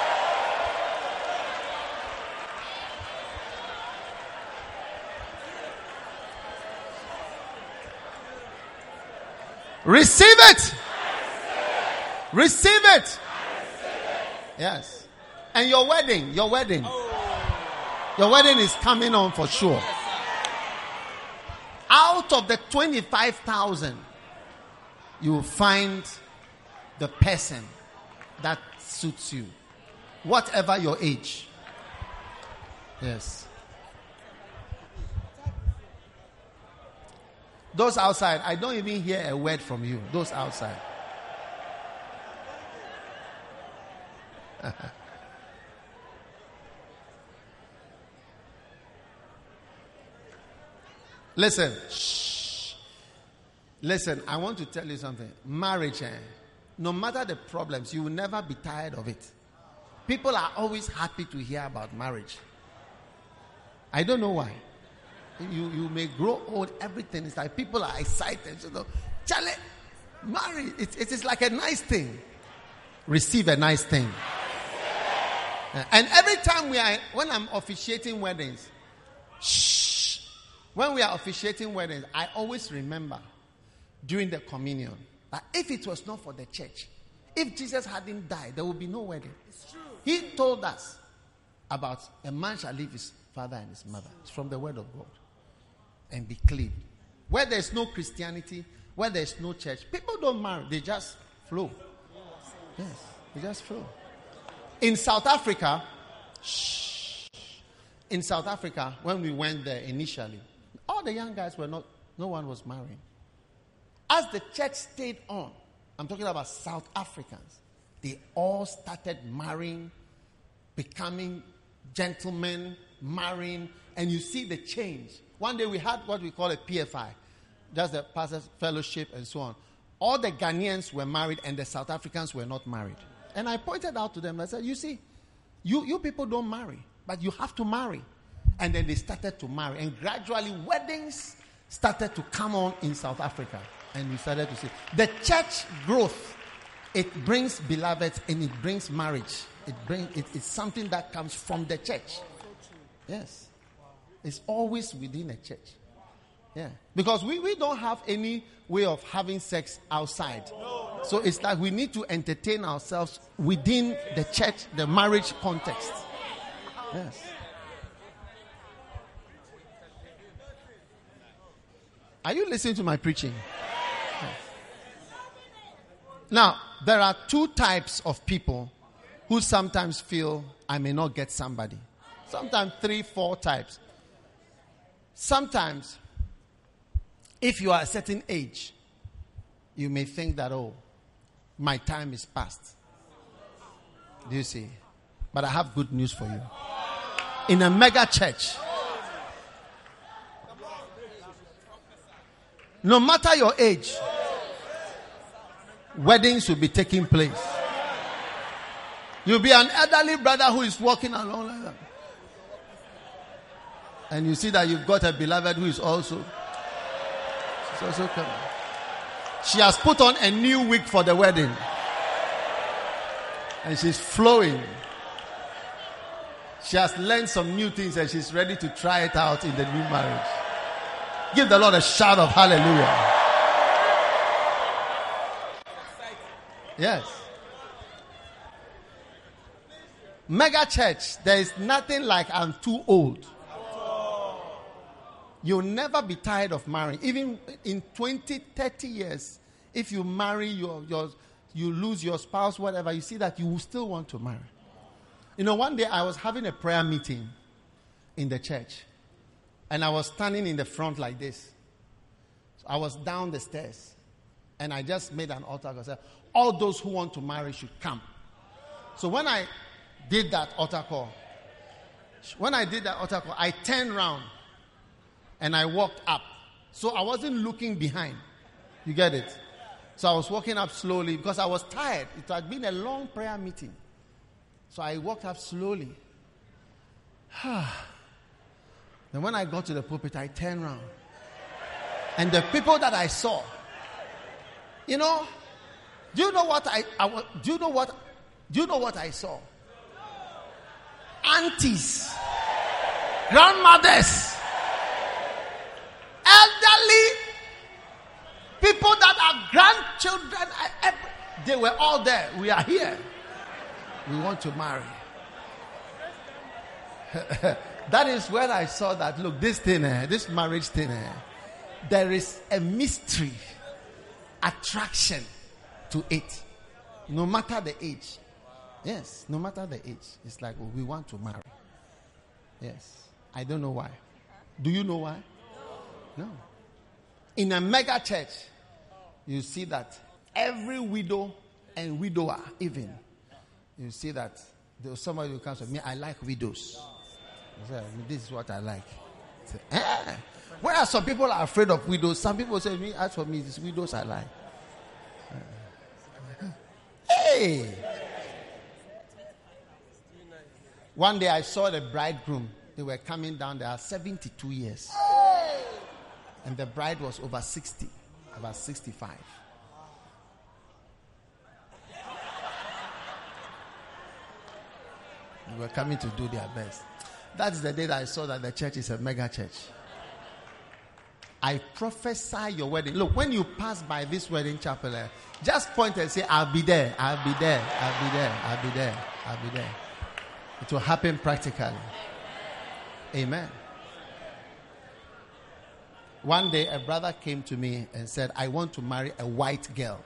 Receive it. Receive it. Yes. And your wedding, your wedding. Your wedding is coming on for sure. Out of the twenty-five thousand, you will find the person that suits you, whatever your age. Yes. Those outside, I don't even hear a word from you. Those outside. Listen. Shh. Listen, I want to tell you something. Marriage, eh, no matter the problems, you will never be tired of it. People are always happy to hear about marriage. I don't know why. You you may grow old, everything is like people are excited. You know, Charlie, marry. It, it is like a nice thing. Receive a nice thing. And every time we are, when I'm officiating weddings, shh, when we are officiating weddings, I always remember during the communion that if it was not for the church, if Jesus hadn't died, there would be no wedding. It's true. He told us about a man shall leave his father and his mother. It's from the word of God. And be clean. Where there's no Christianity, where there's no church, people don't marry. They just flow. Yes, they just flow. In South Africa, shh, in South Africa, when we went there initially, all the young guys were not, no one was marrying. As the church stayed on, I'm talking about South Africans, they all started marrying, becoming gentlemen, marrying, and you see the change. One day we had what we call a P F I, just the Pastors Fellowship and so on. All the Ghanaians were married and the South Africans were not married. And I pointed out to them, I said, you see, you, you people don't marry, but you have to marry. And then they started to marry. And gradually weddings started to come on in South Africa. And we started to see the church growth. It brings beloveds and it brings marriage. It brings it, it's something that comes from the church. Yes. It's always within a church. Yeah. Because we, we don't have any way of having sex outside. So it's like we need to entertain ourselves within the church, the marriage context. Yes. Are you listening to my preaching? Yes. Now, there are two types of people who sometimes feel I may not get somebody. Sometimes three, four types. Sometimes, if you are a certain age, you may think that, oh, my time is past. Do you see? But I have good news for you. In a mega church, no matter your age, weddings will be taking place. You'll be an elderly brother who is walking along like that. And you see that you've got a beloved who is also, she's also coming. She has put on a new wig for the wedding. And she's flowing. She has learned some new things and she's ready to try it out in the new marriage. Give the Lord a shout of hallelujah. Yes. Mega church, there is nothing like I'm too old. You'll never be tired of marrying. Even in twenty, thirty years, if you marry, your, your, you lose your spouse, whatever, you see that you will still want to marry. You know, one day I was having a prayer meeting in the church. And I was standing in the front like this. So I was down the stairs. And I just made an altar. I said, all those who want to marry should come. So when I did that altar call, when I did that altar call, I turned around. And I walked up. So I wasn't looking behind. You get it? So I was walking up slowly because I was tired. It had been a long prayer meeting. So I walked up slowly. And when I got to the pulpit, I turned around. And the people that I saw, you know, do you know what I, I do you know what do you know what I saw? Aunties, grandmothers, elderly people that are grandchildren, they were all there. We are here. We want to marry. That is when I saw that, look, this thing, eh, this marriage thing, eh, there is a mystery attraction to it. No matter the age. Yes, no matter the age. It's like, oh, we want to marry. Yes. I don't know why. Do you know why? No. In a mega church, you see that every widow and widower, even, you see that there's somebody who comes to me, I like widows. I say, this is what I like. I say, eh. Whereas some people are afraid of widows, some people say, me, as for me, it's widows I like. Hey! One day I saw the bridegroom. They were coming down. They are seventy-two years. And the bride was over sixty. About sixty-five. They were coming to do their best. That's the day that I saw that the church is a mega church. I prophesy your wedding. Look, when you pass by this wedding chapel, uh, just point and say, I'll be there, I'll be there, I'll be there, I'll be there, I'll be there. It will happen practically. Amen. One day, a brother came to me and said, I want to marry a white girl.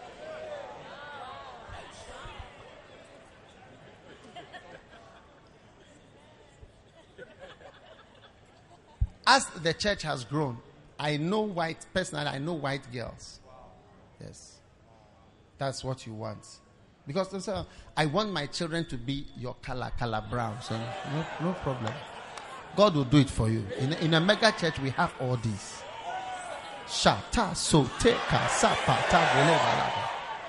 As the church has grown, I know white, personally, I know white girls. Yes. That's what you want. Because uh, I want my children to be your color, color brown. So no, no problem. God will do it for you. In, in a mega church, we have all these. Shata sote kasapa tabole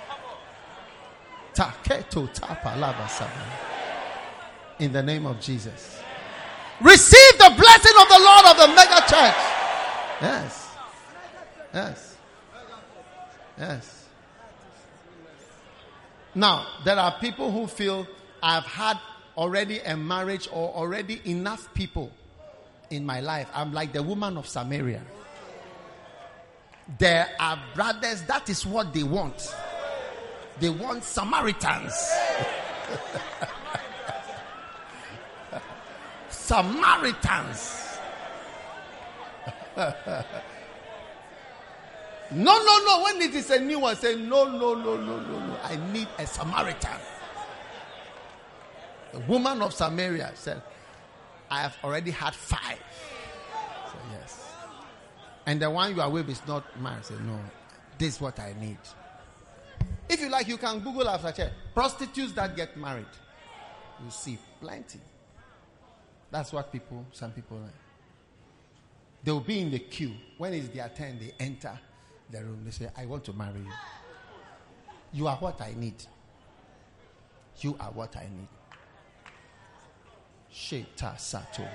taketo tapalava sama. In the name of Jesus. Receive the blessing of the Lord of the mega church. Yes. Yes. Yes. Now, there are people who feel I've had already a marriage or already enough people in my life. I'm like the woman of Samaria. There are brothers, that is what they want. They want Samaritans. Samaritans. No, no, no. When it is a new one, say no, no, no, no, no, no. I need a Samaritan. The woman of Samaria said, I have already had five. So yes. And the one you are with is not mine. I said, no, this is what I need. If you like, you can Google after church. Prostitutes that get married. You see plenty. That's what people, some people like. They will be in the queue. When it's their turn, they enter the room. They say, I want to marry you. You are what I need. You are what I need. Sheta Sato.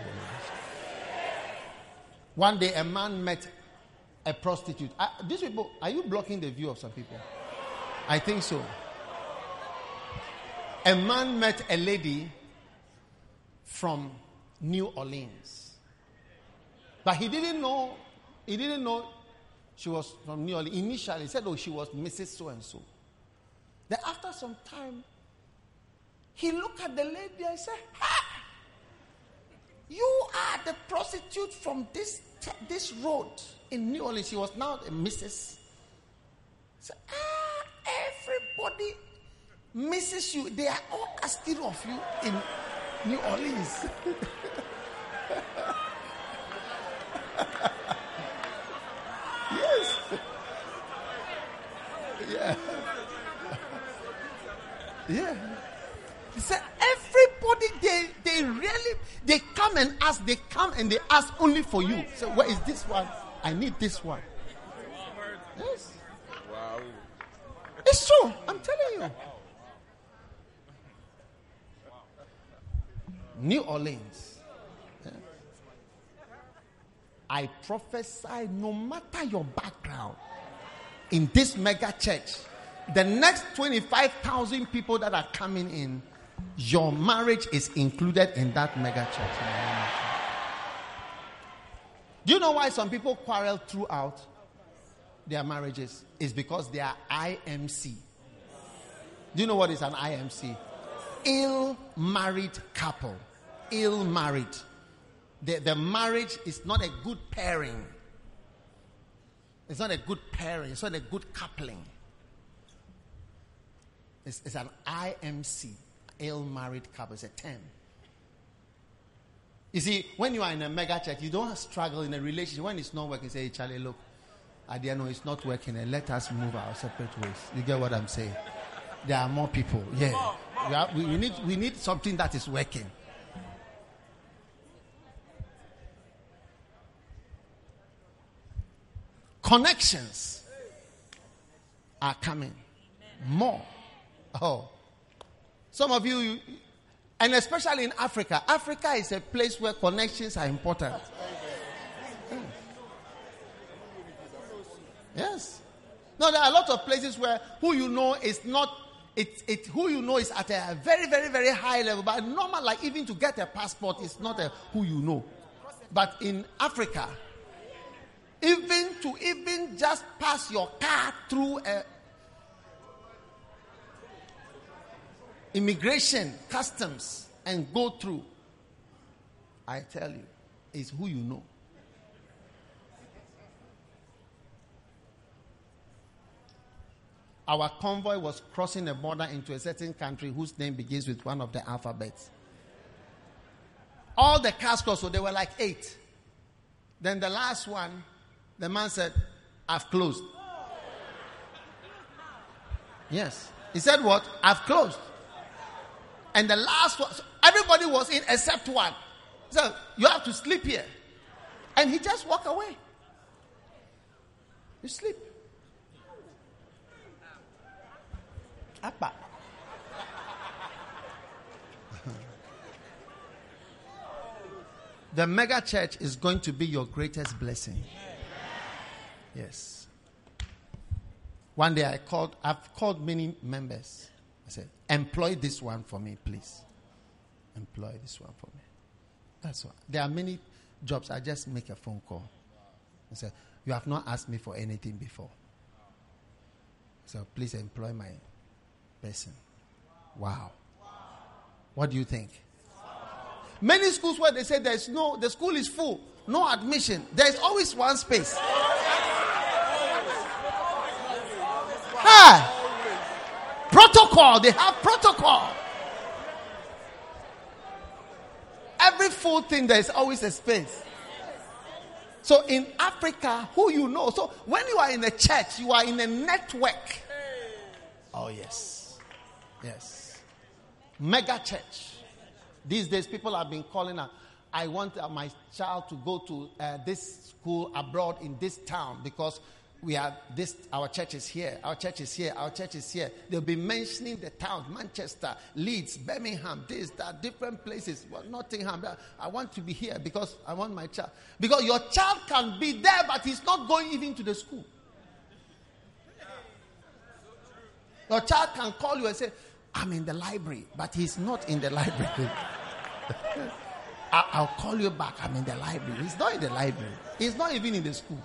One day a man met a prostitute. Uh, these people, are you blocking the view of some people? I think so. A man met a lady from New Orleans. But he didn't know, he didn't know she was from New Orleans. Initially, he said, oh, she was Missus So-and-so. Then after some time, he looked at the lady and said, ha! You are the prostitute from this, this road in New Orleans. She was now a Missus So, ah, everybody misses you. They are all asking of you in New Orleans. Yes. Yeah. Yeah. He said, everybody, they, they really, they come and ask, they come and they ask only for you. So, where is this one? I need this one. Yes. Wow. It's true. I'm telling you. New Orleans. Yeah. I prophesy, no matter your background, in this mega church, the next twenty-five thousand people that are coming in, your marriage is included in that mega church. Do you know why some people quarrel throughout their marriages? It's because they are I M C. Do you know what is an I M C? Ill married couple. Ill married. The, the marriage is not a good pairing. It's not a good pairing. It's not a good coupling. It's, it's an I M C, ill married couple. It's a term. You see, when you are in a mega church, you don't struggle in a relationship. When it's not working, you say, hey, Charlie, look, I didn't know it's not working, and let us move our separate ways. You get what I'm saying? There are more people. Yeah. We, are, we, we, need, we need something that is working. Connections are coming. More. Oh. Some of you, you, and especially in Africa, Africa is a place where connections are important. Mm. Yes. No, there are a lot of places where who you know is not, it, it, who you know is at a very, very, very high level. But normal, like even to get a passport is not a who you know. But in Africa, even to even just pass your car through a immigration, customs, and go through, I tell you, is who you know. Our convoy was crossing a border into a certain country whose name begins with one of the alphabets. All the cars crossed, so there were like eight. Then the last one, the man said, I've closed. Yes. He said what? I've closed. And the last one, so everybody was in except one. So you have to sleep here. And he just walked away. You sleep. Appa. The mega church is going to be your greatest blessing. Yes. One day I called, I've called many members. I said, employ this one for me, please. Employ this one for me. That's all. There are many jobs. I just make a phone call. I said, you have not asked me for anything before. So please employ my person. Wow. What do you think? Many schools where they say there's no, the school is full, no admission. There's always one space. Hi. Protocol. They have protocol. Every full thing, there's always a space. So in Africa, who you know. So when you are in a church, you are in a network. Oh, yes. Yes. Mega church. These days, people have been calling out, I want uh, my child to go to uh, this school abroad in this town because we are this, our church is here, our church is here, our church is here. They'll be mentioning the towns, Manchester, Leeds, Birmingham, this, that, different places. Well, Nottingham. I want to be here because I want my child. Because your child can be there, but he's not going even to the school. Your child can call you and say, I'm in the library, but he's not in the library. I'll call you back. I'm in the library. He's not in the library. He's not even in the school.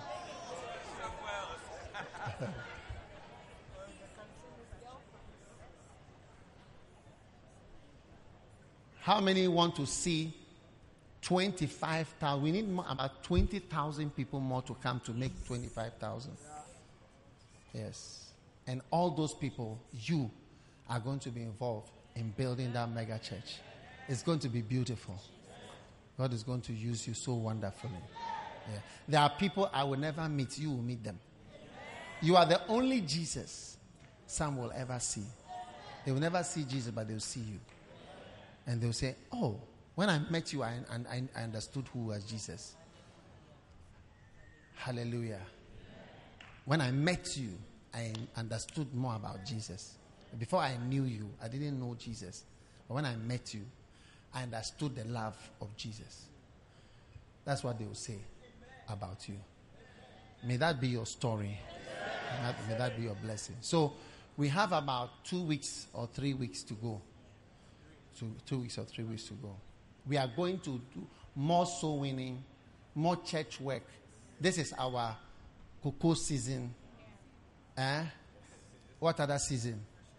How many want to see twenty-five thousand? We need more, about twenty thousand people more to come to make twenty-five thousand. Yes. And all those people, you are going to be involved in building that mega church. It's going to be beautiful. God is going to use you so wonderfully. Yeah. There are people I will never meet. You will meet them. You are the only Jesus some will ever see. They will never see Jesus, but they will see you. And they will say, oh, when I met you, I, I, I understood who was Jesus. Hallelujah. When I met you, I understood more about Jesus. Before I knew you, I didn't know Jesus. But when I met you, I understood the love of Jesus. That's what they will say about you. May that be your story. May that, may that be your blessing. So we have about two weeks or three weeks to go. Two, two weeks or three weeks to go. We are going to do more soul winning, more church work. This is our cocoa season. Eh? What other season?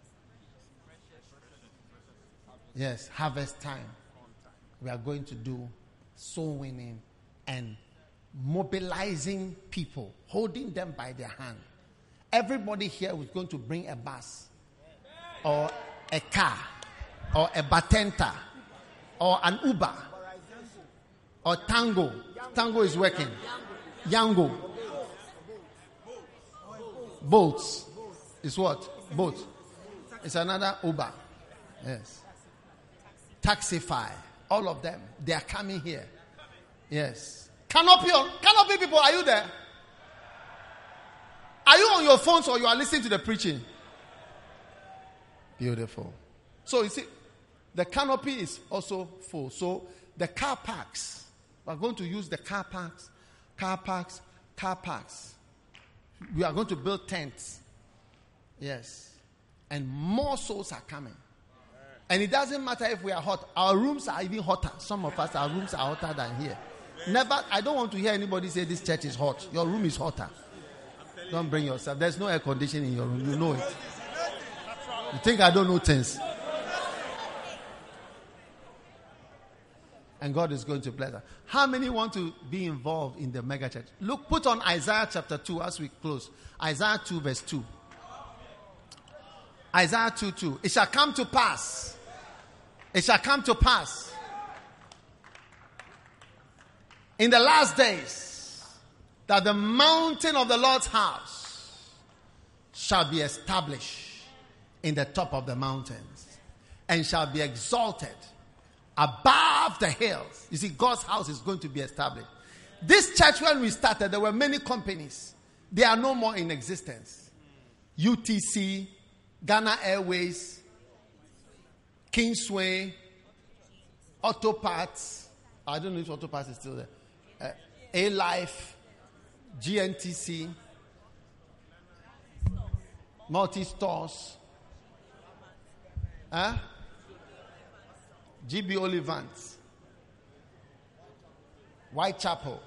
Yes, harvest time. We are going to do soul winning and mobilizing people, holding them by their hand. Everybody here was going to bring a bus or a car or a batenta or an Uber or Tango. Tango is working. Yango. Boats is what? Boat. It's another Uber. Yes. Taxify. All of them. They are coming here. Yes. Canopy, Canopy people, are you there? Are you on your phones or you are listening to the preaching? Beautiful. So you see, the canopy is also full. So the car parks, we are going to use the car parks, car parks, car parks. We are going to build tents. Yes. And more souls are coming. And it doesn't matter if we are hot. Our rooms are even hotter. Some of us, our rooms are hotter than here. Never, I don't want to hear anybody say this church is hot. Your room is hotter. Don't bring yourself. There's no air conditioning in your room. You know it. You think I don't know things. And God is going to bless us. How many want to be involved in the mega church? Look, put on Isaiah chapter two as we close. Isaiah two verse two. Isaiah two two. It shall come to pass. It shall come to pass. In the last days, that the mountain of the Lord's house shall be established in the top of the mountains and shall be exalted above the hills. You see, God's house is going to be established. This church, when we started, there were many companies. They are no more in existence. U T C, Ghana Airways, Kingsway, Auto Parts. I don't know if Auto Parts is still there. Uh, A-Life, G N T C, Multi-Stores, huh? G B Olivant, Whitechapel,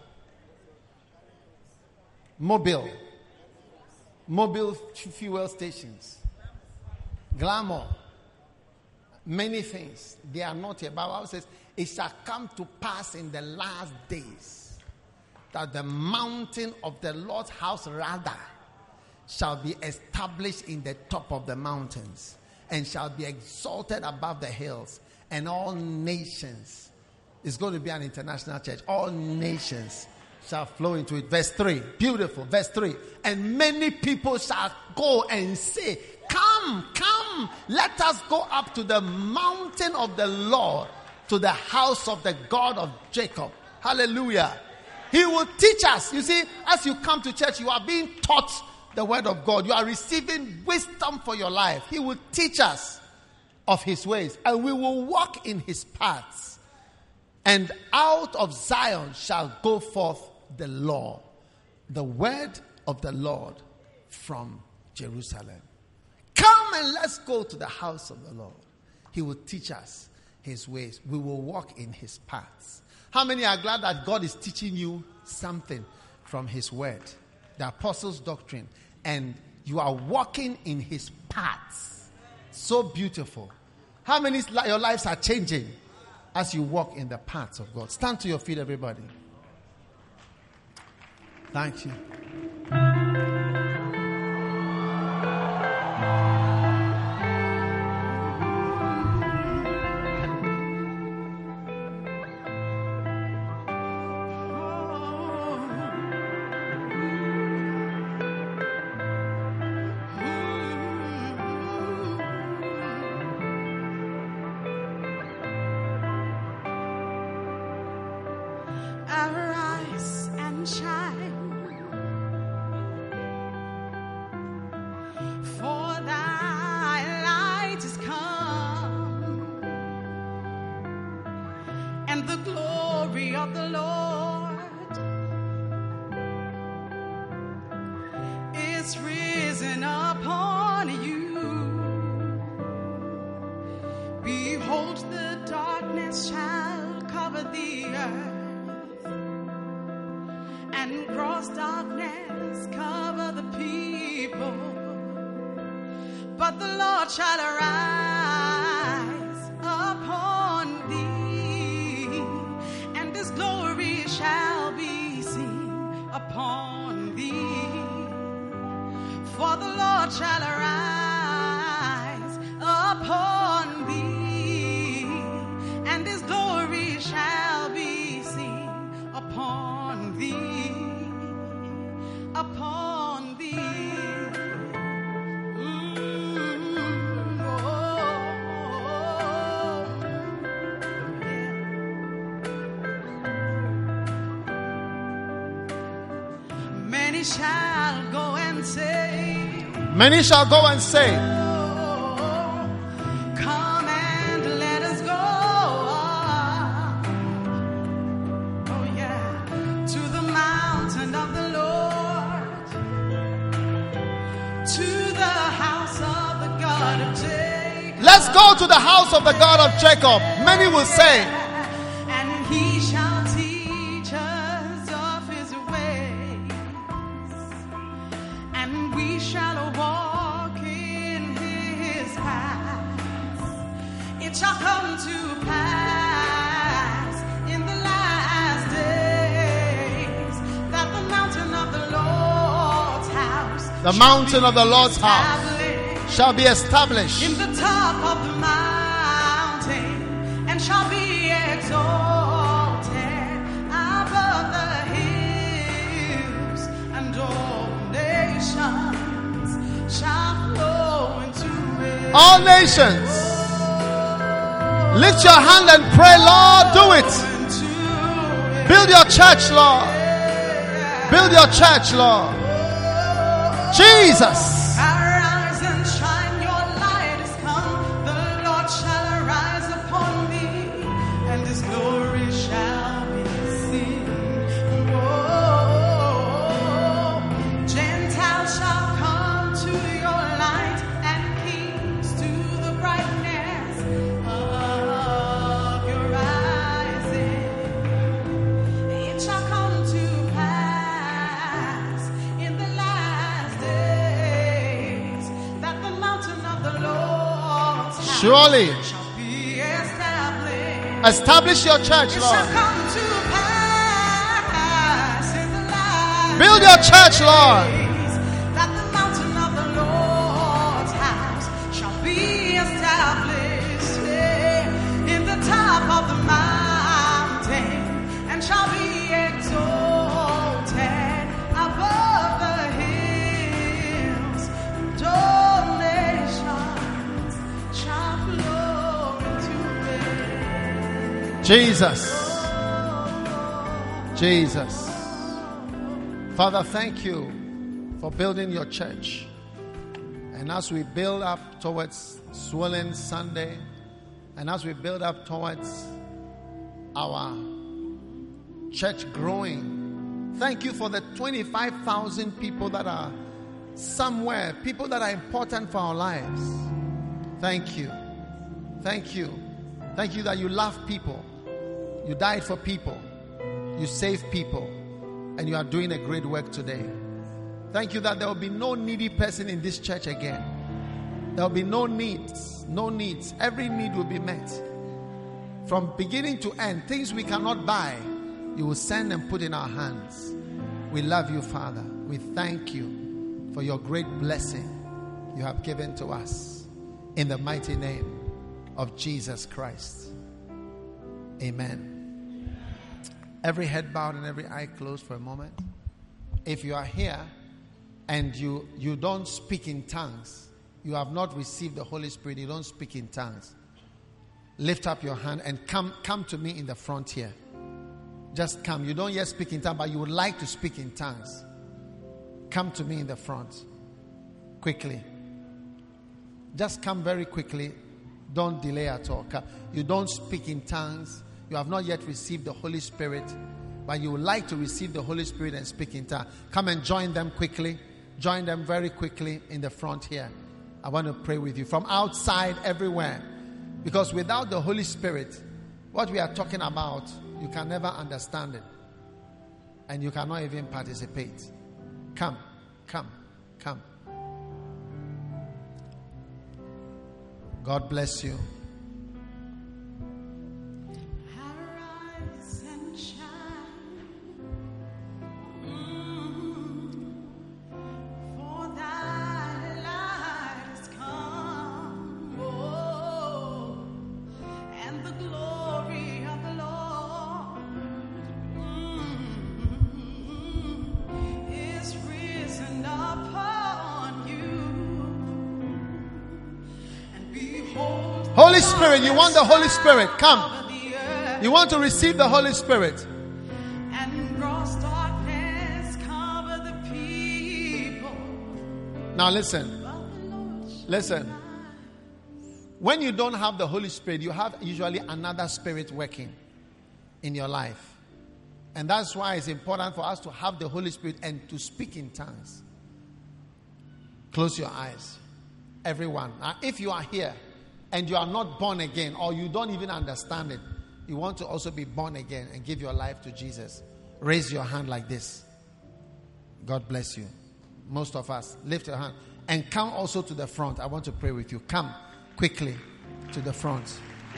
Mobile, Mobile fuel stations, Glamour, many things. They are not here. But the Bible says, it shall come to pass in the last days that the mountain of the Lord's house rather shall be established in the top of the mountains and shall be exalted above the hills, and all nations. It's going to be an international church. All nations shall flow into it. Verse three. Beautiful. Verse three. And many people shall go and say, come, come, let us go up to the mountain of the Lord, to the house of the God of Jacob. Hallelujah. He will teach us. You see, as you come to church, you are being taught the word of God. You are receiving wisdom for your life. He will teach us of his ways, and we will walk in his paths. And out of Zion shall go forth the law, the word of the Lord from Jerusalem. Come and let's go to the house of the Lord. He will teach us his ways. We will walk in his paths. How many are glad that God is teaching you something from his word, the apostles' doctrine, and you are walking in his paths? So beautiful. How many your lives are changing as you walk in the paths of God? Stand to your feet, everybody. Thank you. Arise and shine, for thy light is come, and the glory of the Lord is risen upon you. Behold, the darkness shall cover the earth, and gross darkness cover the people. But the Lord shall arise upon thee, and his glory shall be seen. shall arise upon thee, and his glory shall be seen upon thee, upon thee. Mm, oh, yeah. Many shall go and say, Many shall go and say, come and let us go. Oh yeah, to the mountain of the Lord, to the house of the God of Jacob. let's go to the house of the God of Jacob. Many will say, And he shall teach us of his ways, and we shall walk in his paths. It shall come to pass in the last days that the mountain of the Lord's house, the mountain of the Lord's house established shall be established in the top of the mountain, and shall be exalted above the hills, and all nations shall flow into it. All nations, lift your hand and pray, Lord, do it. Build your church, Lord. Build your church, Lord. Jesus. Arise and shine, your light is come. The Lord shall arise upon thee, and his glory shall be seen. Oh, Gentiles shall come to your light, and kings to the brightness of your rising. It shall come to pass in the last days that the mountain of the Lord's house Surely. shall be established. Establish your church, It shall Lord. come to pass in the last Build your church, Lord. days that the mountain of the Lord's house shall be established, yeah, in the top of the mountain, and shall be exalted above the hills, and all nations shall flow into it. Jesus. Jesus. Father, thank you for building your church. And as we build up towards Swollen Sunday, and as we build up towards our church growing, thank you for the twenty-five thousand people that are somewhere, people that are important for our lives. Thank you. Thank you. Thank you that you love people. You died for people. You save people, and you are doing a great work today. Thank you that there will be no needy person in this church again. There will be no needs, no needs. Every need will be met. From beginning to end, things we cannot buy, you will send and put in our hands. We love you, Father. We thank you for your great blessing you have given to us. In the mighty name of Jesus Christ. Amen. Every head bowed and every eye closed for a moment. If you are here and you, you don't speak in tongues, you have not received the Holy Spirit, you don't speak in tongues, lift up your hand and come, come to me in the front here. Just come. You don't yet speak in tongues, but you would like to speak in tongues. Come to me in the front. Quickly. Just come very quickly. Don't delay at all. Come. You don't speak in tongues. You have not yet received the Holy Spirit, but you would like to receive the Holy Spirit and speak in tongues. Come and join them quickly. Join them very quickly in the front here. I want to pray with you from outside everywhere. Because without the Holy Spirit, what we are talking about, you can never understand it. And you cannot even participate. Come, come, come. God bless you. Arise and shine, mm, for thy light Spirit. You want the Holy Spirit. Come. You want to receive the Holy Spirit. Now listen. Listen. When you don't have the Holy Spirit, you have usually another spirit working in your life. And that's why it's important for us to have the Holy Spirit and to speak in tongues. Close your eyes. Everyone. Now, if you are here and you are not born again, or you don't even understand it, you want to also be born again and give your life to Jesus, raise your hand like this. God bless you. Most of us, lift your hand. And come also to the front. I want to pray with you. Come quickly to the front.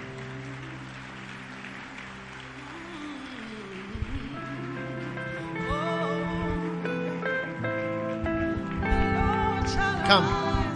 Come.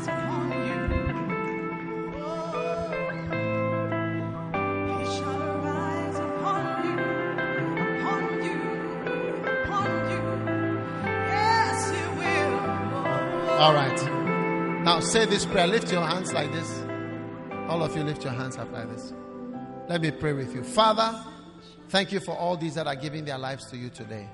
All right. Now say this prayer. Lift your hands like this. All of you lift your hands up like this. Let me pray with you. Father, thank you for all these that are giving their lives to you today.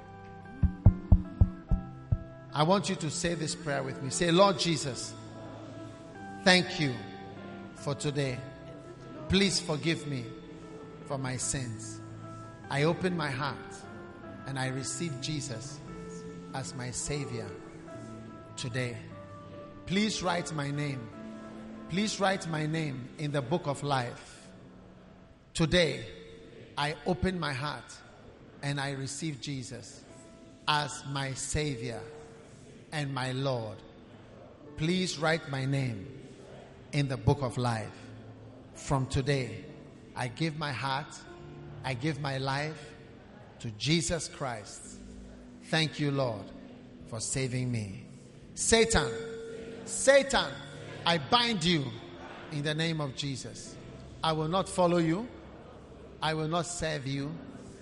I want you to say this prayer with me. Say, Lord Jesus, thank you for today. Please forgive me for my sins. I open my heart and I receive Jesus as my Savior today. Please write my name. Please write my name in the book of life. Today, I open my heart and I receive Jesus as my Savior and my Lord. Please write my name in the book of life. From today, I give my heart, I give my life to Jesus Christ. Thank you, Lord, for saving me. Satan, Satan, I bind you in the name of Jesus. I will not follow you. I will not serve you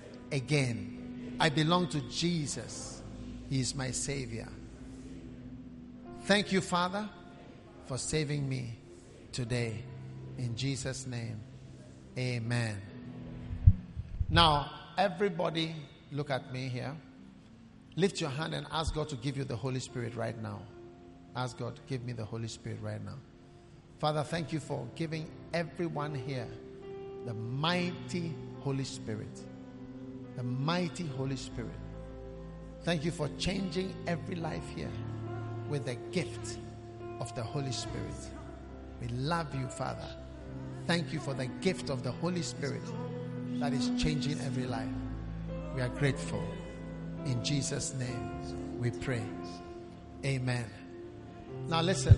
again. I belong to Jesus. He is my Savior. Thank you, Father, for saving me today. In Jesus' name, amen. Now, everybody look at me here. Lift your hand and ask God to give you the Holy Spirit right now. Ask God, give me the Holy Spirit right now. Father, thank you for giving everyone here the mighty Holy Spirit. The mighty Holy Spirit. Thank you for changing every life here with the gift of the Holy Spirit. We love you, Father. Thank you for the gift of the Holy Spirit that is changing every life. We are grateful. In Jesus' name we pray. Amen. Now listen.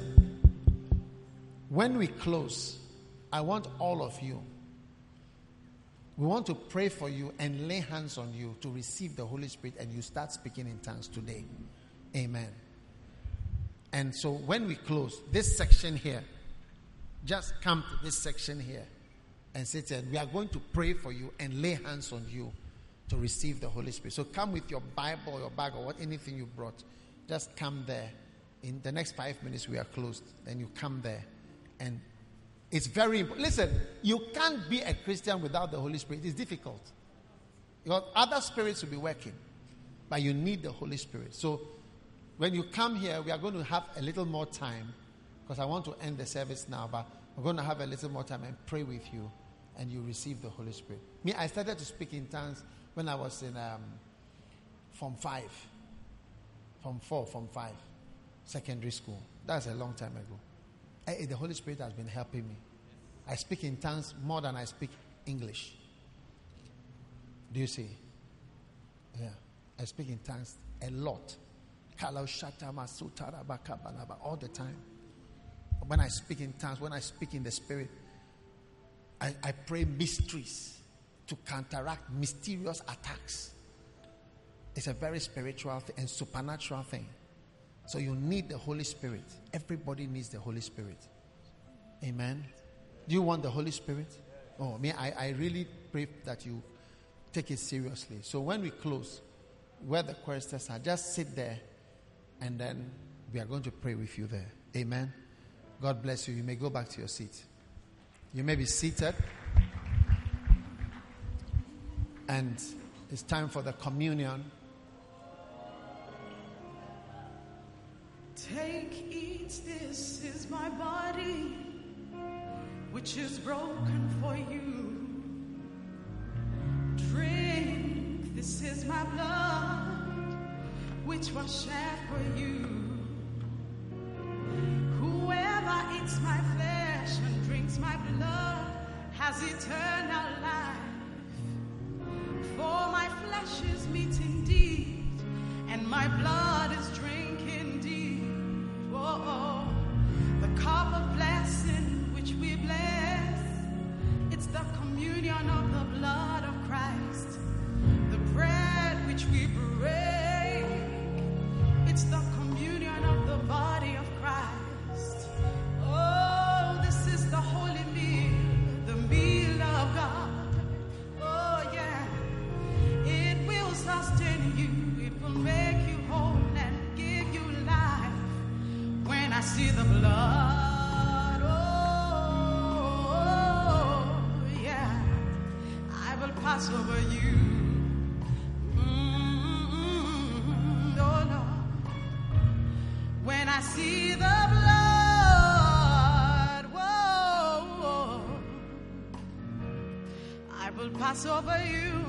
When we close, I want all of you, we want to pray for you and lay hands on you to receive the Holy Spirit, and you start speaking in tongues today. Amen. And so when we close, this section here, just come to this section here and sit there. We are going to pray for you and lay hands on you to receive the Holy Spirit. So come with your Bible, your bag, or what, anything you brought. Just come there. In the next five minutes, we are closed. Then you come there. And it's very important. Listen, you can't be a Christian without the Holy Spirit. It's difficult. Because other spirits will be working. But you need the Holy Spirit. So when you come here, we are going to have a little more time. Because I want to end the service now. But we're going to have a little more time and pray with you. And you receive the Holy Spirit. Me, I started to speak in tongues when I was in um, Form five. Form four, Form five. Secondary school. That's a long time ago. I, the Holy Spirit has been helping me. I speak in tongues more than I speak English. Do you see? Yeah. I speak in tongues a lot. All the time. When I speak in tongues, when I speak in the Spirit, I, I pray mysteries to counteract mysterious attacks. It's a very spiritual thing and supernatural thing. So you need the Holy Spirit. Everybody needs the Holy Spirit. Amen. Do you want the Holy Spirit? Oh, me, I, I really pray that you take it seriously. So when we close, where the choristers are, just sit there and then we are going to pray with you there. Amen. God bless you. You may go back to your seat. You may be seated. And it's time for the communion. Take, eat, this is my body, which is broken for you. Drink, this is my blood, which was shed for you. Whoever eats my flesh and drinks my blood has eternal life. For my flesh is meat indeed, and my blood is drink indeed. Oh, oh, the cup of blessing which we bless, it's the communion of the blood of Christ. The bread which we break, it's the communion of the body of Christ. Oh, this is the holy meal, the meal of God. Oh, yeah. It will sustain you, it will make you whole and give you life. When I see the blood, oh, yeah, I will pass over you. Mm-hmm, oh, Lord. When I see the blood, whoa, I will pass over you.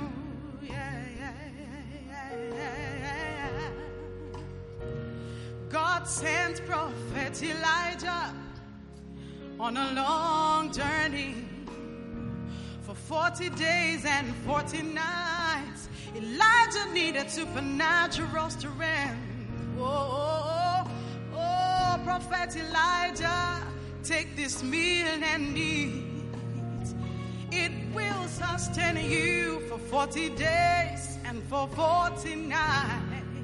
God sent Prophet Elijah on a long journey for forty days and forty nights. Elijah needed supernatural strength. Oh, oh, oh, Prophet Elijah, take this meal and eat. It will sustain you for forty days and for forty nights.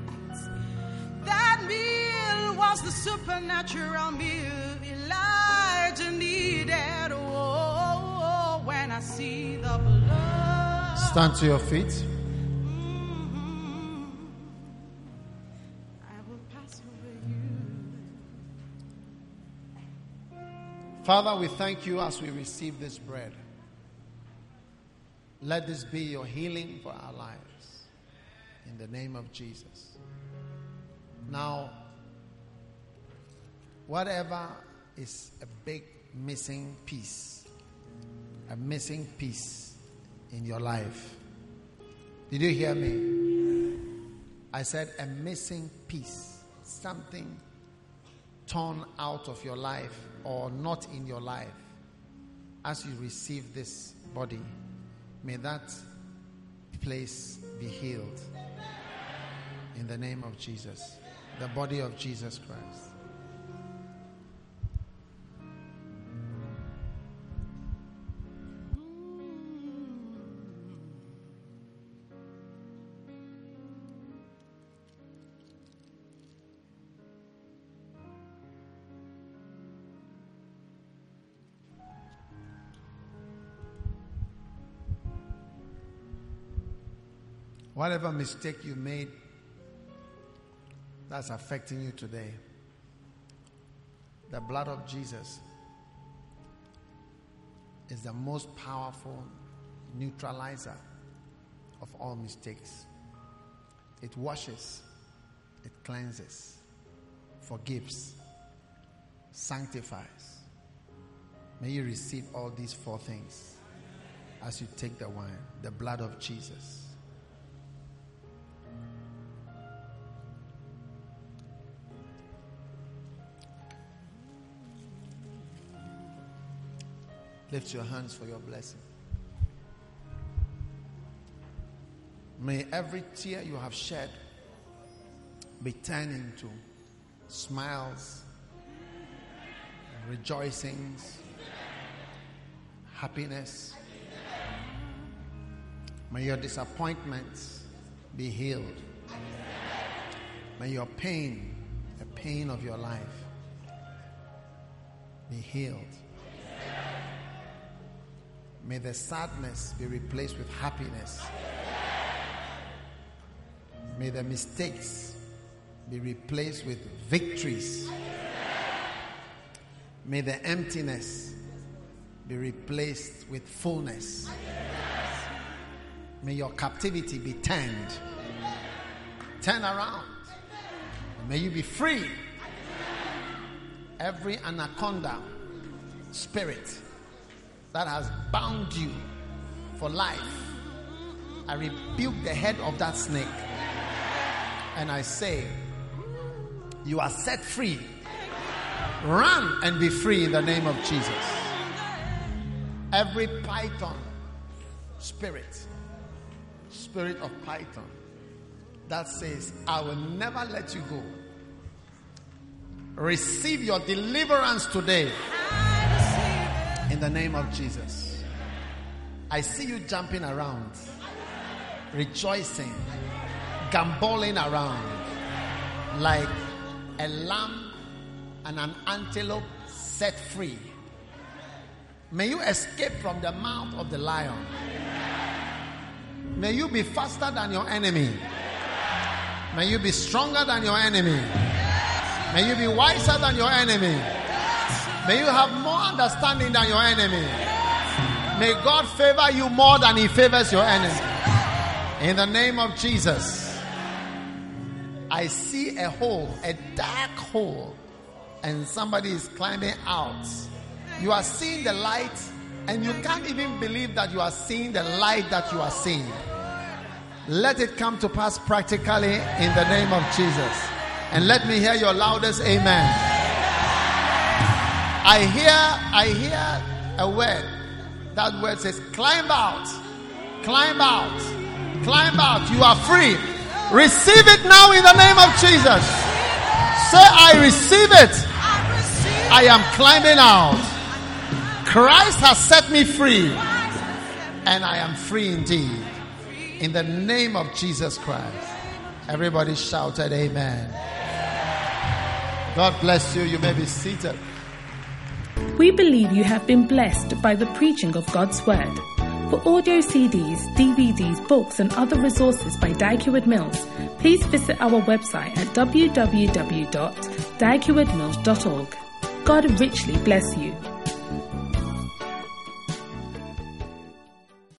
That meal was the supernatural meal Elijah needed. Oh, oh, oh, when I see the blood. Stand to your feet. Mm-hmm. I will pass over you. Father, we thank you as we receive this bread. Let this be your healing for our lives. In the name of Jesus. Now, whatever is a big missing piece, a missing piece in your life. Did you hear me? I said a missing piece, something torn out of your life or not in your life. As you receive this body, may that place be healed in the name of Jesus. The body of Jesus Christ. Whatever mistake you made that's affecting you today, the blood of Jesus is the most powerful neutralizer of all mistakes. It washes, it cleanses, forgives, sanctifies. May you receive all these four things as you take the wine, the blood of Jesus. Lift your hands for your blessing. May every tear you have shed be turned into smiles, rejoicings, happiness. May your disappointments be healed. May your pain, the pain of your life, be healed. May the sadness be replaced with happiness. May the mistakes be replaced with victories. May the emptiness be replaced with fullness. May your captivity be turned. Turn around. May you be free. Every anaconda spirit that has bound you for life, I rebuke the head of that snake. And I say, you are set free. Run and be free in the name of Jesus. Every python spirit, spirit of python, that says, I will never let you go. Receive your deliverance today. In the name of Jesus. I see you jumping around, rejoicing, gamboling around like a lamb and an antelope set free. May you escape from the mouth of the lion. May you be faster than your enemy. May you be stronger than your enemy. May you be wiser than your enemy. May you have more understanding than your enemy. May God favor you more than he favors your enemy. In the name of Jesus. I see a hole, a dark hole, and somebody is climbing out. You are seeing the light, and you can't even believe that you are seeing the light that you are seeing. Let it come to pass practically in the name of Jesus. And let me hear your loudest amen. I hear, I hear a word. That word says, climb out, climb out, climb out. You are free. Receive it now in the name of Jesus. Say, I receive it. I am climbing out. Christ has set me free. And I am free indeed. In the name of Jesus Christ. Everybody shouted amen. God bless you. You may be seated. We believe you have been blessed by the preaching of God's Word. For audio C Ds, D V Ds, books and other resources by Dag Heward Mills, please visit our website at w w w dot dag heward mills dot org. God richly bless you.